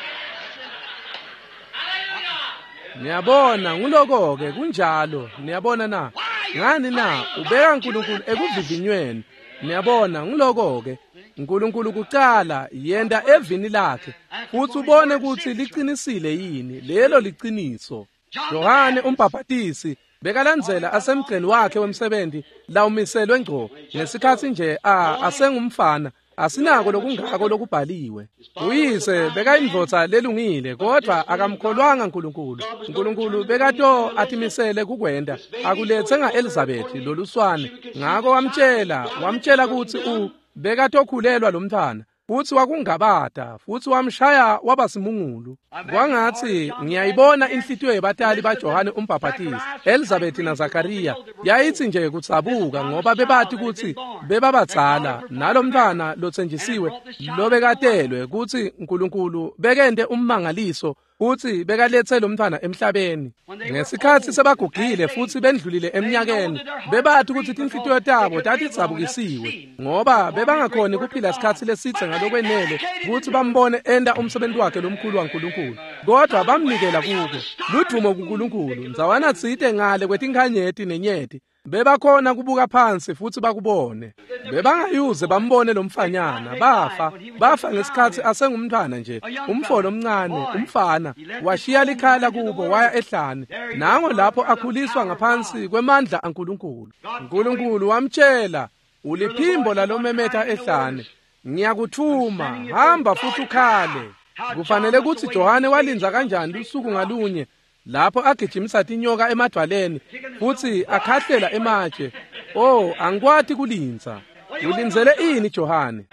niyabona nguloko-ke kunjalo niyabona na ngani na ubeka uNkulunkulu ekuvivinyweni niyabona nguloko-ke uNkulunkulu kuqala yenda evini lakhe futhi ubone ukuthi liqinisile yini lelo liqiniso Johane umbhaphatisi bekalandzela asemgceni wakhe wemsebenzi lawumiselwe ngqo ngesikhathi nje asengumfana asinako lokungako lokubhaliwe uyise bekayindvodza lelungile kodwa akamkholwanga uNkulunkulu bekato atimisele kukwenda akulethe nga-Elizabeth loluswane ngako wamtshela ukuthi bekatokhulelwa lomntwana futhi wakungabata futhi wamshaya wabasimungulu kwangathi ngiyayibona inhlitiyo yebatali baJohane umbhaphatisi Elizabeth na Zakariya yayithi nje kutsabuka ngoba bebathi ukuthi bebabadzala nalo mntwana lotsenjisiwe lobekatelwe ukuthi uNkulunkulu bekende ummangaliso futhi bekalethe lo mntwana emhlabeni ngesikhathi sebagugile futhi bendlulile eminyakeni bebathi ukuthi inhlitiyo tabo tatitsabukisiwe ngoba bebangakhoni kuphila isikhathi lesithe ngalokwenele futhi bambone enda umsebenzi wakhe lomkhulu waNkulunkulu kodwa bamnikela kuko ludumo kuNkulunkulu nzawana tsite ngale kwetinkhanyeti nenyeti bebakhona kubuka phansi futhi bakubone bebangayuze bambone lo mfanyana bafa ngesikhathi asengumntwana nje umfolo omncane umfana washiya likhala kubo waya ehlane nango lapho akhuliswa ngaphansi kwemandla uNkulunkulu wamtshela uliphimbo lalomemetha ehlane ngiyakuthuma hamba futhi ukhale kufanele ukuthi Johane walinza kanjani usuku ngalunye lapho agijimisa tinyoka emadwaleni futhi akhahlela ematshe angikwathi kulinza ulinzele ini Johane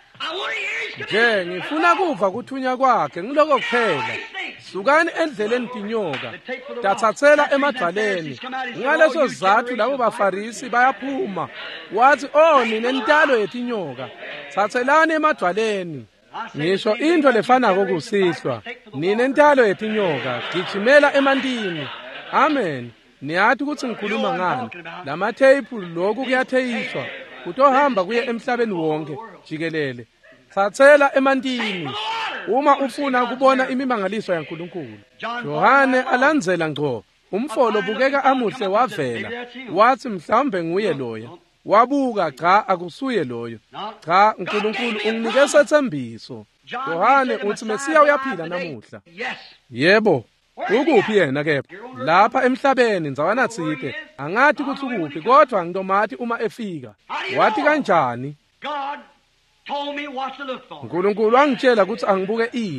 nje ngifuna kuva kuthunya kwakhe ngiloko kuphela sukani endleleni tinyoka tathathela emadwaleni ngaleso sizathu labo bafarisi bayaphuma wathi nine ntalo yetinyoka thathelani emadwaleni ngisho into lefanako kusihlwa nine ntalo yetinyoka gijimela emantini amen niyathi ukuthi ngikhuluma ngani lamatheyiphu lokhu kuyatheyiswa kutohamba kuye emhlabeni wonke jikelele thathela emantini uma ufuna kubona imimangaliso yaNkulunkulu Johane alandzela ngqo umfolo bukeka amuhle wavela wathi mhlawumbe nguye loya wabuka cha akusuye loyo cha uNkulunkulu unginike sethembiso Johane uthi Mesiya uyaphila namuhla yebo ukuphi yena kepha lapha emhlabeni nzawana tsite angathi ukuthi ukuphi kodwa ngidomathi uma efika wathi kanjani uNkulunkulu angitshela ukuthi angibuke ini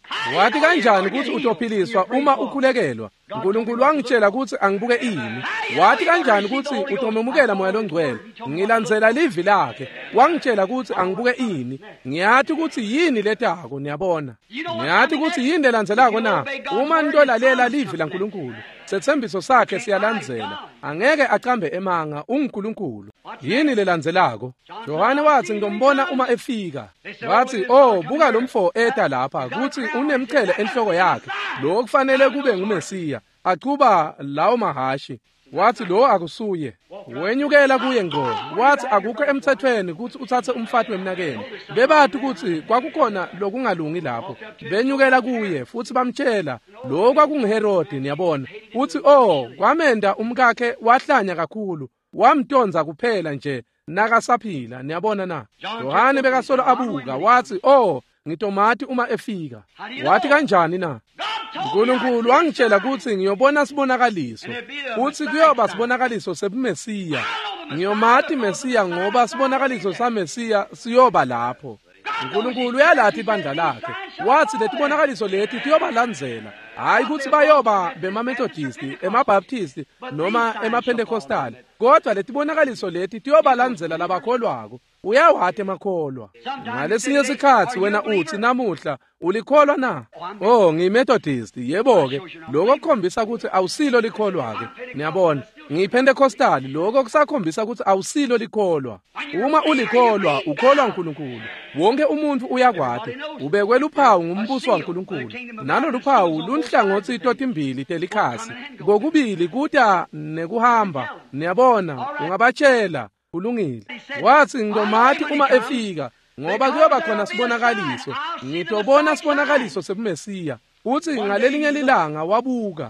wathi kanjani ukuthi utophiliswa uma ukhulekelwa? uNkulunkulu wangitshela ukuthi angibuke ini. Wathi kanjani ukuthi utomemukela moya longcwele? Ngilandzela livi lakhe. Wangitshela ukuthi angibuke ini. Ngiyathi ukuthi yini letako, niyabona? Ngiyathi ukuthi yini lelandzelako na? Uma nitolalela livi laNkulunkulu, sethembiso sakhe siyalandzela. Angeke aqambe emanga uNkulunkulu. Yini lelandzelako? Johane wathi ngizombona uma efika. Wathi, "Oh, buka lo mfo eta lapha, kuthi unemchele enhloko yakhe. Lo kufanele kube nguMesiya. Aquba lawo mahashi." Wathi lo akusuye. Wenyukela kuye ngqo. Wathi akukho emthethweni ukuthi uthathe umfati wemnakeni. Bebathi ukuthi kwakukhona lokungalungi lapho. Benyukela kuye futhi bamtshela lo kwakunguHerodi, niyabona. Uthi, "Oh, kwamenda umkakhe wahlanya kakhulu. Wamtonza kuphela nje nakasaphila." Niyabona na? Johane bekasolo abuka wathi, "Oh, ngitomati uma efika." Wathi kanjani na? uNkulunkulu wangitshela ukuthi ngiyobona sibonakaliso. Uthi kuyoba sibonakaliso sebuMesiya. Ngiyomati Mesiya ngoba sibonakaliso saMesiya siyoba lapho. uNkulunkulu uyalathi ibandla lakhe. Wathi letibonakaliso lethi tiyobalandzela. Hayi ukuthi bayoba bemaMethodist, emabaptist noma emaPentecostal. Kodwa letibonakaliso lethi tiyobalandzela labakholwako. Uyawathi emakholwa. Ngalesinye isikhathi wena uthi namuhla ulikholwa na? Oh, ngiMethodist. Yebo ke, lokho kukhombisa ukuthi awusilo likholwa ke. Niyabona? NgiPentecostal, lokho kusakhombisa ukuthi awusilo likholwa. Uma ulikholwa, ukholwa uNkulunkulu. Wonke umuntu uyakwati. Ubekwe luphawu ngumbuso waNkulunkulu. Nalo luphawu lunhlangothi totimbili telikhasi. Kokubili kuta nekuhamba. Niyabona? Ungabatshela kulungile. Wathi ngizomati uma efika ngoba kuyoba khona sibonakaliso. Ngitobona sibonakaliso sebuMesiya. Uthi ngalelinye ilanga wabuka.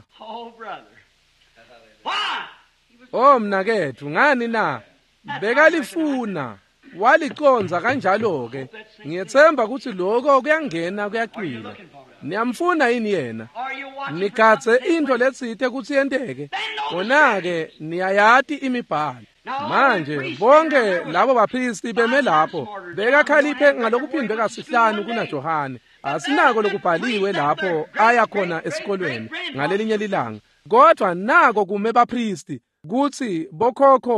Oh mnakethu, ngani na? Bekalifuna. Waliconza kanjalo ke. Ngiyethemba ukuthi lokho kuyangena kuyaqila. Niyamfuna yini yena? Nigathe into letsithe ukuthi yenteke. Ona ke niyayati imibhalo. Manje bonke labo baphristi beme lapho bekakhaliphe ngalokuphindwe kasihlanu kuna Johane. Asinako lokubhaliwe lapho aya khona esikolweni ngalelinye ilanga. Kodwa nako kume baphristi kuthi bokhokho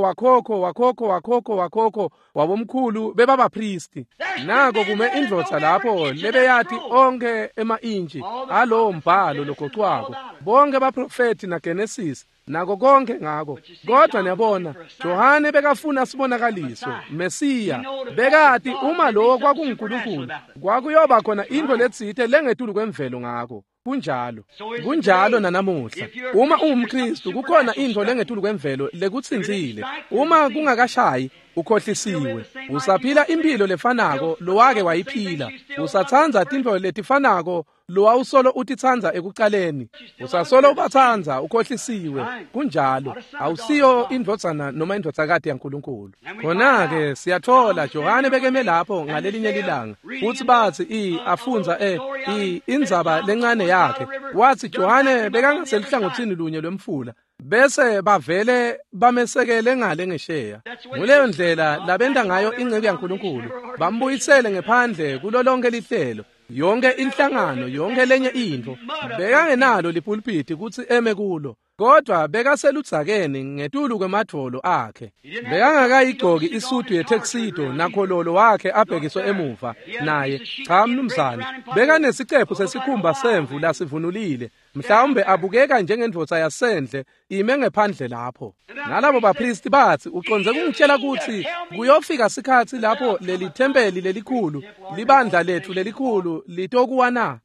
wakhokho wabomkhulu bebabaphristi. Nako kume indvodza lapho lebeyathi onke ema-inji alo mbhalo logoqwako. Bonke baprofeti naGenesis nako konke ngako. Kodwa niyabona, Johane bekafuna sibonakaliso, Mesiya. Bekati uma lo kwakunguNkulunkulu, kwakuyoba khona into letsithe lengetulu kwemvelo ngako. Kunjalo nanamuhla. Uma uwumKristu kukhona into lengetulu kwemvelo lekutsinzile. Uma kungakashayi ukhohlisiwe. Usaphila impilo lefanako lo wake wayiphila. Usatsanza tinto letifanako lo awusolo utitsanza ekuqaleni. Usasolo ubatsanza ukhohlisiwe. Kunjalo awusiyo indvodzana noma indvodzakade yaNkulunkulu. Khona ke siyathola Johane bekeme lapho ngalelinye ilanga. Uthi bathi afunza indzaba lencane yakhe. Wathi Johane bekangaselihlangothini lunye lwemfula. Bese bavele bamesekele ngale ngesheya. Nguleyo ndlela labenda ngayo ingcebo yaNkulunkulu. Bambuyisele ngephandle kulo lonke lihlelo. Yonke inhlangano, yonke lenye into. Bekangenalo lipulpiti ukuthi eme kulo. Kodwa bekaseludzakeni ngetulu kwemadvolo akhe. Bekangakayigcoki isudu yetuxedo nakhololo wakhe abhekiswe emuva naye. Cha mnumzane, bekanesicepho sesikhumba semvu lasivunulile. Mhlawumbe abukeka njengendvodza yasendle ime ngephandle lapho. Nalabo baphristi bathi uconze kungitshela ukuthi kuyofika isikhathi lapho leli thempeli lelikhulu, libandla lethu lelikhulu litokuwa na?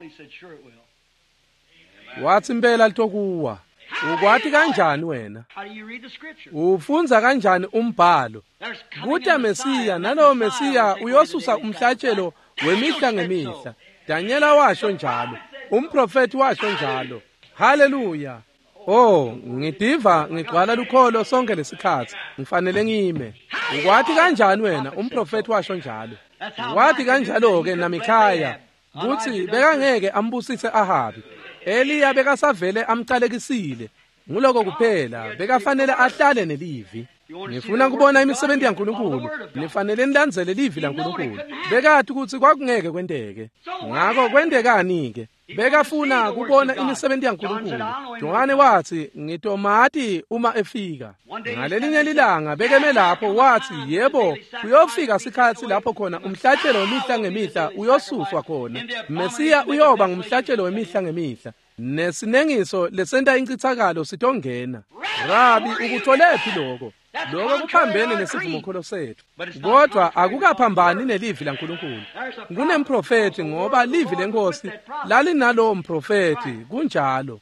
Wathi impela litokuwa. Ukwathi kanjani wena? Ufunza kanjani umbhalo? Kuta Mesiya, nalo Mesiya uyosusa umhlatshelo wemihla ngemihla. Daniela washo njalo, umprofeti washo njalo. Haleluya. Oh, ngidiva ngigcwala lukholo sonke lesikhathi. Ngifanele ngime. Ukwathi kanjani wena? Umprofeti washo njalo. Wathi kanjalo ke naMikhaya kuthi bekangeke ambusise Ahabi. Eliya bekasavele amqalekisile. Nguloko kuphela bekafanele ahlale nelivi. Ngifuna kubona imisebenzi yaNkulunkulu. Nifanele nilandzele livi laNkulunkulu. Bekathi ukuthi kwakungeke kwenteke. Ngakho kwendekani ke? bekafuna kubona imisebenzi yaNkulunkulu. Johane wathi ngitomati uma efika. Ngalelinye ilanga bekeme lapho wathi yebo uyofika isikhathi lapho khona umhlatshelo wemihla ngemihla uyosuswa khona. Mesiya uyoba ngumhlatshelo wemihla ngemihla. Nesinengiso lesenta incithakalo sitongena. Rabi ukutholephi lokho? Lokho kuphambene nesivumokholo sethu. Kodwa akukaphambani nelivi laNkulunkulu. Kunemprofeti ngoba livi lenkosi lalinalo umprofeti kunjalo.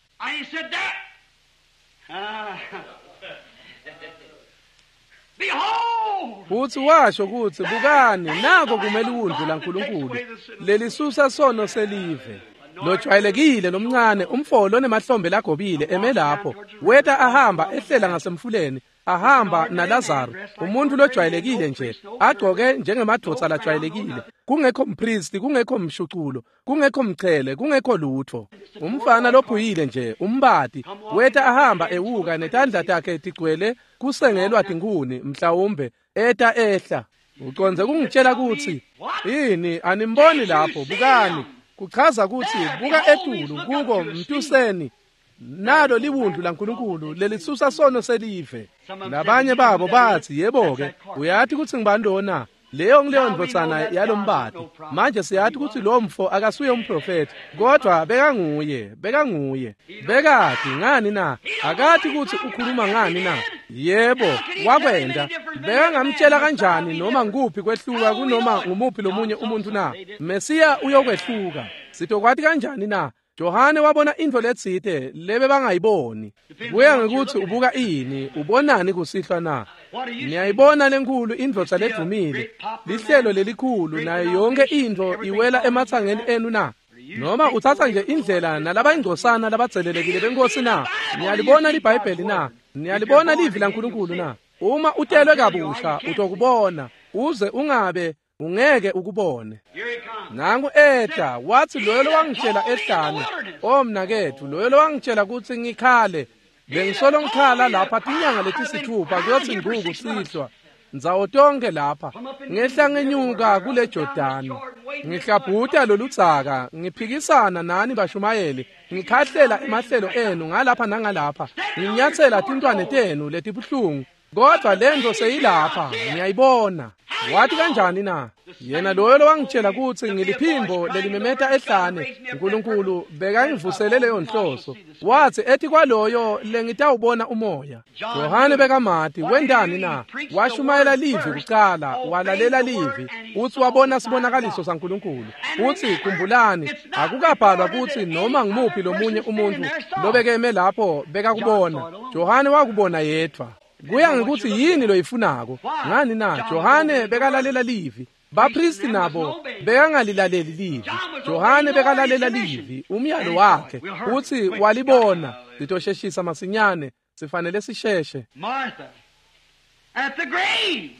Uthi washo ukuthi bukani nako kumele undlu laNkulunkulu lelisusa sono selive. Lojwayelekile lomncane umfolo onemahlombe lagobile eme lapho weta ahamba ehlela ngasemfuleni ahamba naLazaro umuntu lojwayelekile nje agcoke njengemadodza lajwayelekile kungekho umpriest kungekho mshuculo kungekho mchele kungekho lutho umfana lophuyile nje umbati weta ahamba ewuka netandla takhe tigcwele kusengelwa tinkuni mhlawumbe eta ehla uconze kungitshela ukuthi yini animboni lapho bukani kuchaza ukuthi buka etulu kuko mtuseni nalo liwundlu laNkulunkulu lelisusa sono selive. Labanye babo bathi yebo-ke uyathi ukuthi ngibandona leyo ndvodzana yalombati. Manje siyathi ukuthi lo mfo akasuye umprofeti kodwa bekanguye. Bekati ngani na? Akathi ukuthi ukhuluma ngani na? Yebo wakwenda. Bekangamtshela kanjani noma nguphi kwehluka kunoma ngumuphi lomunye umuntu na? Mesiya uyokwehluka. Sitokwathi kanjani na? Johane wabona into letsite lebe bangayiboni. Kuya ngekuthi ubuka ini, ubonani kusihlwa na? Niyayibona lenkulu indvodza ledumile. Lihlelo lelikhulu nayo yonke into iwela emathangeni enu na? Noma uthatha nje indlela nalabayingcosana labadzelelekile benkosi na? Niyalibona liBhayibheli na? Niyalibona livi laNkulunkulu na? Uma utelwe kabusha utokubona, uze ungabe ungeke ukubone. Nangu eta wathi loyo wangitshela ehlane omnakethu loyo wangitshela ukuthi ngikhale bengisolo ngikhala lapha tinyanga letisithupha kuyothi nguku sihlwa nzawo tonke lapha ngehla ngenyuka kule Jordani ngihlabhuta lolutsaka ngiphikisana nani bashumayeli ngikhahlela emahlelo enu ngalapha nangalapha nginyathela tintwane tenu letibuhlungu kodwa lento seyilapha ngiyayibona. Wathi kanjani na? Yena loyo wangitshela ukuthi ngiliphimbo lelimemeta ehlane uNkulunkulu bekangivusele leyo nhloso. Wathi ethi kwaloyo lengitawubona umoya. Johane bekamati wendani na? Washumayela livi kuqala walalela livi uthi wabona sibonakaliso saNkulunkulu. Uthi kumbulani akukabhalwa ukuthi noma ngimuphi lomunye umuntu lobekeme lapho bekakubona. Johane wakubona yedwa. Kuya ngikuthi yini lo yifunako. Ngani na? Johane bekalalela livi. Bapristi nabo bekangalilaleli livi. Johane bekalalela livi umyalo wakhe. Uthi walibona litosheshisa masinyane sifanele sisheshe. Martha at the grave.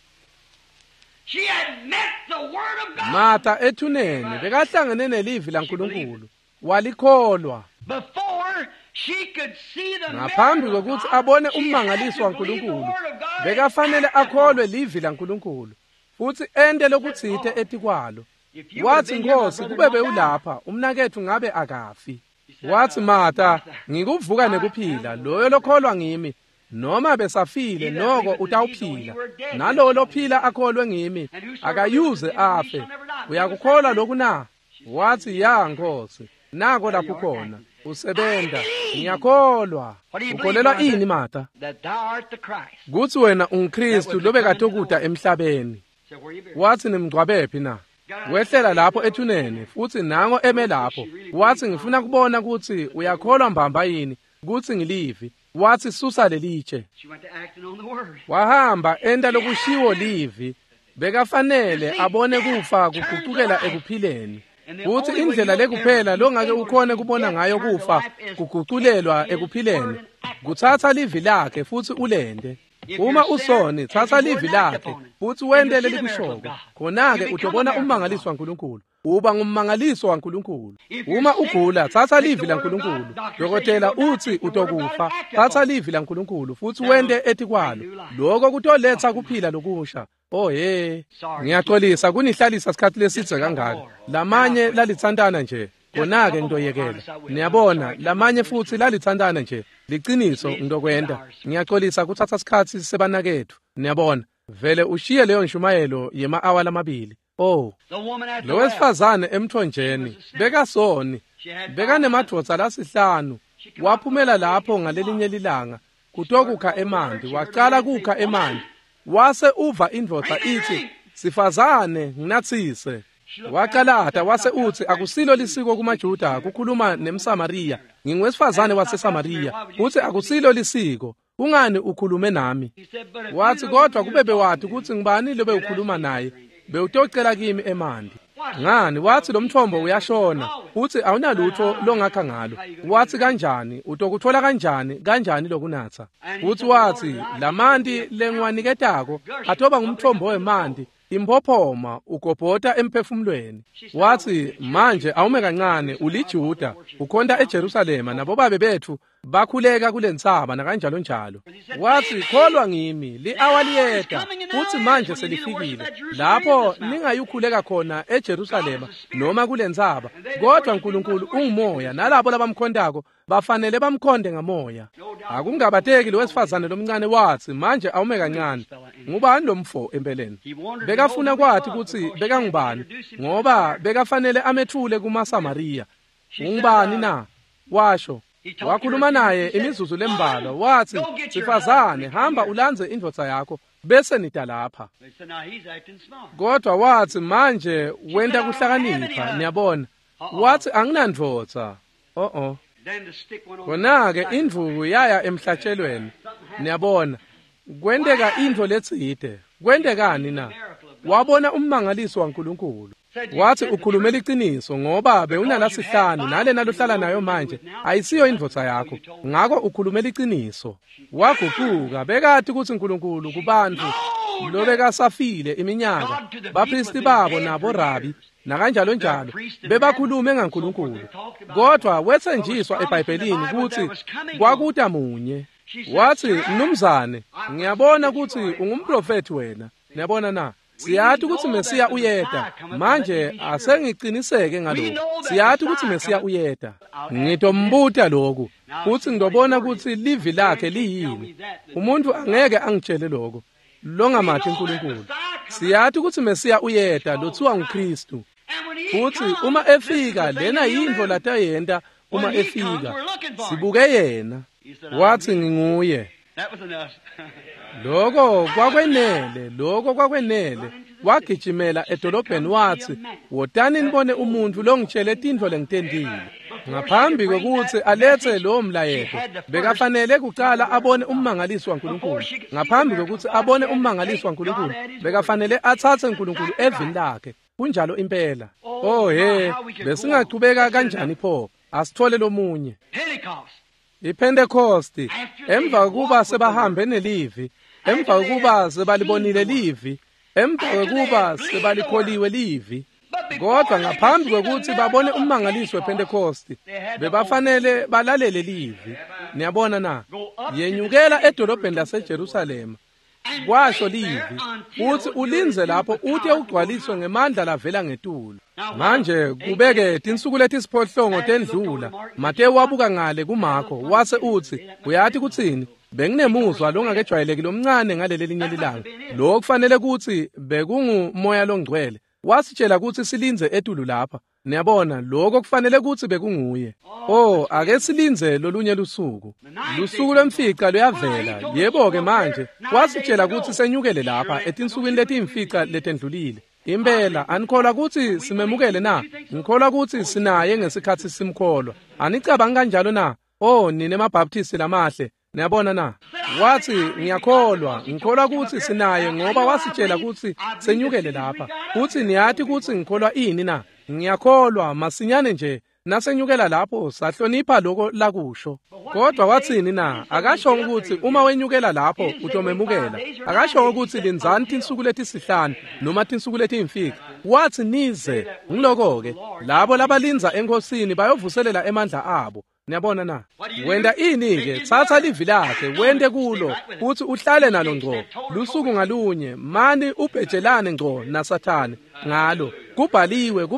She had met the word of God. Martha ethuneni bekahlangene nelivi laNkulunkulu. Walikholwa. Before she could see the ngaphambi kokuthi abone ummangaliso waNkulunkulu bekafanele akholwe livi laNkulunkulu futhi ende lokuthithe ethi kwalo. Wathi Nkosi kube bewulapha umnakethu ngabe akafi. Wathi Martha ngikuvuka nekuphila loyo lokholwa ngimi noma besafile noko utawuphila nalo lophila akholwe ngimi akayuze afe. Uyakukholwa lokhu na? Wathi ya Nkosi nako lapho khona usebenda ngiyakholwa. Ukholelwa ini Martha? Kuthi wena unguKristu lobekatokuda emhlabeni. Wathi nimgcwabephi na? Wehlela lapho ethuneni futhi nango eme lapho. Wathi ngifuna kubona ukuthi uyakholwa mbamba yini kuthi ngilivi. Wathi susa lelitshe. Wahamba enda lokushiwo livi bekafanele abone kufa kuguqukela ekuphileni. Uthi indlela lekuphela longake ukhone kubona ngayo kufa kuguqulelwa ekuphileni kuthatha livi lakhe futhi ulende. Uma usoni thatha livi lakhe futhi wendele likushoko khona-ke utobona ummangaliso waNkulunkulu. Uba ngummangaliso waNkulunkulu. Uma ugula thatha livi laNkulunkulu. Dokotela uthi utokufa thatha livi laNkulunkulu futhi wende ethi kwalo lokho kutoletha kuphila lokusha. Oh ngiyaqolisa kunihlalisa isikhathi lesithe kangaka. Lamanye lalithantana nje Khona-ke ngidoyekela. Niyabona, lamanye futhi lalithandana nje. Liqiniso ngidokwenda. Ngiyaxolisa kuthatha isikhathi sebanakethu. Niyabona, vele ushiye leyo nshumayelo yema-hour lamabili. Oh, lo wesifazane emthonjeni bekasoni, bekanemadvodza lasihlanu. Waphumela lapho ngalelinye lilanga, kutokukha emanti, waqala kukha emanti. Wase uva indvodza ithi, "Sifazane, nginatsise." Waqalata wase uthi, "Akusilo lisiko kumaJuda kukhuluma nemSamariya. Ngingowesifazane waseSamariya." Uthi, "Akusilo lisiko. Ungani ukhulume nami?" Wathi, "Kodwa kube bewathi ukuthi ngibani lo bewukhuluma naye, bewutocela kimi emanti." Ngani? Wathi, "Lo mthombo uyashona, uthi awunalutho longakha ngalo." Wathi, "Kanjani? Utokuthola kanjani lokunatha?" Uthi wathi, "Lamanti lengiwaniketako athoba ngumthombo wemanti, imphophoma ugobhoda emphefumulweni." Wathi, "Manje awume kancane, uliJuda, ukhonta eJerusalema, nabo babe bethu bakhuleka kule nsaba nakanjalo njalo." Wathi, "Kholwa ngimi, li-hour liyeda, uthi manje selifikile, lapho ningayukhuleka khona eJerusalema noma kule nsaba, kodwa uNkulunkulu ungumoya, nalabo labamkhondako bafanele bamkhonde ngamoya." Akungabateki lo wesifazane lomncane wathi, "Manje awume kancane, ngubani lo mfo empeleni?" Bekafuna kwathi ukuthi bekangubani, ngoba bekafanele amethule kumaSamariya. "Ungubani na?" Washo. Wakhuluma naye imizuzu lembalwa, wathi, "Sifazane, hamba ulanze indvodza yakho, bese nida lapha." Kodwa wathi, "Manje wenda kuhlakanipha, niyabona." Wathi, "Anginandvodza." Khona-ke indvuku yaya emhlatshelweni. Niyabona, kwendeka into letside. Kwendekani na? Wabona ummangaliso waNkulunkulu. Wathi, "Ukhulumela iqiniso ngoba bewunalasihlanu nalena lohlala nayo manje ayisiyo indvodza yakho. Ngakho ukhulumela iqiniso." Waguquka bekathi ukuthi uNkulunkulu kubantu lo bekasafile iminyaka, bapristi babo nabo rabi nakanjalo njalo bebakhulume ngaNkulunkulu. Kodwa wethenjiswa eBhayibhelini ukuthi kwakuta munye. Wathi, "Mnumzane, ngiyabona ukuthi ungumprofeti wena." Niyabona na? Siyathi ukuthi Mesiya uyeda. Manje asengiqiniseke ngalokho. Siyathi ukuthi Mesiya uyeda. Ngitombuta lokhu. Futhi ngidobona ukuthi livi lakhe liyini. Umuntu angeke angitshele lokho. Longamathi uNkulunkulu. Siyathi ukuthi Mesiya uyeda, lothiwa nguKristu. Futhi uma efika lena yindvo latayenda uma efika. Sibuke yena. Wathi, "Nginguye." Lokho kwakwenele. Wagijimela edolobheni wathi, "Wotani nibone umuntu longitshele tindvo lengitendile." Ngaphambi kokuthi alethe lowo mlayezo, bekafanele kuqala abone ummangaliso waNkulunkulu. Ngaphambi kokuthi abone ummangaliso waNkulunkulu, bekafanele athathe uNkulunkulu evini lakhe. Kunjalo impela. Oh he, besingaqhubeka kanjani pho? Asithole lomunye. iPentecost, emva kokuba sebahambe nelivi, emva kokuba sebalibonile livi, emva kokuba sebalikholiwe livi. Kodwa ngaphambi kokuthi babone ummangaliso wePentecost, bebafanele balalele livi. Niyabona na? Yenyukela edolobheni laseJerusalema. Kwasho livi, uthi ulinze lapho uthe ugcwaliswe ngemandla lavela ngetulo. Manje kubeke insuku letisiphohlongo tendlula, Mateyu wabuka ngale kuMarko, wase uthi, "Uyathi kuthini? Benginemuzwa longakejwayelekile omncane ngaleli linye lilanga. Lo kufanele kuthi bekungumoya longcwele. Wasitshela ukuthi silinze etulo lapha." Niyabona, lokho kufanele ukuthi bekunguye. Oh, ake silinze lolunye lusuku. Lusuku lwemfica luyavela. Yebo-ke manje, wasitshela ukuthi senyukele lapha etinsukwini letimfica letendlulile. Impela, anikholwa ukuthi simemukele na? Ngikholwa ukuthi sinaye ngesikhathi simkholwa. Anicabanga kanjalo na? Oh, nine emabhaptisti lamahle. Niyabona na? Wathi, "Ngiyakholwa, ngikholwa ukuthi sinaye ngoba wasitshela ukuthi senyukele lapha." Uthi, "Niyathi ukuthi ngikholwa ini na?" Ngiyakholwa masinyane nje, nasenyukela lapho sahlonipha lokho lakusho. Kodwa wathini na? Akasho ukuthi uma wenyukela lapho utomemukela. Akasho ukuthi linzani insuku letisihlanu noma insuku letimfica. Wathi nize. Ngiloko-ke, labo labalinza enkosini bayovuselela emandla abo. Niyabona na? Wenda ini-ke, thatha livi lakhe, wende kulo, futhi uhlale nalo ngco. Lusuku ngalunye, mani ubhejelane ngco naSathane ngalo. Kubhaliwe.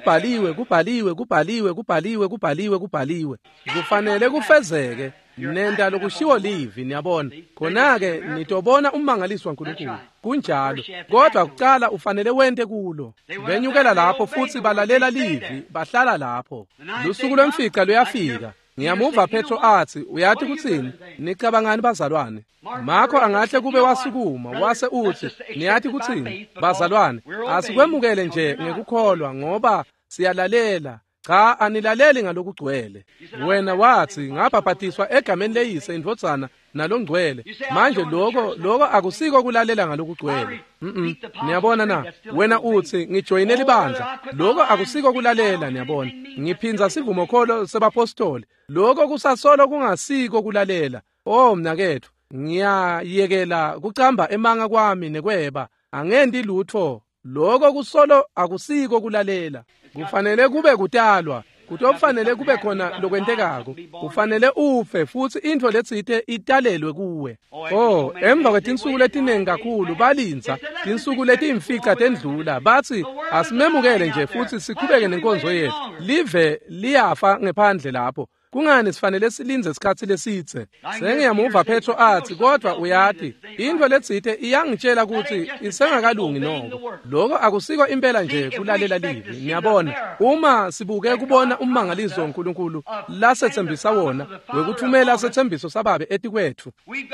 Kufanele kufezeke. Nenda lokushiwo livi, niyabona. Khona-ke nitobona umangaliswa uNkulunkulu. Kunjalo. Kodwa kuqala ufanele wende kulo. Benyukela lapho futhi balalela livi, bahlala lapho. Lusuku lwemfica luyafika. Ngiyamuva Petro athi, uyathi kuthini? Nicabangani bazalwane? Makho angahle kube wasukuma, wase uthi, niyathi kuthini? Bazalwane, asikwemukele nje ngekukholwa ngoba siyalalela. Cha, anilaleli ngalokugcwele. Wena wathi ngabhaphathizwa egameni leyise indvodzana nalongcwele. Manje lokho akusiko kulalela ngalokugcwele. Niyabona na? Wena uthi ngijoyinela ibandla. Lokho akusiko kulalela, niyabona. Ngiphinza sivumo kholo sebapostoli. Lokho kusasolo kungasiko kulalela. Oh mnakethu, ngiyayekela kucamba emanga kwami nekweba. Angendi lutho. Lokho kusolo akusiko kulalela. Kufanele kube kutalwa, kufanele kube khona lokwentekako. Kufanele ufe futhi into letsite italelwe kuwe. Oh, emva kwetinsuku letiningi kakhulu balinza, tinsuku letimfica tendlula, bathi asimemukele nje futhi siqhubeke nenkonzo yethu. Live liyafa ngephandle lapho. Kungani sifanele silinze isikhathi lesithe? Sengiyamuva Petro athi, kodwa uyathi, into letsite iyangitshela ukuthi isengakalungi noko. Lokho akusiko impela nje kulalela livi. Niyabona, uma sibuke kubona umangaliso woNkulunkulu lasethembisa wona, wekuthumela sethembiso sababe etikwethu.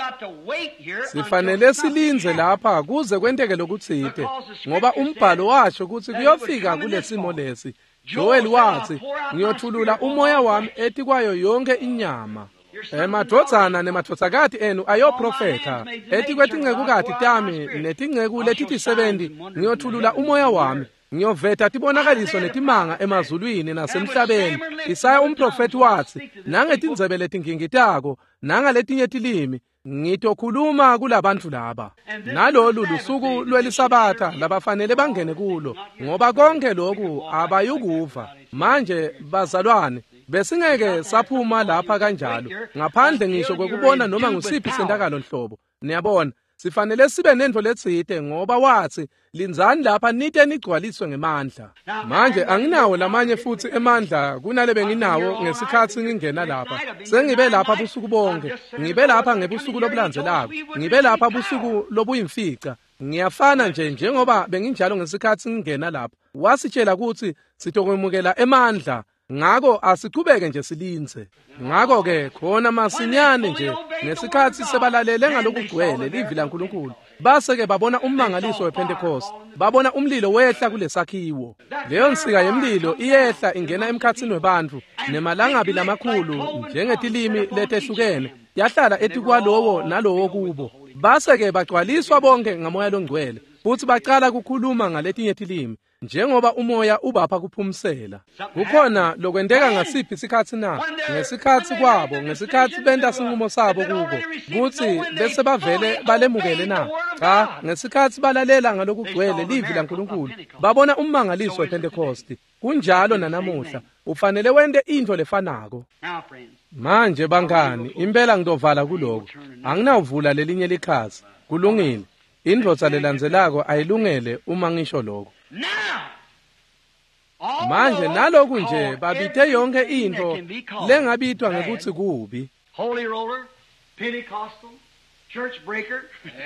Sifanele silinze lapha kuze kwenteke lokutsite, ngoba umbhalo washo ukuthi kuyofika kulesimo lesi. Joel wathi, ngiyothulula umoya wami ethi kwayo yonke inyama. Madvodzana nemadvodzakati enu ayoprofetha, ethi kwetingcekukati tami netingceku letithi-70 ngiyothulula umoya wami. Ngiyovetha tibonakaliso netimanga emazulwini nasemhlabeni. Isaya umprofeti wathi, nangetindzebe letingingitako, nangaletinye tilimi, ngitokhuluma kulabantu laba. Nalolu lusuku lwelisabatha labafanele bangene kulo, ngoba konke lokhu abayukuva. Manje bazalwane, besingeke saphuma lapha kanjalo, ngaphandle ngisho kwekubona noma ngusiphi sendakalo nhlobo. Niyabona, sifanele sibe nento letsite ngoba wathi, linzani lapha nite nigcwaliswe ngemandla. Manje anginawo lamanye futhi emandla kunale benginawo ngesikhathi ngingena lapha. Sengibe lapha busuku bonke, ngibe lapha ngebusuku lobulandzelako, ngibe lapha busuku lobuyimfica. Ngiyafana nje njengoba benginjalo ngesikhathi ngingena lapha. Wasitshela ukuthi sitokwemukela emandla. Ngako asiqhubeke nje silinze. Ngako ke khona masinyane nje ngesikhathi sebalalele ngalokugcwele livi laNkulunkulu. Base ke babona umangaliso wePentecost. Babona umlilo wehla kulesakhiwo. Leyo nsika yemlilo iyehla ingena emkhathini webantfu nemalangabi lamakhulu njengetilimi letehlukene. Yahlala etikwalowo nalowo kubo. Base ke bagcwaliswa bonke ngamoya longcwele. Futhi baqala kukhuluma ngaletinye tilimi. Njengoba umoya ubapha kuphumsela. Kukhona lokwenteka ngasiphi isikhathi na? Ngesikhathi kwabo, ngesikhathi benta sinqumo sabo kubo, kuthi bese bavele balemukele na? Cha, ngesikhathi balalela ngalokugcwele livi laNkulunkulu, babona umangaliso wePentecost. Kunjalo nanamuhla, ufanele wende into lefanako. Manje bangani, impela ngidovala kuloko. Anginawuvula lelinye likhasi. Kulungile. Indvodza lelandzelako ayilungele uma ngisho lokho. Manje naloku nje babithe yonke into lengabitwa ngekuthi kubi. Holy roller, Pentecostal, church breaker.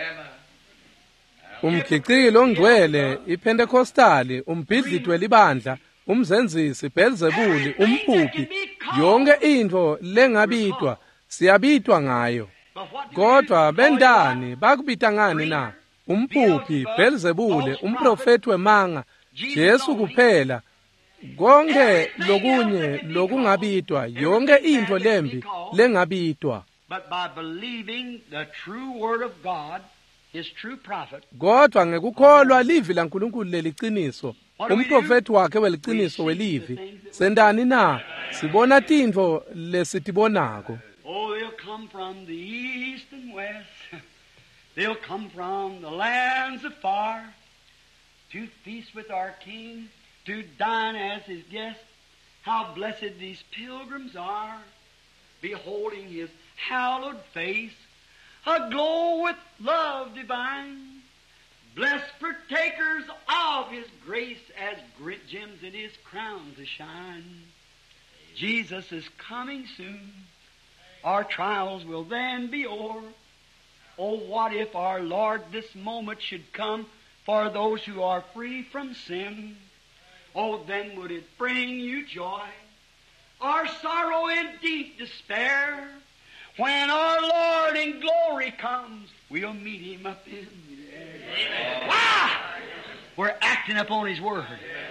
Umkhicilo ongcwele, iPentecostali, umbhidlitwe libandla, umzenzisi, Beelzebuli, umphuphi, yonke into lengabitwa siyabitwa ngayo. Kodwa bendani bakubita ngani na? Umphuphi, Beelzebuli, umprofeti wemanga, Jesu kuphela. Konke lokunye lokungabitwa, yonke into lembi lengabitwa. But by believing the true word of God, his true prophet. Kodwa ngekukholwa livi laNkulunkulu leliciniso, umprofeti wakhe weliciniso welivi. Sendani na? Sibona tintfo lesitibonako. Oh, they'll come from the east and west. They'll come from the lands afar to feast with our King, to dine as his guests. How blessed these pilgrims are. beholding his hallowed face, aglow with love divine, blessed partakers of his grace as great gems in his crown to shine. Jesus is coming soon. Our trials will then be o'er. Oh, what if our Lord this moment should come for those who are free from sin? Oh, then would it bring you joy, or sorrow in deep despair? When our Lord in glory comes, we'll meet him up in the air. Wow! We're acting upon his word.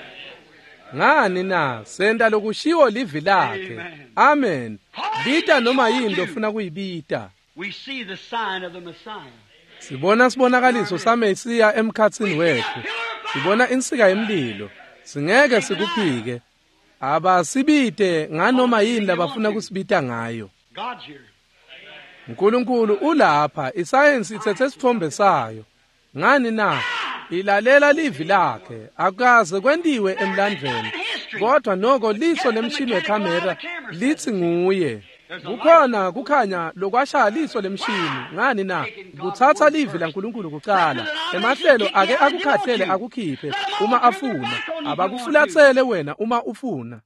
Ngani na senda lokushiwo livi lakhe. Amen. Bita noma yini lofuna kuyibita. We see the sign of the Messiah. Sibona sibonakaliso saMesiya emkhatsini wethu. Sibona insika yemlilo. Singeke sikuphike. Abasibite nganoma yini labafuna kusibita ngayo. God's here. uNkulunkulu ulapha, isayensi ithethe isithombe sayo. Ngani na ilalela livi lakhe, akaze kwendiwe emlandweni. Kodwa noko liso lemshini wecamera lithi nguye. Kukhanya lokwashaya liso lemshini. Ngani na kuthatha livi laNkulunkulu kuqala. Emahlelo ake akukhahlele akukhiphe uma afuna. Abakufulathele wena uma ufuna.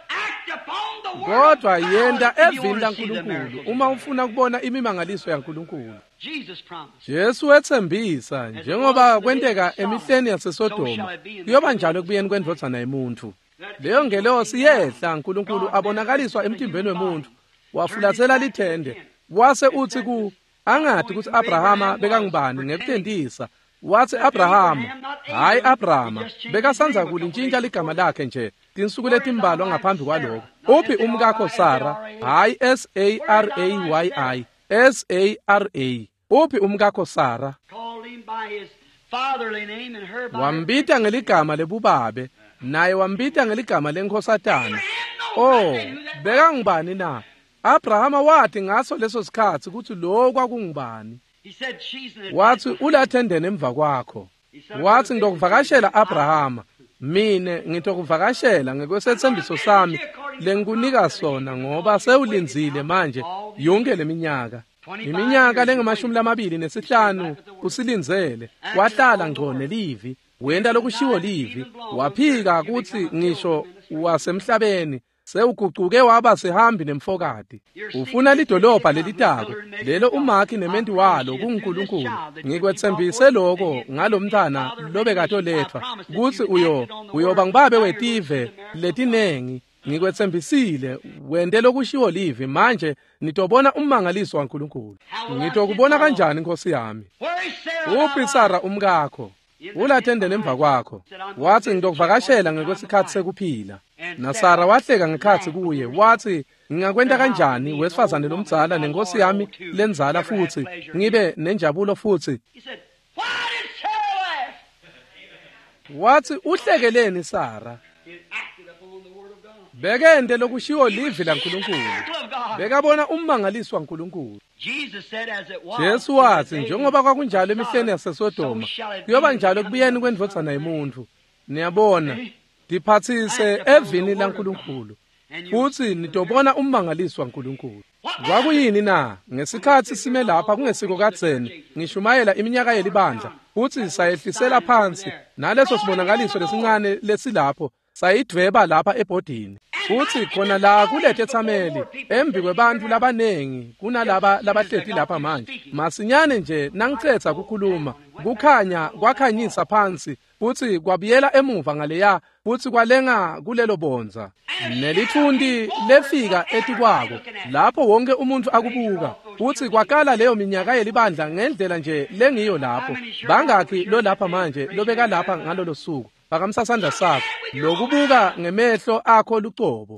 Kodwa yenda evini laNkulunkulu uma ufuna kubona imimangaliso yaNkulunkulu. Jesu wethembisa njengoba kwenteka emihleni yaseSodoma kuyoba njalo kubuyeni kwendodana yomuntu. Leyo ngelosi yehla uNkulunkulu abonakaliswa emtimbeni wemuntu. Wafulathela lithende wase uthi ku angathi ukuthi Abrahama bekangibani ngekuthendisa. Wathi Abrahama hayi Abrahama bekasanza kulintshintsha ligama lakhe nje tinsuku letimbalwa ngaphambi kwalokho. Uphi umkakho Sara hayi Sarai Sara. Uphi umkakho Sara? Wambita ngeligama lebubabe naye wambita ngeligama lenkosatana. Oh bekangibani na? Abrahama wathi ngaso leso sikhathi ukuthi lo kwakungibani. Wathi ulathendene emva kwakho. Wathi ngizokuvakashela Abrahama. Mina ngitokuvakashela ngekwesethembiso sami lengikunika sona ngoba sewulinzile manje yonke leminyaka. Iminyaka lengama25 usilinzele. Wahlala ngcone livi, wenda lokushiwo livi, waphika ukuthi ngisho wasemhlabeni sewuguquke waba sehambi nemfokati. Ufuna lidolobha lelitako lelo uMakhi nementi walo kuNkulunkulu. Ngikwethembise lokho ngalomntana lobekade olethwa ukuthi uyoba ngibabe wetive letinengi. Ngikwethembisile wende lokushiwo livi manje nitobona ummangaliso waNkulunkulu. Ngitokubona kanjani Nkosi yami? Uphi Sara umkakho? Ulathendene emva kwakho. Wathi ngizokuvakashela ngekwesikhathi sekuphila. Na Sara wahleka ngekhathi kuye wathi ngingakwenta kanjani wesifazane lomdzala nenkosi yami lenzala futhi ngibe nenjabulo futhi. Wathi uhlekeleni Sara? Bekende lokushiwo livi laNkulunkulu. Bekabona ummangaliso waNkulunkulu. Jesu wathi njengoba kwakunjalo emihleni yaseSodoma kuyoba njalo kubuyeni kwendodana yomuntu. Niyabona diphathise evini laNkulunkulu futhi nitobona ummangaliso waNkulunkulu. Kwakuyini na ngesikhathi sime lapha kungesiko kadzeni ngishumayela iminyaka yelibandla futhi sayehlisela phansi naleso sibonakaliso lesincane lesilapho sayidweba lapha ebhodini. Futhi khona la kulethe thameli embi kwebantu labanengi kunalaba labahleti lapha manje. Masinyane nje nangicetha ukukhuluma kukhanya kwakhanyisa phansi futhi kwabiyela emuva ngaleya futhi kwalenga kulelo bonza. Nelithundi lefika etikwako lapho wonke umuntu akubuka futhi kwakala leyo minyaka yelibandla ngendlela nje lengiyo lapho. Bangakhi lo lapha manje lobeka lapha ngalolo suku bakamsasanda sakho lokubuka ngemehlo akho lucobo.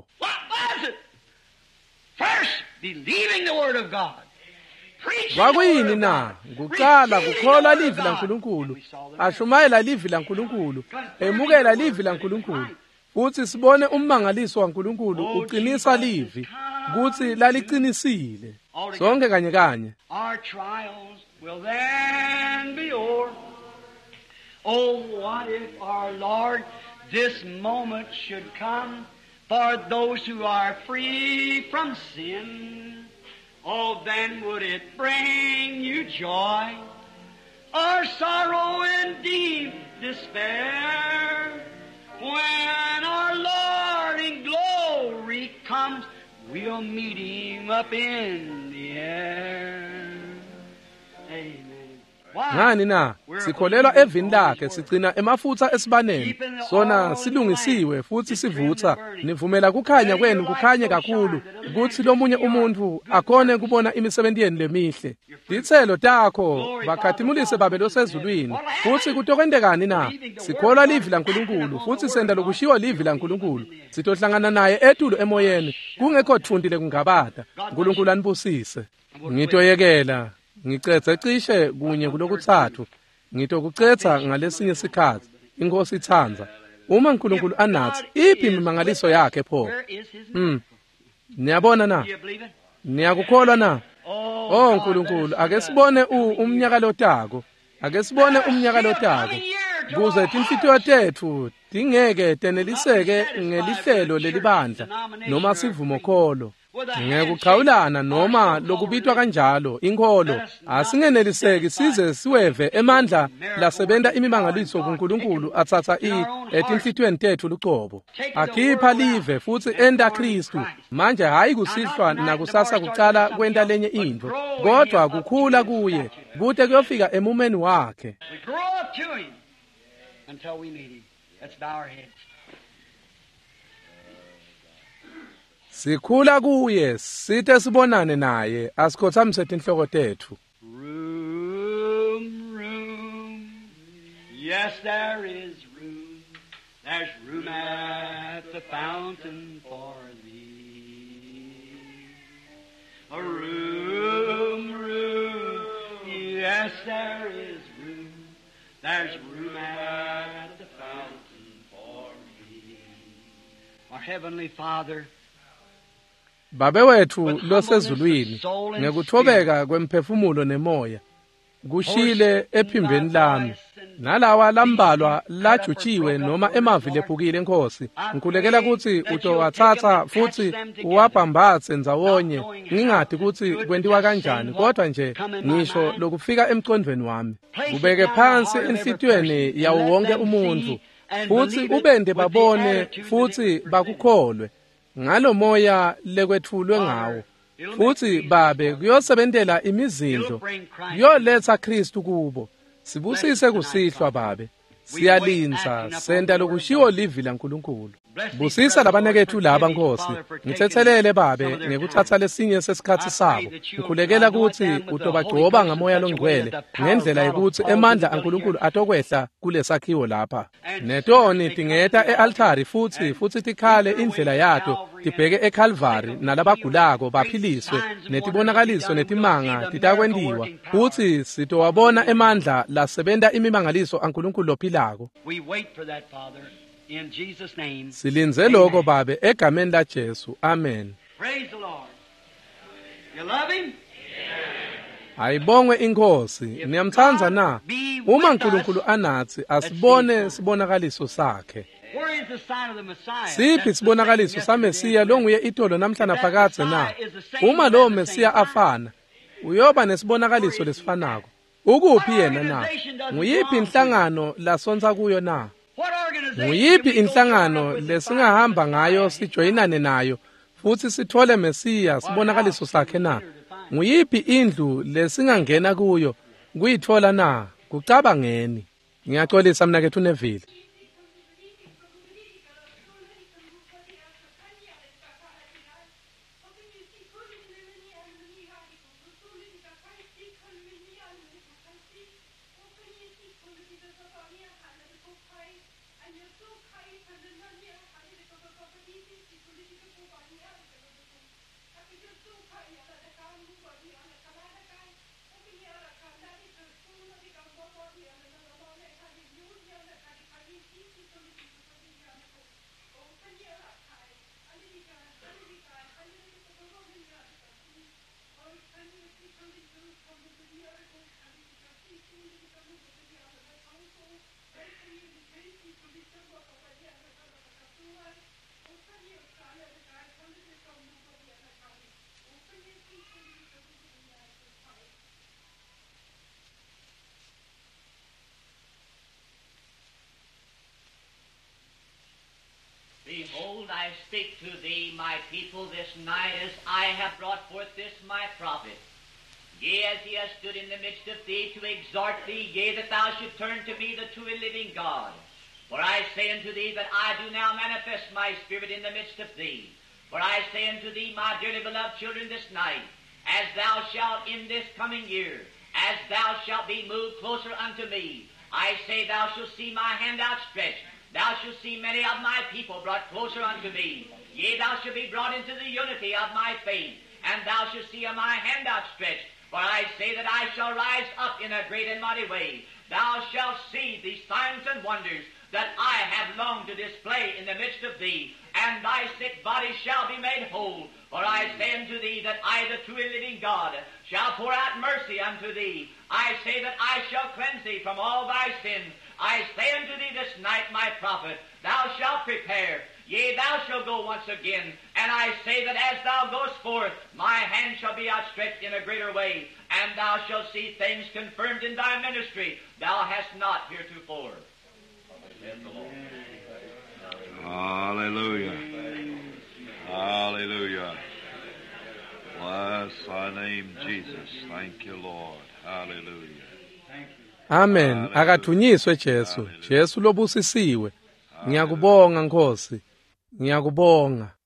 Kwakuyini na kuqala kukholwa livi laNkulunkulu, ashumayela livi laNkulunkulu, emukela livi laNkulunkulu futhi sibone ummangaliso waNkulunkulu uqinisa livi ukuthi laliqinisile sonke kanye kanye. Our trials will then be o'er. Oh, what if our Lord this moment should come for those who are free from sin. Oh, then would it bring you joy or sorrow and deep despair? When our Lord in glory comes, we'll meet Him up in the air. Amen. ngani na sikholelwa evini lakhe sigcina emafutha esibaneni sona silungisiwe futhi sivutha nivumela kukhanya kwenu kukhanye kakhulu ukuthi lomunye umuntu akhone kubona imisebenzi yenu lemihle dithelo takho bakhathimulise babe losezulwini futhi kutokwendekani na sikholwa livi laNkulunkulu futhi senda lokushiwa livi laNkulunkulu sitohlangana naye etulo emoyeni kungekho thundile kungabada uNkulunkulu anibusise ngitoyekela ngicethe cishe kunye kulokuthathu ngitokucetha ngalesinye isikhathi inkosi ithanza uma uNkulunkulu anathi iphi imimangaliso yakhe pho niyabona na niyakukholwa na oh uNkulunkulu ake sibone umnyaka lotako ake sibone umnyaka lotako kuze tinhlitiyo tethu dingeke teneliseke ngelihlelo lelibandla noma sivumo kholo ngekuchawulana noma lokubitwa kanjalo inkolo asingeneliseki size siweve emandla lasebenta imimangaliso kuNkulunkulu athatha etinhlitweni tethu lucobo akhipha live futhi enda Kristu manje hayi kusihlwa nakusasa kucala kwenta lenye into kodwa kukhula kuye kute kuyofika emumeni wakhe sikhula kuye sithe sibonane naye asikhothamise inhloko tethu room yes there is room there's room at the fountain for thee a room yes there is room there's room at the fountain for thee our heavenly Father Babe wethu losezulwini ngekuthobeka kwemphefumulo nemoya kushile ephimbeni lami nalawa lambalwa lajutshiwe noma emavi lephukile Nkosi ngikhulekela ukuthi utowathatha futhi uwabhambathe ndzawonye ngingadi ukuthi kwendiwa kanjani kodwa nje ngisho lokufika emcondweni wami ubeke phansi enhlitweni yawo wonke umuntu futhi ubende babone futhi bakukholwe ngalo moya lekwethulwe ngawo futhi babe kuyosebentela imizindlo kuyoletha Kristu kubo sibusise kusihlwa babe siyalinza senda lokushiwo livi laNkulunkulu busisa labanekethu laba Nkosi ngithethelele babe ngekuthatha lesinye sesikhathi sabo ngikhulekela ukuthi utobagcoba ngamoya longcwele ngendlela yokuthi emandla aNkulunkulu atokwehla kulesakhiwo lapha netoni tingeta ealtari futhi tikhale indlela yato tibheke eCalvary nalabagulako baphiliswe netibonakaliso netimanga titakwendiwa futhi sitowabona emandla lasebenta imimangaliso aNkulunkulu lophilako In Jesus' name. Silinze lokho babe egameni la Jesu. Amen. Praise the Lord. You love him? Ayibongwe inkosi. Niyamthanda na? Uma uNkulunkulu anathi asibone sibonakaliso sakhe. Where is the sign of the Messiah? Siphi sibonakaliso saMesiya longuye itolo namhlanje phakathe na? Uma lo Mesiya afana, uyoba nesibonakaliso lesifanako. Ukuphi yena na? Nguyiphi inhlangano lasonza kuyo na? Nguyiphi inhlangano lesingahamba ngayo sijoyinane nayo futhi sithole Mesiya sibonakaliso sakhe na? Nguyiphi indlu lesingangena kuyo kuyithola na? Kucabangeni. Ngiyaxolisa mina kethu Neville. Behold, I speak to thee, my people, this night, as I have brought forth this my prophet. Yea, as he has stood in the midst of thee to exhort thee, yea, that thou should turn to me, the true and living God. For I say unto thee that I do now manifest my spirit in the midst of thee. For I say unto thee, my dearly beloved children, this night, as thou shalt in this coming year, as thou shalt be moved closer unto me, I say thou shalt see my hand outstretched. Thou shalt see many of my people brought closer unto me. Yea, thou shalt be brought into the unity of my faith, and thou shalt see my hand outstretched. For I say that I shall rise up in a great and mighty way. Thou shalt see the signs and wonders that I have longed to display in the midst of thee, and thy sick body shall be made whole. For I say unto thee that I, the true and living God, shall pour out mercy unto thee. I say that I shall cleanse thee from all thy sins. I say unto thee this night, my prophet, thou shalt prepare. Yea, thou shalt go once again. And I say that as thou goest forth, my hand shall be outstretched in a greater way, and thou shalt see things confirmed in thy ministry thou hast not heretofore. Hallelujah. Hallelujah. Bless thy name, Jesus. Thank you, Lord. Hallelujah. Amen. Akathunyiswe Jesu. Jesu lobusisiwe. Ngiyakubonga Nkosi. Ngiyakubonga.